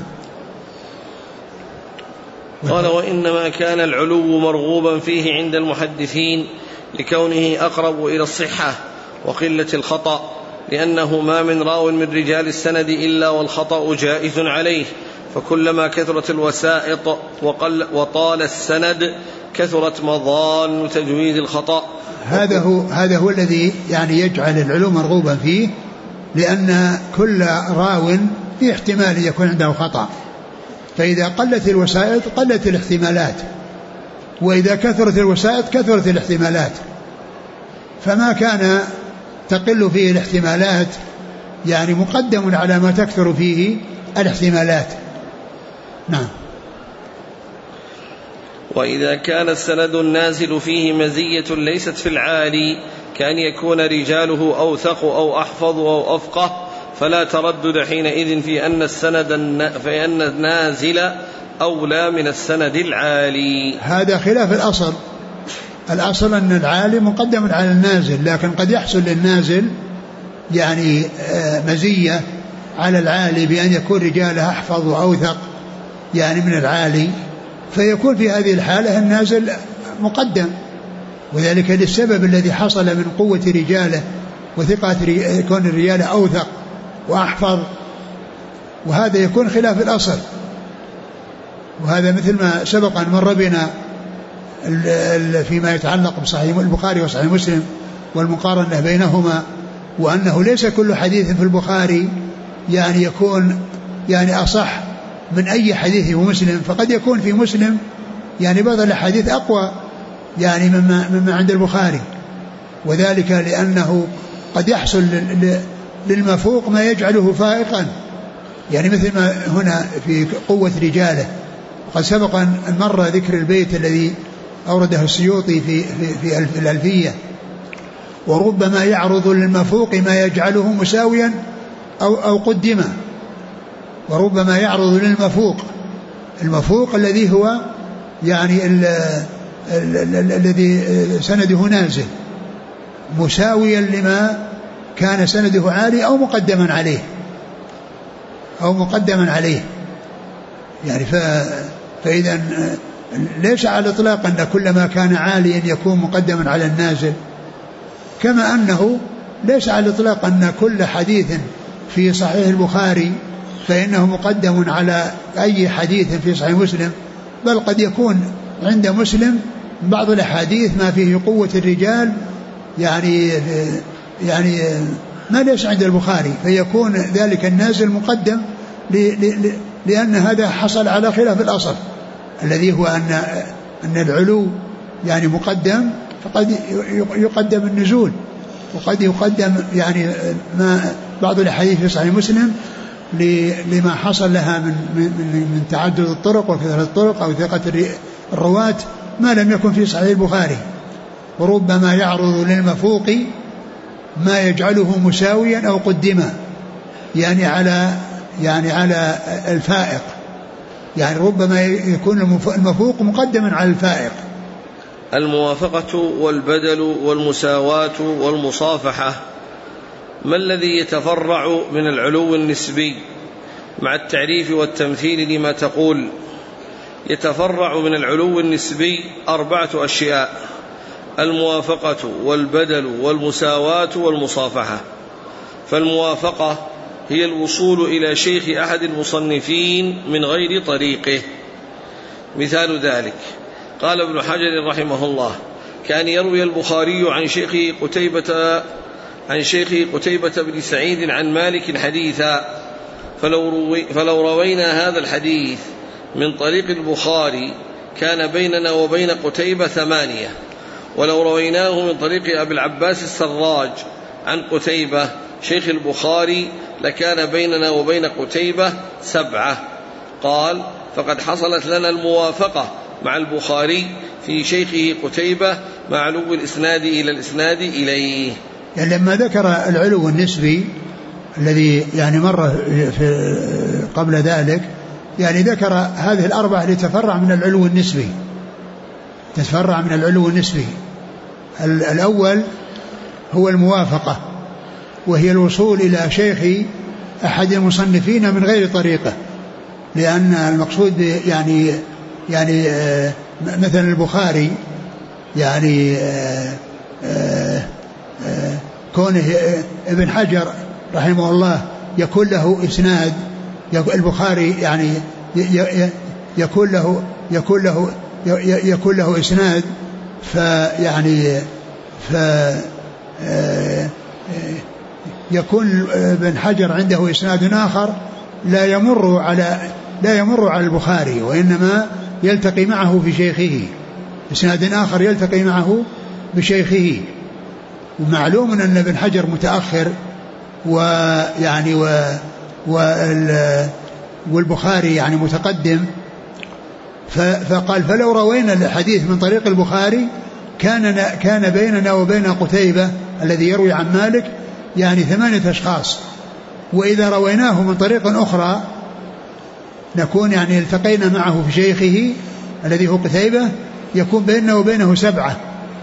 قال: وإنما كان العلو مرغوبا فيه عند المحدثين لكونه أقرب إلى الصحة وقلة الخطأ، لأنه ما من راو من رجال السند إلا والخطأ جائز عليه، فكلما كثرت الوسائط وطال السند كثرت مظان تجويز الخطأ. هذا هو الذي يعني يجعل العلو مرغوبا فيه، لأن كل راو في احتمال يكون عنده خطأ، فإذا قلت الوسائط قلت الاحتمالات، وإذا كثرت الوسائط كثرت الاحتمالات، فما كان تقل فيه الاحتمالات يعني مقدم على ما تكثر فيه الاحتمالات. نعم. وإذا كان السند النازل فيه مزية ليست في العالي كأن يكون رجاله أوثق أو أحفظ أو أفقه، فلا تردد حينئذ في أن النازل أولى من السند العالي. هذا خلاف الأصل. الأصل أن العالي مقدم على النازل، لكن قد يحصل للنازل يعني مزية على العالي بأن يكون رجاله أحفظ وأوثق يعني من العالي، فيكون في هذه الحالة النازل مقدم، وذلك للسبب الذي حصل من قوة رجاله وثقة يكون الرجال أوثق وأحفظ، وهذا يكون خلاف الأصل. وهذا مثل ما سبق أن مر بنا فيما يتعلق بصحيح البخاري وصحيح مسلم والمقارنة بينهما، وأنه ليس كل حديث في البخاري يعني يكون يعني أصح من أي حديث في مسلم، فقد يكون في مسلم يعني بعض الحديث أقوى يعني مما عند البخاري، وذلك لأنه قد يحصل للمفوق ما يجعله فائقا، يعني مثل ما هنا في قوة رجاله. وقد سبق أن مر ذكر البيت الذي أورده السيوطي في الألفية: وربما يعرض للمفوق ما يجعله مساويا أو قدما. وربما يعرض للمفوق، المفوق الذي هو يعني الذي سنده نازل، مساويا لما كان سنده عالي أو مقدما عليه يعني فإذا ليس على الإطلاق أن كل ما كان عاليا يكون مقدما على النازل، كما أنه ليس على الإطلاق أن كل حديث في صحيح البخاري فإنه مقدم على أي حديث في صحيح مسلم، بل قد يكون عند مسلم بعض الأحاديث ما فيه قوة الرجال يعني ما ليس عند البخاري، فيكون ذلك النازل مقدم لأن هذا حصل على خلاف الأصل الذي هو أن العلو يعني مقدم، فقد يقدم النزول، وقد يقدم يعني ما بعض الأحاديث في صحيح مسلم لما حصل لها من تعدد الطرق وكثرة الطرق أو ثقة الرواة ما لم يكن في صحيح البخاري، وربما يعرض للمفوق ما يجعله مساويا أو قدما يعني على الفائق، يعني ربما يكون المفوق مقدما على الفائق. الموافقة والبدل والمساواة والمصافحة، ما الذي يتفرع من العلو النسبي مع التعريف والتمثيل لما تقول؟ يتفرع من العلو النسبي 4 أشياء: الموافقة والبدل والمساواة والمصافحة. فالموافقة هي الوصول إلى شيخ أحد المصنفين من غير طريقه. مثال ذلك قال ابن حجر رحمه الله: كان يروي البخاري عن شيخه قتيبة بن سعيد عن مالك حديثا، فلو روينا هذا الحديث من طريق البخاري كان بيننا وبين قتيبة 8، ولو رويناه من طريق أبي العباس السراج عن قتيبة شيخ البخاري لكان بيننا وبين قتيبة 7. قال: فقد حصلت لنا الموافقة مع البخاري في شيخه قتيبة مع علو الإسناد إلى الإسناد إليه. يعني لما ذكر العلو النسبي الذي يعني مر قبل ذلك، يعني ذكر هذه 4 لتفرع من العلو النسبي، تتفرع من العلو النسبي. الأول هو الموافقة، وهي الوصول إلى شيخ أحد المصنفين من غير طريقة، لأن المقصود يعني مثلا البخاري يعني كونه ابن حجر رحمه الله يكون له إسناد، البخاري يعني يكون له إسناد، يكون ابن حجر عنده إسناد آخر لا يمر على البخاري، وإنما يلتقي معه في شيخه، إسناد آخر يلتقي معه بشيخه. ومعلوم أن ابن حجر متأخر والبخاري يعني متقدم، فقال: فلو روينا الحديث من طريق البخاري كان بيننا وبين قتيبة الذي يروي عن مالك يعني 8 أشخاص، وإذا رويناه من طريق أخرى نكون يعني التقينا معه في شيخه الذي هو قتيبة، يكون بيننا وبينه 7.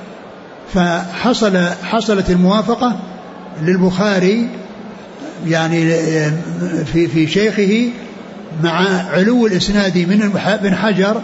فحصلت الموافقة للبخاري يعني في شيخه مع علو الإسناد من ابن حجر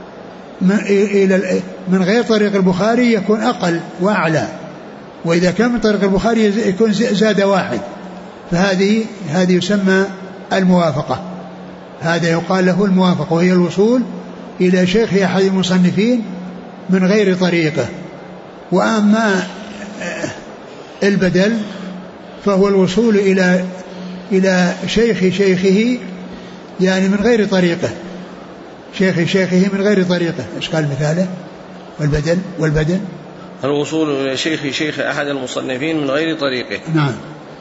من غير طريق البخاري يكون أقل وأعلى، وإذا كان من طريق البخاري يكون زاد 1. فهذه يسمى الموافقة، هذا يقال له الموافقة، وهي الوصول إلى شيخ أحد المصنفين من غير طريقه. وأما البدل فهو الوصول إلى شيخه يعني من غير طريقه، شيخه من غير طريقه. إيش قال مثاله؟ والبدل الوصول إلى شيخ أحد المصنفين من غير طريقه. نعم.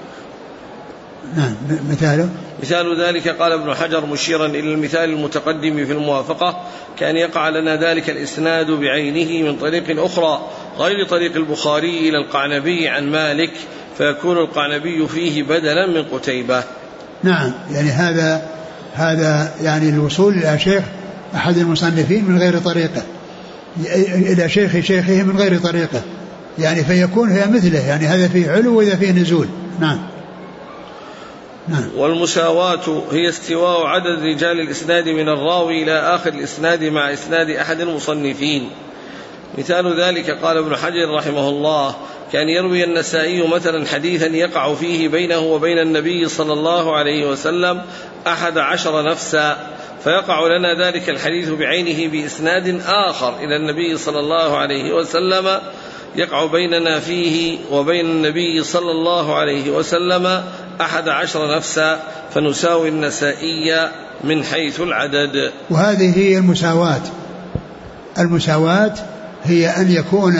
مثاله: مثال ذلك قال ابن حجر مشيرا إلى المثال المتقدم في الموافقة: كان يقع لنا ذلك الإسناد بعينه من طريق أخرى غير طريق البخاري إلى القعنبي عن مالك، فيكون القعنبي فيه بدلا من قتيبة. نعم، يعني هذا يعني الوصول إلى شيخ أحد المصنفين من غير طريقه، إلى شيخه من غير طريقه، يعني فيكون هي مثله، يعني هذا فيه علو وإذا فيه نزول. نعم. نعم. والمساواة هي استواء عدد رجال الإسناد من الراوي إلى آخر الإسناد مع إسناد أحد المصنفين. مثال ذلك قال ابن حجر رحمه الله: كان يروي النسائي مثلا حديثا يقع فيه بينه وبين النبي صلى الله عليه وسلم 11 نفسا، فيقع لنا ذلك الحديث بعينه بإسناد آخر إلى النبي صلى الله عليه وسلم يقع بيننا فيه وبين النبي صلى الله عليه وسلم 11 نفسا، فنساوي النسائي من حيث العدد. وهذه هي المساواة. المساواة هي أن يكون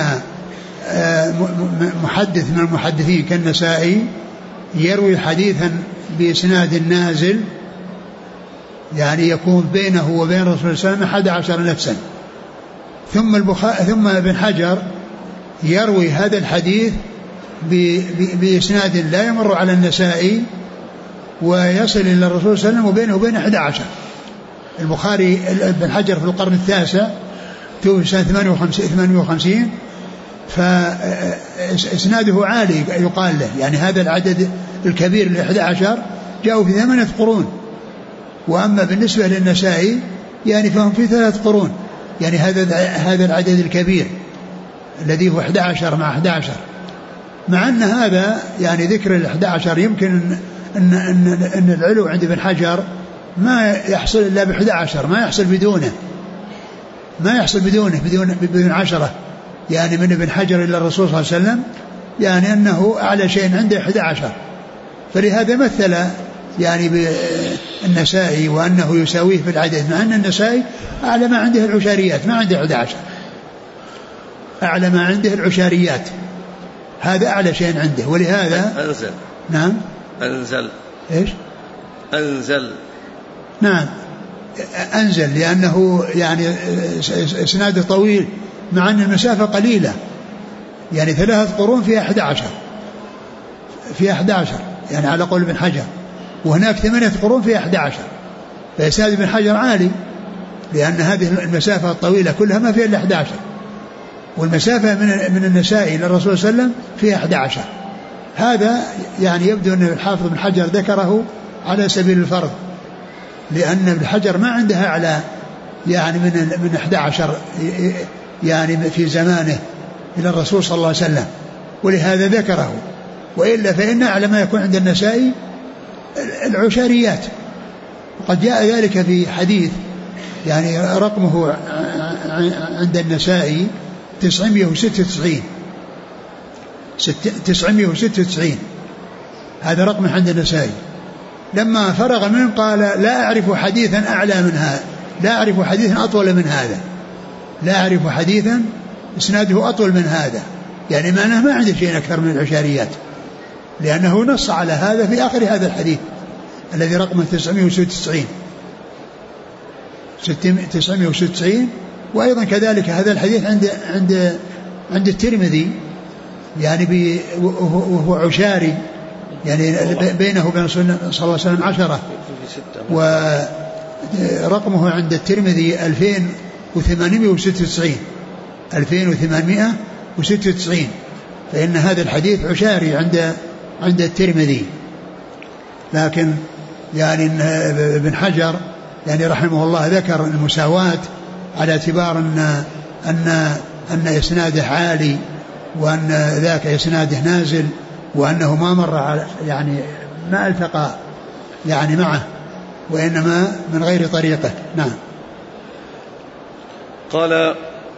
محدث من المحدثين كالنسائي يروي حديثا بإسناد نازل، يعني يكون بينه وبين رسول الله صلى الله عليه وسلم 11 نفسا، ثم ابن حجر يروي هذا الحديث بإسناد لا يمر على النسائي ويصل إلى الرسول صلى الله عليه وسلم وبينه وبين 11. البخاري ابن حجر في القرن التاسع توفي سنة 58 فإسناده عالي يقال له، يعني هذا العدد الكبير ال 11 جاءوا في 8 قرون، وأما بالنسبة للنسائي يعني فهم في 3 قرون، يعني هذا العدد الكبير الذي هو 11 مع 11، مع أن هذا يعني ذكر ال 11 يمكن أن العلو عند ابن حجر ما يحصل إلا ب 11، ما يحصل بدون 10، يعني من ابن حجر إلى الرسول صلى الله عليه وسلم يعني أنه أعلى شيء عنده 11، فلهذا مثل يعني بالنسائي وأنه يساويه في العدد، مع أن النسائي أعلى ما عنده العشاريات، ما عنده 11، أعلى ما عنده العشاريات، هذا أعلى شيء عنده. ولهذا أنزل. نعم أنزل. إيش؟ أنزل. نعم أنزل، لأنه يعني إسناده طويل مع أن المسافة قليلة، يعني 3 قرون فيها 11 يعني على قول ابن حجر، وهناك 8 قرون فيها 11، فإسناد ابن حجر عالي لأن هذه المسافة الطويلة كلها ما فيها إلا 11، والمسافة من النسائي إلى الرسول صلى الله عليه وسلم فيها 11. هذا يعني يبدو أن الحافظ ابن حجر ذكره على سبيل الفرض، لأن ابن حجر ما عندها على يعني من 11 يعني في زمانه إلى الرسول صلى الله عليه وسلم، ولهذا ذكره، وإلا فإن أعلى ما يكون عند النسائي العشاريات. وقد جاء ذلك في حديث يعني رقمه عند النسائي 996، هذا رقم عند النسائي. لما فرغ منه قال: لا أعرف حديثا أعلى من هذا، لا أعرف حديثا أطول من هذا، لا أعرف حديثا إسناده أطول من هذا، يعني معناه ما عنده شيء أكثر من العشاريات، لأنه نص على هذا في آخر هذا الحديث الذي رقمه 996. وأيضا كذلك هذا الحديث عند الترمذي، يعني وهو عشاري، يعني بينه وبين صلى الله عليه وسلم 10، ورقمه عند الترمذي 2896، فإن هذا الحديث عشاري عند الترمذي. لكن يعني ابن حجر يعني رحمه الله ذكر المساواة على اعتبار أن إسناده عالي، وأن ذاك إسناده نازل، وأنه ما مر يعني ما التقى يعني معه، وإنما من غير طريقه. نعم. قال: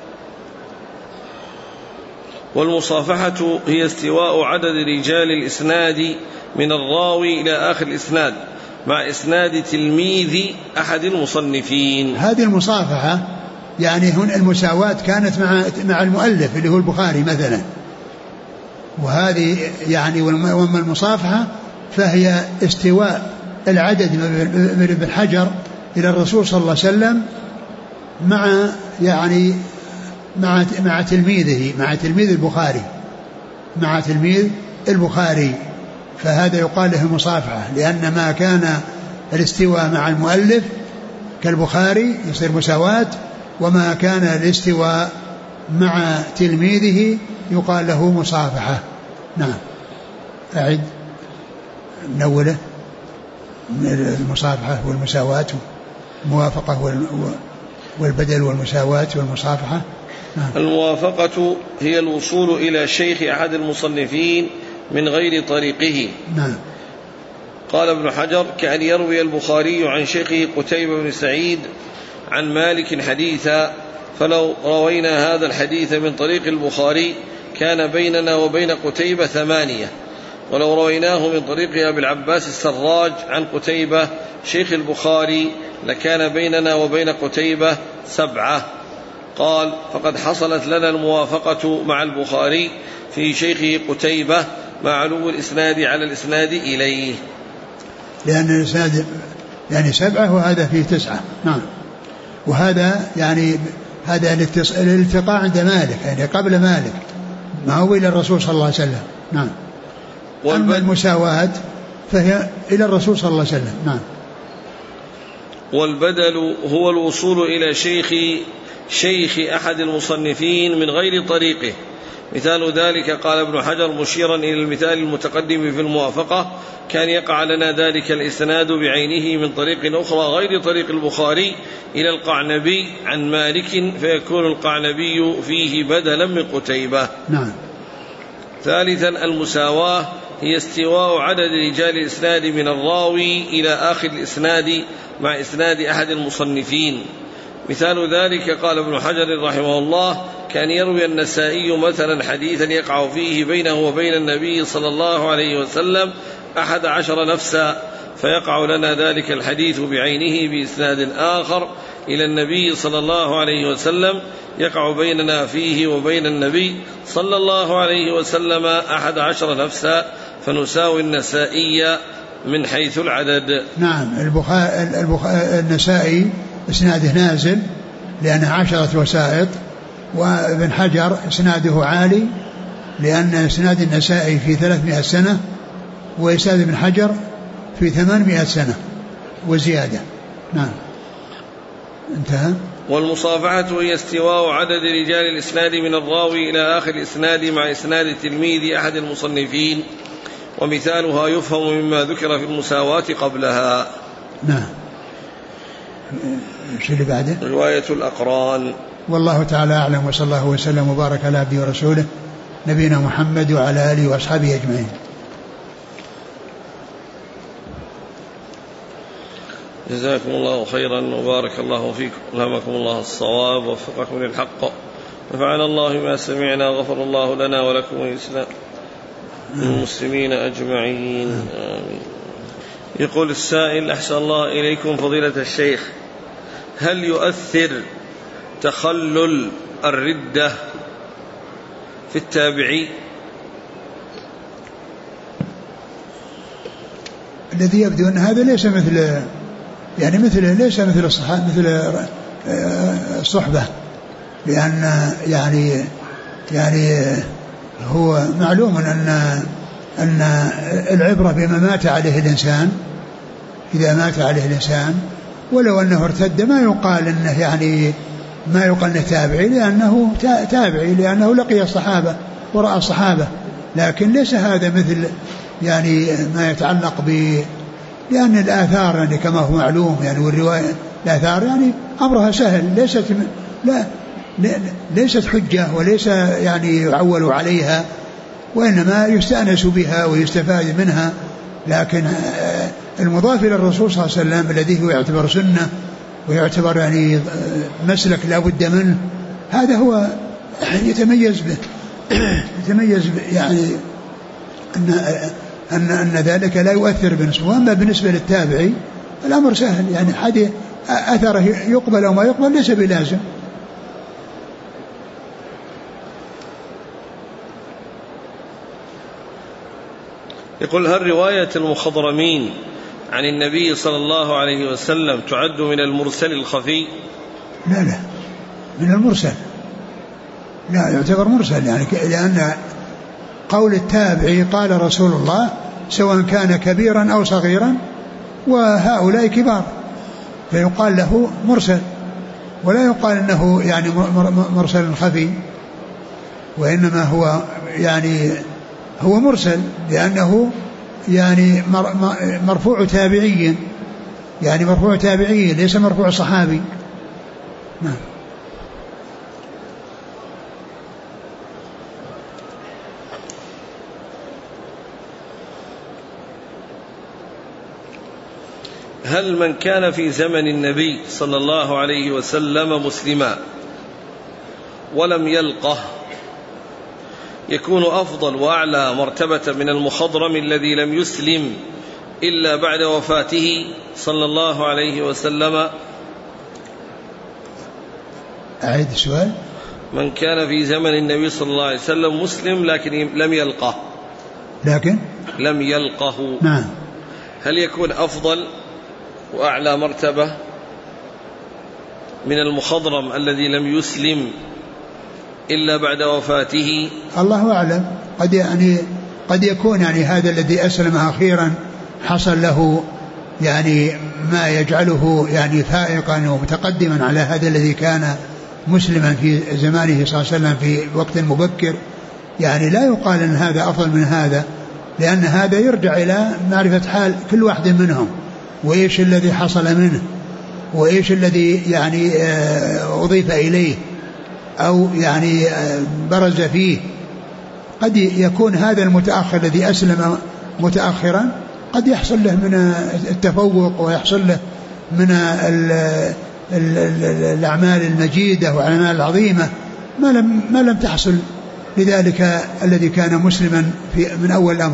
والمصافحة هي استواء عدد رجال الإسناد من الراوي إلى آخر الإسناد مع إسناد تلميذ أحد المصنفين. هذه المصافحة يعني هنا المساواة كانت مع المؤلف اللي هو البخاري مثلا، وهذه يعني وما المصافحة فهي استواء العدد من ابن حجر إلى الرسول صلى الله عليه وسلم مع تلميذه، مع تلميذ البخاري، فهذا يقال له المصافحة، لأن ما كان الاستواء مع المؤلف كالبخاري يصير مساواة، وما كان الاستواء مع تلميذه يقال له مصافحة. نعم. أعد من أوله. المصافحة والمساواة، الموافقة والبدل والمساواة والمصافحة. الموافقة هي الوصول إلى شيخ أحد المصنفين من غير طريقه. نعم. قال ابن حجر: كأن يروي البخاري عن شيخه قتيبة بن سعيد عن مالك حديثا، فلو روينا هذا الحديث من طريق البخاري كان بيننا وبين قتيبة 8، ولو رويناه من طريق أبي العباس السراج عن قتيبة شيخ البخاري لكان بيننا وبين قتيبة 7. قال: فقد حصلت لنا الموافقة مع البخاري في شيخه قتيبة مع علو الإسناد على الإسناد إليه، لأن الإسناد يعني 7 وهذا فيه 9. نعم. وهذا يعني هذا الالتقاء عند مالك، يعني قبل مالك، ما هو إلى الرسول صلى الله عليه وسلم. نعم. أما المساواة فهي إلى الرسول صلى الله عليه وسلم. نعم. والبدل هو الوصول إلى شيخ أحد المصنفين من غير طريقه. مثال ذلك قال ابن حجر مشيرا إلى المثال المتقدم في الموافقة: كان يقع لنا ذلك الإسناد بعينه من طريق أخرى غير طريق البخاري إلى القعنبي عن مالك، فيكون القعنبي فيه بدلا من قتيبة. نعم. ثالثا المساواة هي استواء عدد رجال الإسناد من الراوي إلى آخر الإسناد مع إسناد أحد المصنفين. مثال ذلك قال ابن حجر رحمه الله: كان يروي النسائي مثلا حديثا يقع فيه بينه وبين النبي صلى الله عليه وسلم 11 نفسا، فيقع لنا ذلك الحديث بعينه بإسناد آخر إلى النبي صلى الله عليه وسلم يقع بيننا فيه وبين النبي صلى الله عليه وسلم 11 نفسا، فنساوي النسائي من حيث العدد. نعم. النسائي إسناده نازل لأنه 10 وسائط، وابن حجر إسناده عالي لأن إسناد النسائي في 300 سنة، وإسناد ابن حجر في 800 سنة وزيادة. نعم. انتهى. والمصافحة هي استواء عدد رجال الإسناد من الراوي إلى آخر الإسناد مع إسناد تلميذ أحد المصنفين، ومثالها يفهم مما ذكر في المساواة قبلها. نعم. شو اللي بعده؟ رواية الأقران. والله تعالى أعلم، وصلى الله وسلم وبارك على عبده ورسوله نبينا محمد وعلى آله وأصحابه أجمعين. جزاكم الله خيرا وبارك الله فيكم، ألهمكم الله الصواب ووفقكم للحق، نفعنا الله ما سمعنا، غفر الله لنا ولكم والإسلام المسلمين أجمعين، آمين. يقول السائل: أحسن الله إليكم فضيلة الشيخ، هل يؤثر تخلل الردة في التابعي؟ الذي يبدو أن هذا ليس مثل ليس مثل الصحابة، مثل الصحبة، لأن يعني هو معلوم أن العبرة بما مات عليه الإنسان. إذا مات عليه الإنسان ولو أنه ارتد ما يقال أنه تابعي، لأنه تابعي لأنه لقي الصحابة ورأى الصحابة، لكن ليس هذا مثل ما يتعلق لأن الآثار كما هو معلوم والرواية الآثار أمرها سهل، ليست حجة وليس يعول عليها، وإنما يستأنس بها ويستفاد منها. لكن المضاف إلى الرسول صلى الله عليه وسلم الذي هو يعتبر سنة ويعتبر مسلك لا بد منه، هذا هو يتميز به أن ذلك لا يؤثر بالنسبة. وأما بالنسبة للتابعي الأمر سهل، حد أثره يقبل أو ما يقبل ليس بلازم. يقول: هل رواية المخضرمين عن النبي صلى الله عليه وسلم تعد من المرسل الخفي؟ لا من المرسل، لا يعتبر مرسل، لأن قول التابعي قال رسول الله سواء كان كبيرا أو صغيرا، وهؤلاء كبار، فيقال له مرسل، ولا يقال أنه مرسل خفي، وإنما هو هو مرسل لأنه يعني مرفوع تابعي، يعني مرفوع تابعي ليس مرفوع صحابي. نعم. هل من كان في زمن النبي صلى الله عليه وسلم مسلما ولم يلقه يكون أفضل وأعلى مرتبة من المخضرم الذي لم يسلم إلا بعد وفاته صلى الله عليه وسلم؟ أعيد السؤال. من كان في زمن النبي صلى الله عليه وسلم مسلم لكن لم يلقه نعم. هل يكون أفضل وأعلى مرتبة من المخضرم الذي لم يسلم إلا بعد وفاته؟ الله أعلم. قد يكون يعني هذا الذي أسلم أخيرا حصل له يعني ما يجعله يعني فائقا ومتقدما على هذا الذي كان مسلما في زمانه صلى الله عليه وسلم في وقت مبكر. يعني لا يقال أن هذا أفضل من هذا، لأن هذا يرجع إلى معرفة حال كل واحد منهم، وإيش الذي حصل منه، وإيش الذي يعني أضيف إليه أو يعني برز فيه. قد يكون هذا المتأخر الذي أسلم متأخرا قد يحصل له من التفوق ويحصل له من الأعمال المجيدة والأعمال العظيمة ما لم تحصل لذلك الذي كان مسلما من أول الأمر.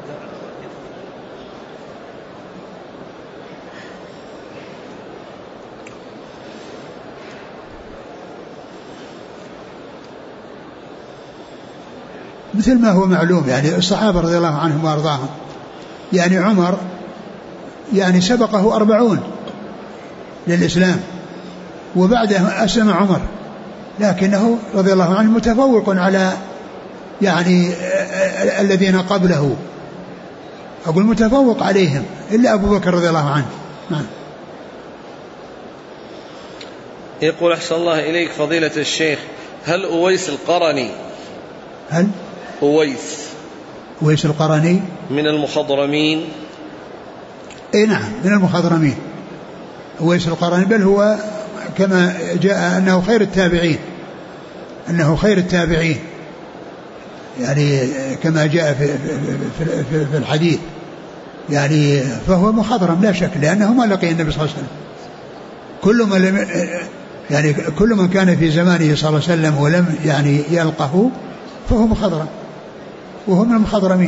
مثل ما هو معلوم يعني الصحابة رضي الله عنهم وأرضاهم، يعني عمر يعني سبقه 40 للإسلام وبعده أسلم عمر، لكنه رضي الله عنه متفوق على يعني الذين قبله، أقول متفوق عليهم إلا أبو بكر رضي الله عنه. نعم. يقول أحسن الله إليك فضيلة الشيخ، هل أويس القرني أويس القرني من المخضرمين؟ اي نعم من المخضرمين أويس القرني، بل هو كما جاء أنه خير التابعين يعني كما جاء في الحديث، يعني فهو مخضرم لا شك، لأنه ما لقي النبي صلى الله عليه وسلم. كل من كان في زمانه صلى الله عليه وسلم ولم يعني يلقه فهو مخضرم، وهو من المخضرمين.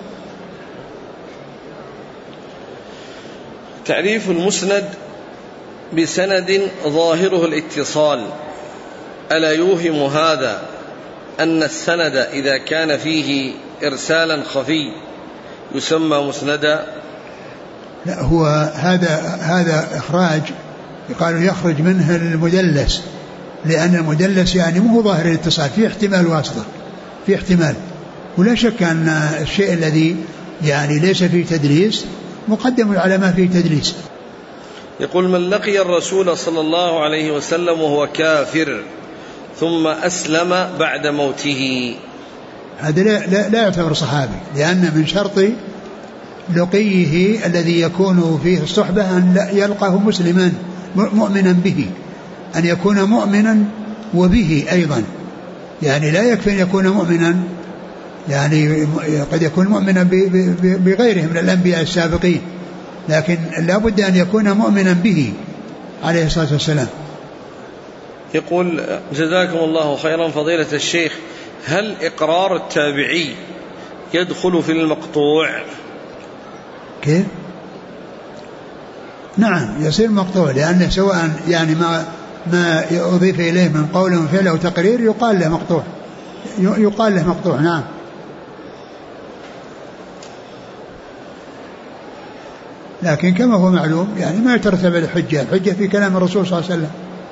تعريف المسند بسند ظاهره الاتصال، ألا يوهم هذا أن السند إذا كان فيه إرسالا خفي يسمى مسندا؟ لا، هو هذا إخراج قالوا يخرج منه المدلس، لأن المدلس يعني مو ظاهر الاتصال، فيه احتمال واسطة، فيه احتمال، ولا شك أن الشيء الذي يعني ليس فيه تدليس مقدم على ما فيه تدليس. يقول من لقي الرسول صلى الله عليه وسلم وهو كافر ثم أسلم بعد موته، هذا لا يعتبر صحابي، لأن من شرط لقيه الذي يكون فيه الصحبة أن يلقاه مسلما مؤمنا به، أن يكون مؤمنا وبه أيضا، يعني لا يكفي أن يكون مؤمنا، يعني قد يكون مؤمنا بغيره من الأنبياء السابقين، لكن لا بد أن يكون مؤمنا به عليه الصلاة والسلام. يقول جزاكم الله خيرا فضيلة الشيخ، هل إقرار التابعي يدخل في المقطوع؟ كيف؟ نعم يصير مقطوع، لأنه سواء يعني ما أضيف إليه من قول وفعل أو تقرير يقال له مقطوع. نعم. لكن كما هو معلوم يعني ما يترتب الحجة في كلام الرسول صلى الله عليه وسلم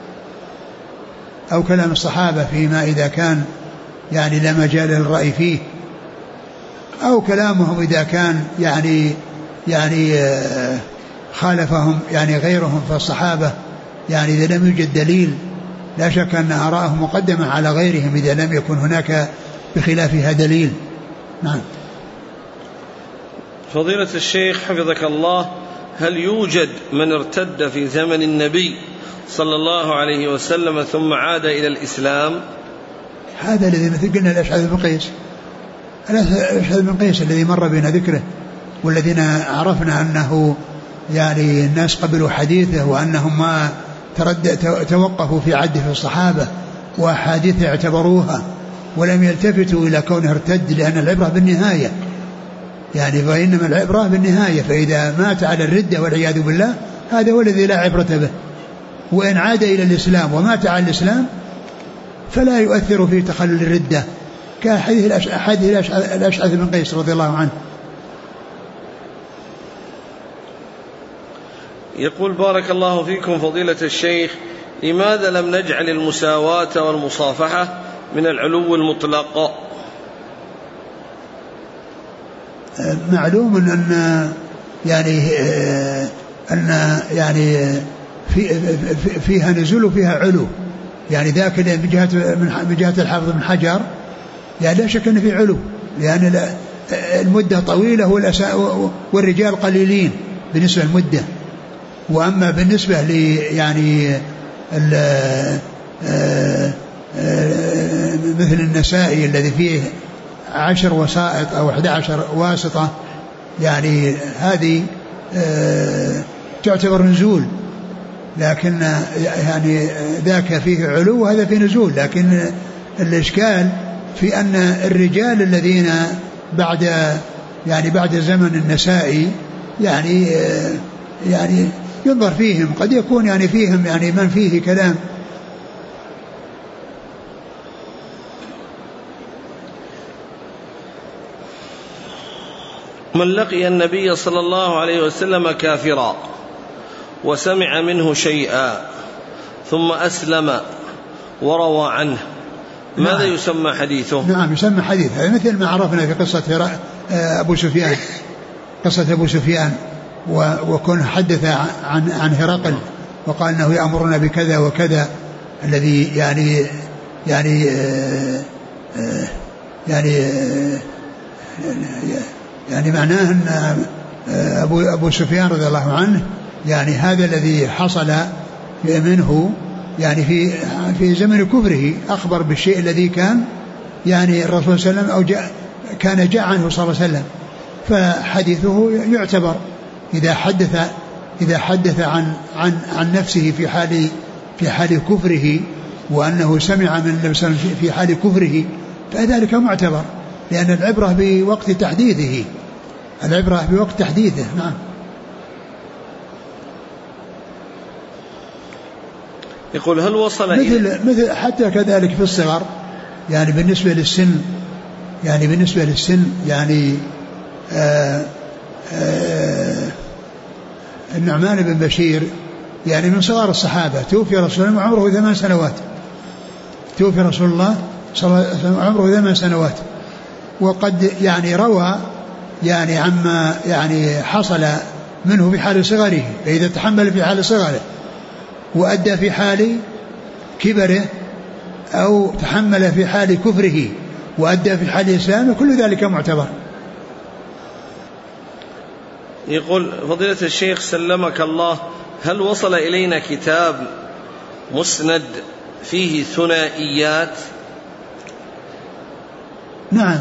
أو كلام الصحابة فيما إذا كان يعني لا مجال للرأي فيه، أو كلامهم إذا كان يعني خالفهم يعني غيرهم فالصحابة، يعني إذا لم يوجد دليل لا شك أن آراءهم مقدمة على غيرهم إذا لم يكن هناك بخلافها دليل. نعم. فضيلة الشيخ حفظك الله، هل يوجد من ارتد في زمن النبي صلى الله عليه وسلم ثم عاد إلى الإسلام؟ هذا الذي مثل قلنا الأشعث بن قيس، الأشعث بن قيس الذي مر بنا ذكره، والذين عرفنا أنه يعني الناس قبلوا حديثه وأنهم ما توقفوا في عده في الصحابة وأحاديث اعتبروها ولم يلتفتوا إلى كونه ارتد، لأن العبرة بالنهاية، يعني فإنما العبرة بالنهاية، فإذا مات على الردة والعياذ بالله هذا هو الذي لا عبرة به، وإن عاد إلى الإسلام ومات على الإسلام فلا يؤثر في تخلل الردة كحديث الأشعث بن قيس رضي الله عنه. يقول بارك الله فيكم فضيلة الشيخ، لماذا لم نجعل المساواة والمصافحة من العلو المطلق؟ معلوم أن يعني فيها نزول وفيها علو، يعني ذاك من جهة الحافظ بن حجر يعني لا شك أن في علو، لأن المدة طويلة والرجال قليلين بالنسبة للمدة. وأما بالنسبة يعني مثل النسائي الذي فيه 10 وسائط أو 11 واسطة، يعني هذه تعتبر نزول، لكن يعني ذاك فيه علو وهذا فيه نزول. لكن الإشكال في أن الرجال الذين بعد زمن النسائي يعني ينظر فيهم، قد يكون يعني فيهم يعني من فيه كلام. من لقي النبي صلى الله عليه وسلم كافرا وسمع منه شيئا ثم أسلم وروى عنه، ماذا يسمى حديثه؟ نعم يسمى حديث، مثل ما عرفنا في قصة أبو سفيان، قصة أبو سفيان وكن حدث عن هرقل وقال أنه يأمرنا بكذا وكذا، الذي يعني معناه أن أبو سفيان رضي الله عنه يعني هذا الذي حصل منه يعني في زمن كفره، أخبر بالشيء الذي كان يعني الرسول صلى الله عليه وسلم أو كان جاء عنه صلى الله عليه وسلم، فحديثه يعتبر إذا حدث عن نفسه في حال كفره، وأنه سمع من النبي صلى الله عليه وسلم في حال كفره، فذلك معتبر، لأن العبرة بوقت تحديثه، العبرة بوقت تحديثه. نعم. يقول هل وصل مثل حتى كذلك في الصغر، يعني بالنسبة للسن يعني النعمان بن بشير يعني من صغار الصحابة، توفي رسول الله وعمره 8 سنوات، توفي رسول الله صلى الله عليه وسلم وعمره 8 سنوات، وقد يعني روى يعني عما يعني حصل منه في حال صغره، فإذا تحمل في حال صغره وأدى في حال كبره أو تحمل في حال كفره وأدى في حال إسلامه، كل ذلك معتبر. يقول فضيلة الشيخ سلمك الله، هل وصل إلينا كتاب مسند فيه ثنائيات؟ نعم،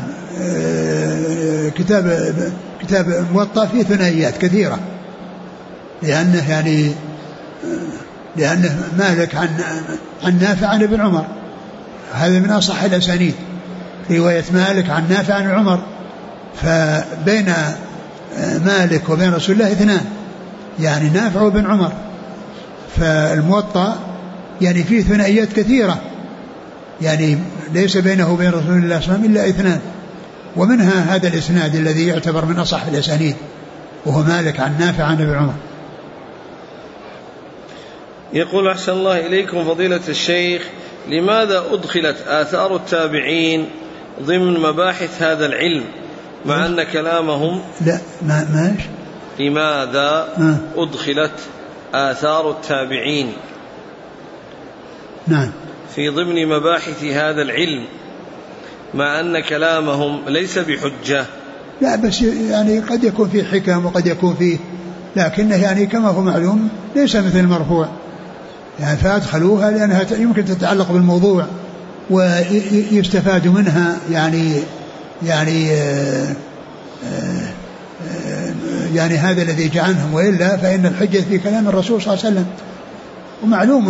كتاب موطأ فيه ثنائيات كثيرة، لأنه مالك عن نافع عن ابن عمر، هذا من أصح الأسانيد، رواية مالك عن نافع عن عمر، فبين مالك وبين رسول الله 2، يعني نافع وابن عمر، فالموطأ يعني فيه ثنائيات كثيرة، يعني ليس بينه وبين رسول الله صلى الله عليه وسلم إلا 2، ومنها هذا الإسناد الذي يعتبر من أصح الأسانيد، وهو مالك عن نافع عن ابن عمر. يقول أحسن الله إليكم فضيلة الشيخ، لماذا أدخلت آثار التابعين ضمن مباحث هذا العلم مع أن كلامهم لماذا أدخلت آثار التابعين في ضمن مباحث هذا العلم مع أن كلامهم ليس بحجة؟ لا بس يعني قد يكون فيه حكم وقد يكون فيه، لكنه يعني كما هو معلوم ليس مثل المرفوع يعني، فأدخلوها لأنها يمكن تتعلق بالموضوع ويستفاد منها يعني هذا الذي جعلهم، وإلا فإن الحجة في كلام الرسول صلى الله عليه وسلم. ومعلوم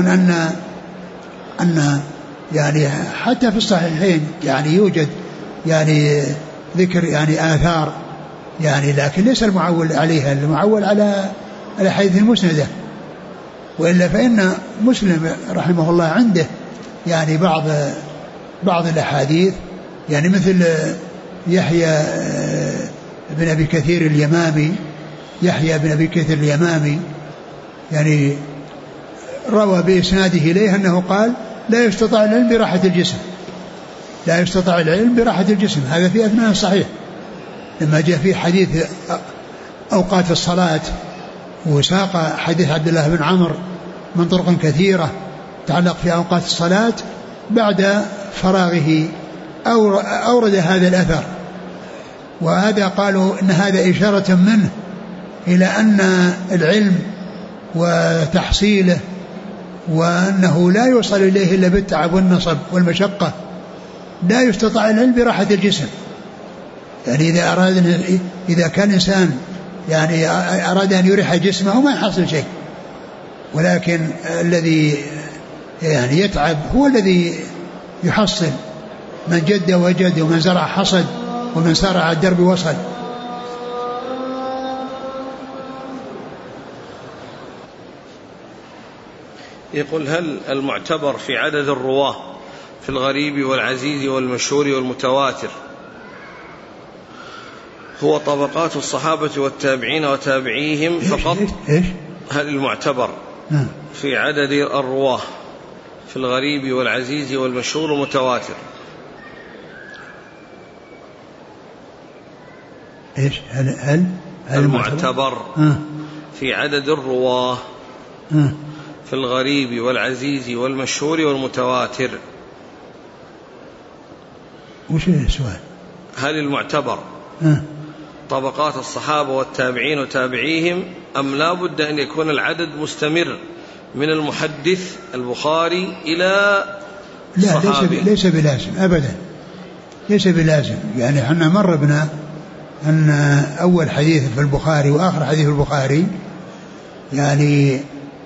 أن يعني حتى في الصحيحين يعني يوجد يعني ذكر يعني آثار يعني، لكن ليس المعول عليها، المعول على الأحاديث المسندة. وإلا فإن مسلم رحمه الله عنده يعني بعض الأحاديث يعني مثل يحيى بن أبي كثير اليمامي، يحيى بن أبي كثير اليمامي يعني روى بإسناده إليه أنه قال لا يستطاع العلم براحة الجسم، لا يستطاع العلم براحة الجسم. هذا في أثناء الصحيح لما جاء في حديث أوقات الصلاة، وساق حديث عبد الله بن عمرو من طرق كثيرة تعلق في أوقات الصلاة، بعد فراغه أورد هذا الأثر. وهذا قالوا إن هذا إشارة منه إلى أن العلم وتحصيله وأنه لا يوصل إليه إلا بالتعب والنصب والمشقة، لا يستطاع العلم براحة الجسم. يعني إذا كان إنسان يعني أراد أن يريح جسمه ما يحصل شيء، ولكن الذي يعني يتعب هو الذي يحصل. من جد وجد، ومن زرع حصد، ومن سار على الدرب وصل. يقول هل المعتبر في عدد الرواه في الغريب والعزيز والمشهور والمتواتر هو طبقات الصحابة والتابعين وتابعيهم فقط؟ هل المعتبر في عدد الرواه في الغريب والعزيز والمشهور والمتواتر هل المعتبر في عدد الرواه في الغريب والعزيز والمشهور والمتواتر؟ وش السؤال؟ هل المعتبر طبقات الصحابة والتابعين وتابعيهم، أم لا بد أن يكون العدد مستمر من المحدث البخاري إلى الصحابي؟ لا ليس بلازم أبدا، ليس بلازم. يعني احنا مر بنا أن أول حديث في البخاري وآخر حديث في البخاري يعني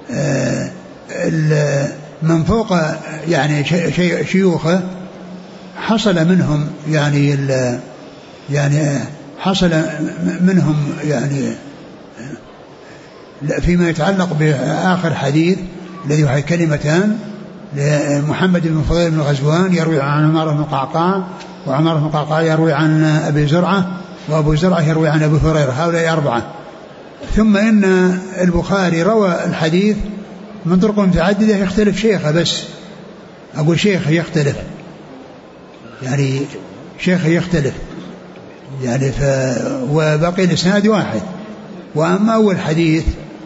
من فوق يعني شيوخه حصل منهم يعني حصل منهم يعني فيما يتعلق بآخر حديث الذي هو كلمتان لمحمد بن فضيل بن غزوان يروي عن عمار بن قعقاع، وعمار بن قعقاع يروي عن أبي زرعة، وأبو زرعة يروي عن أبي هريرة، هؤلاء أربعة. ثم إن البخاري روى الحديث من طرق متعددة يختلف شيخه، بس أقول شيخه يختلف يعني شيخه يختلف يعني وبقي الإسناد واحد. وأما أول حديث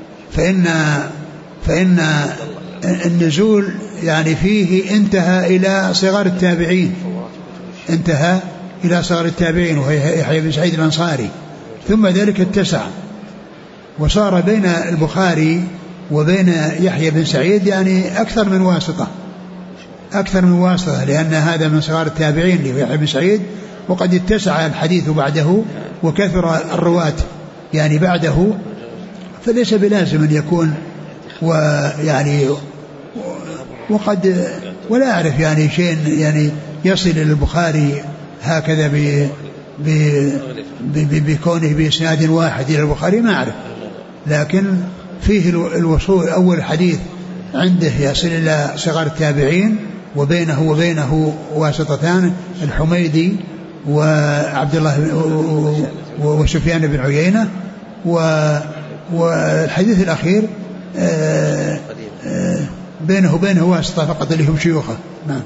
فإن النزول يعني فيه انتهى إلى صغار التابعين، انتهى إلى صغار التابعين وهي يحيى بن سعيد الأنصاري، ثم ذلك اتسع وصار بين البخاري وبين يحيى بن سعيد يعني أكثر من واسطة، لأن هذا من صغار التابعين ليحيى بن سعيد، وقد اتسع الحديث بعده وكثر الرواة يعني بعده، فليس بلازم أن يكون ويعني وقد ولا أعرف يعني شيء يعني يصل إلى البخاري هكذا بكونه بإسناد واحد إلى البخاري ما أعرف، لكن فيه الوصول. أول حديث عنده يصل إلى صغار التابعين وبينه واسطتان، الحميدي وعبد الله وسفيان بن عيينة، والحديث الأخير بينه وبينه واسطة فقط اللي هم شيوخه. نعم.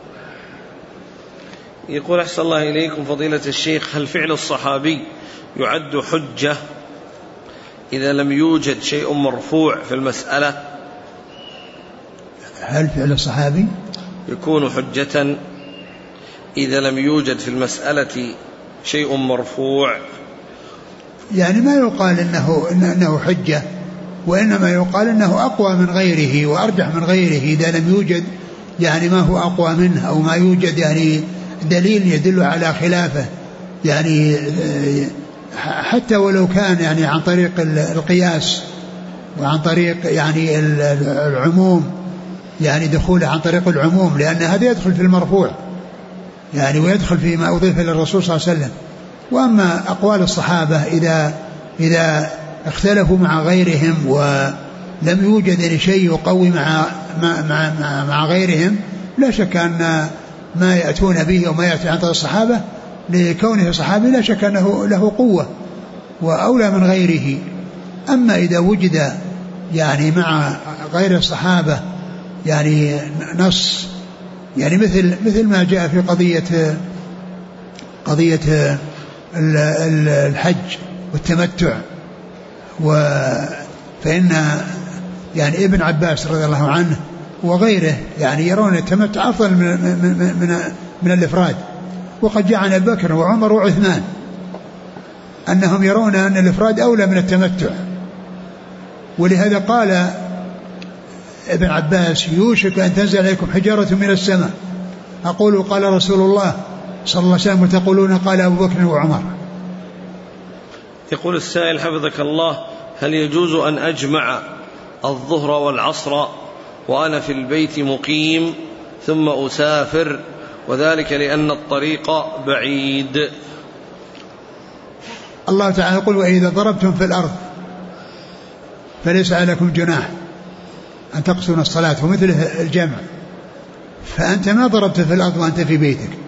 يقول أحسن الله إليكم فضيلة الشيخ، هل فعل الصحابي يعد حجة إذا لم يوجد شيء مرفوع في المسألة؟ هل فعل الصحابي يكون حجة إذا لم يوجد في المسألة شيء مرفوع؟ يعني ما يقال إنه حجة، وإنما يقال إنه أقوى من غيره وأرجح من غيره إذا لم يوجد يعني ما هو أقوى منه، أو ما يوجد يعني دليل يدل على خلافه، يعني حتى ولو كان يعني عن طريق القياس وعن طريق يعني العموم، يعني دخوله عن طريق العموم، لأن هذا يدخل في المرفوع يعني ويدخل فيما أضيف للرسول صلى الله عليه وسلم. وأما أقوال الصحابة إذا اختلفوا مع غيرهم ولم يوجد شيء يقوي مع غيرهم، لا شك أن ما يأتون به وما يأتي عن طريق الصحابة لكونه صحابي لا شك أنه له قوة وأولى من غيره. أما إذا وجد يعني مع غير الصحابة يعني نص، يعني مثل ما جاء في قضية الحج والتمتع، فإن يعني ابن عباس رضي الله عنه وغيره يعني يرون التمتع أفضل من الإفراد، وقد جاء عن أبي بكر وعمر وعثمان أنهم يرون أن الإفراد أولى من التمتع. ولهذا قال ابن عباس: يوشك أن تنزل عليكم حجارة من السماء، أقول قال رسول الله صلى الله عليه وسلم وتقولون قال أبو بكر وعمر. يقول السائل حفظك الله: هل يجوز أن أجمع الظهر والعصر وأنا في البيت مقيم ثم أسافر، وذلك لأن الطريق بعيد؟ الله تعالى يقول: وإذا ضربتم في الأرض فليس عليكم جناح أن تقصروا الصلاة، ومثله الجمع. فأنت ما ضربت في الأرض وأنت في بيتك،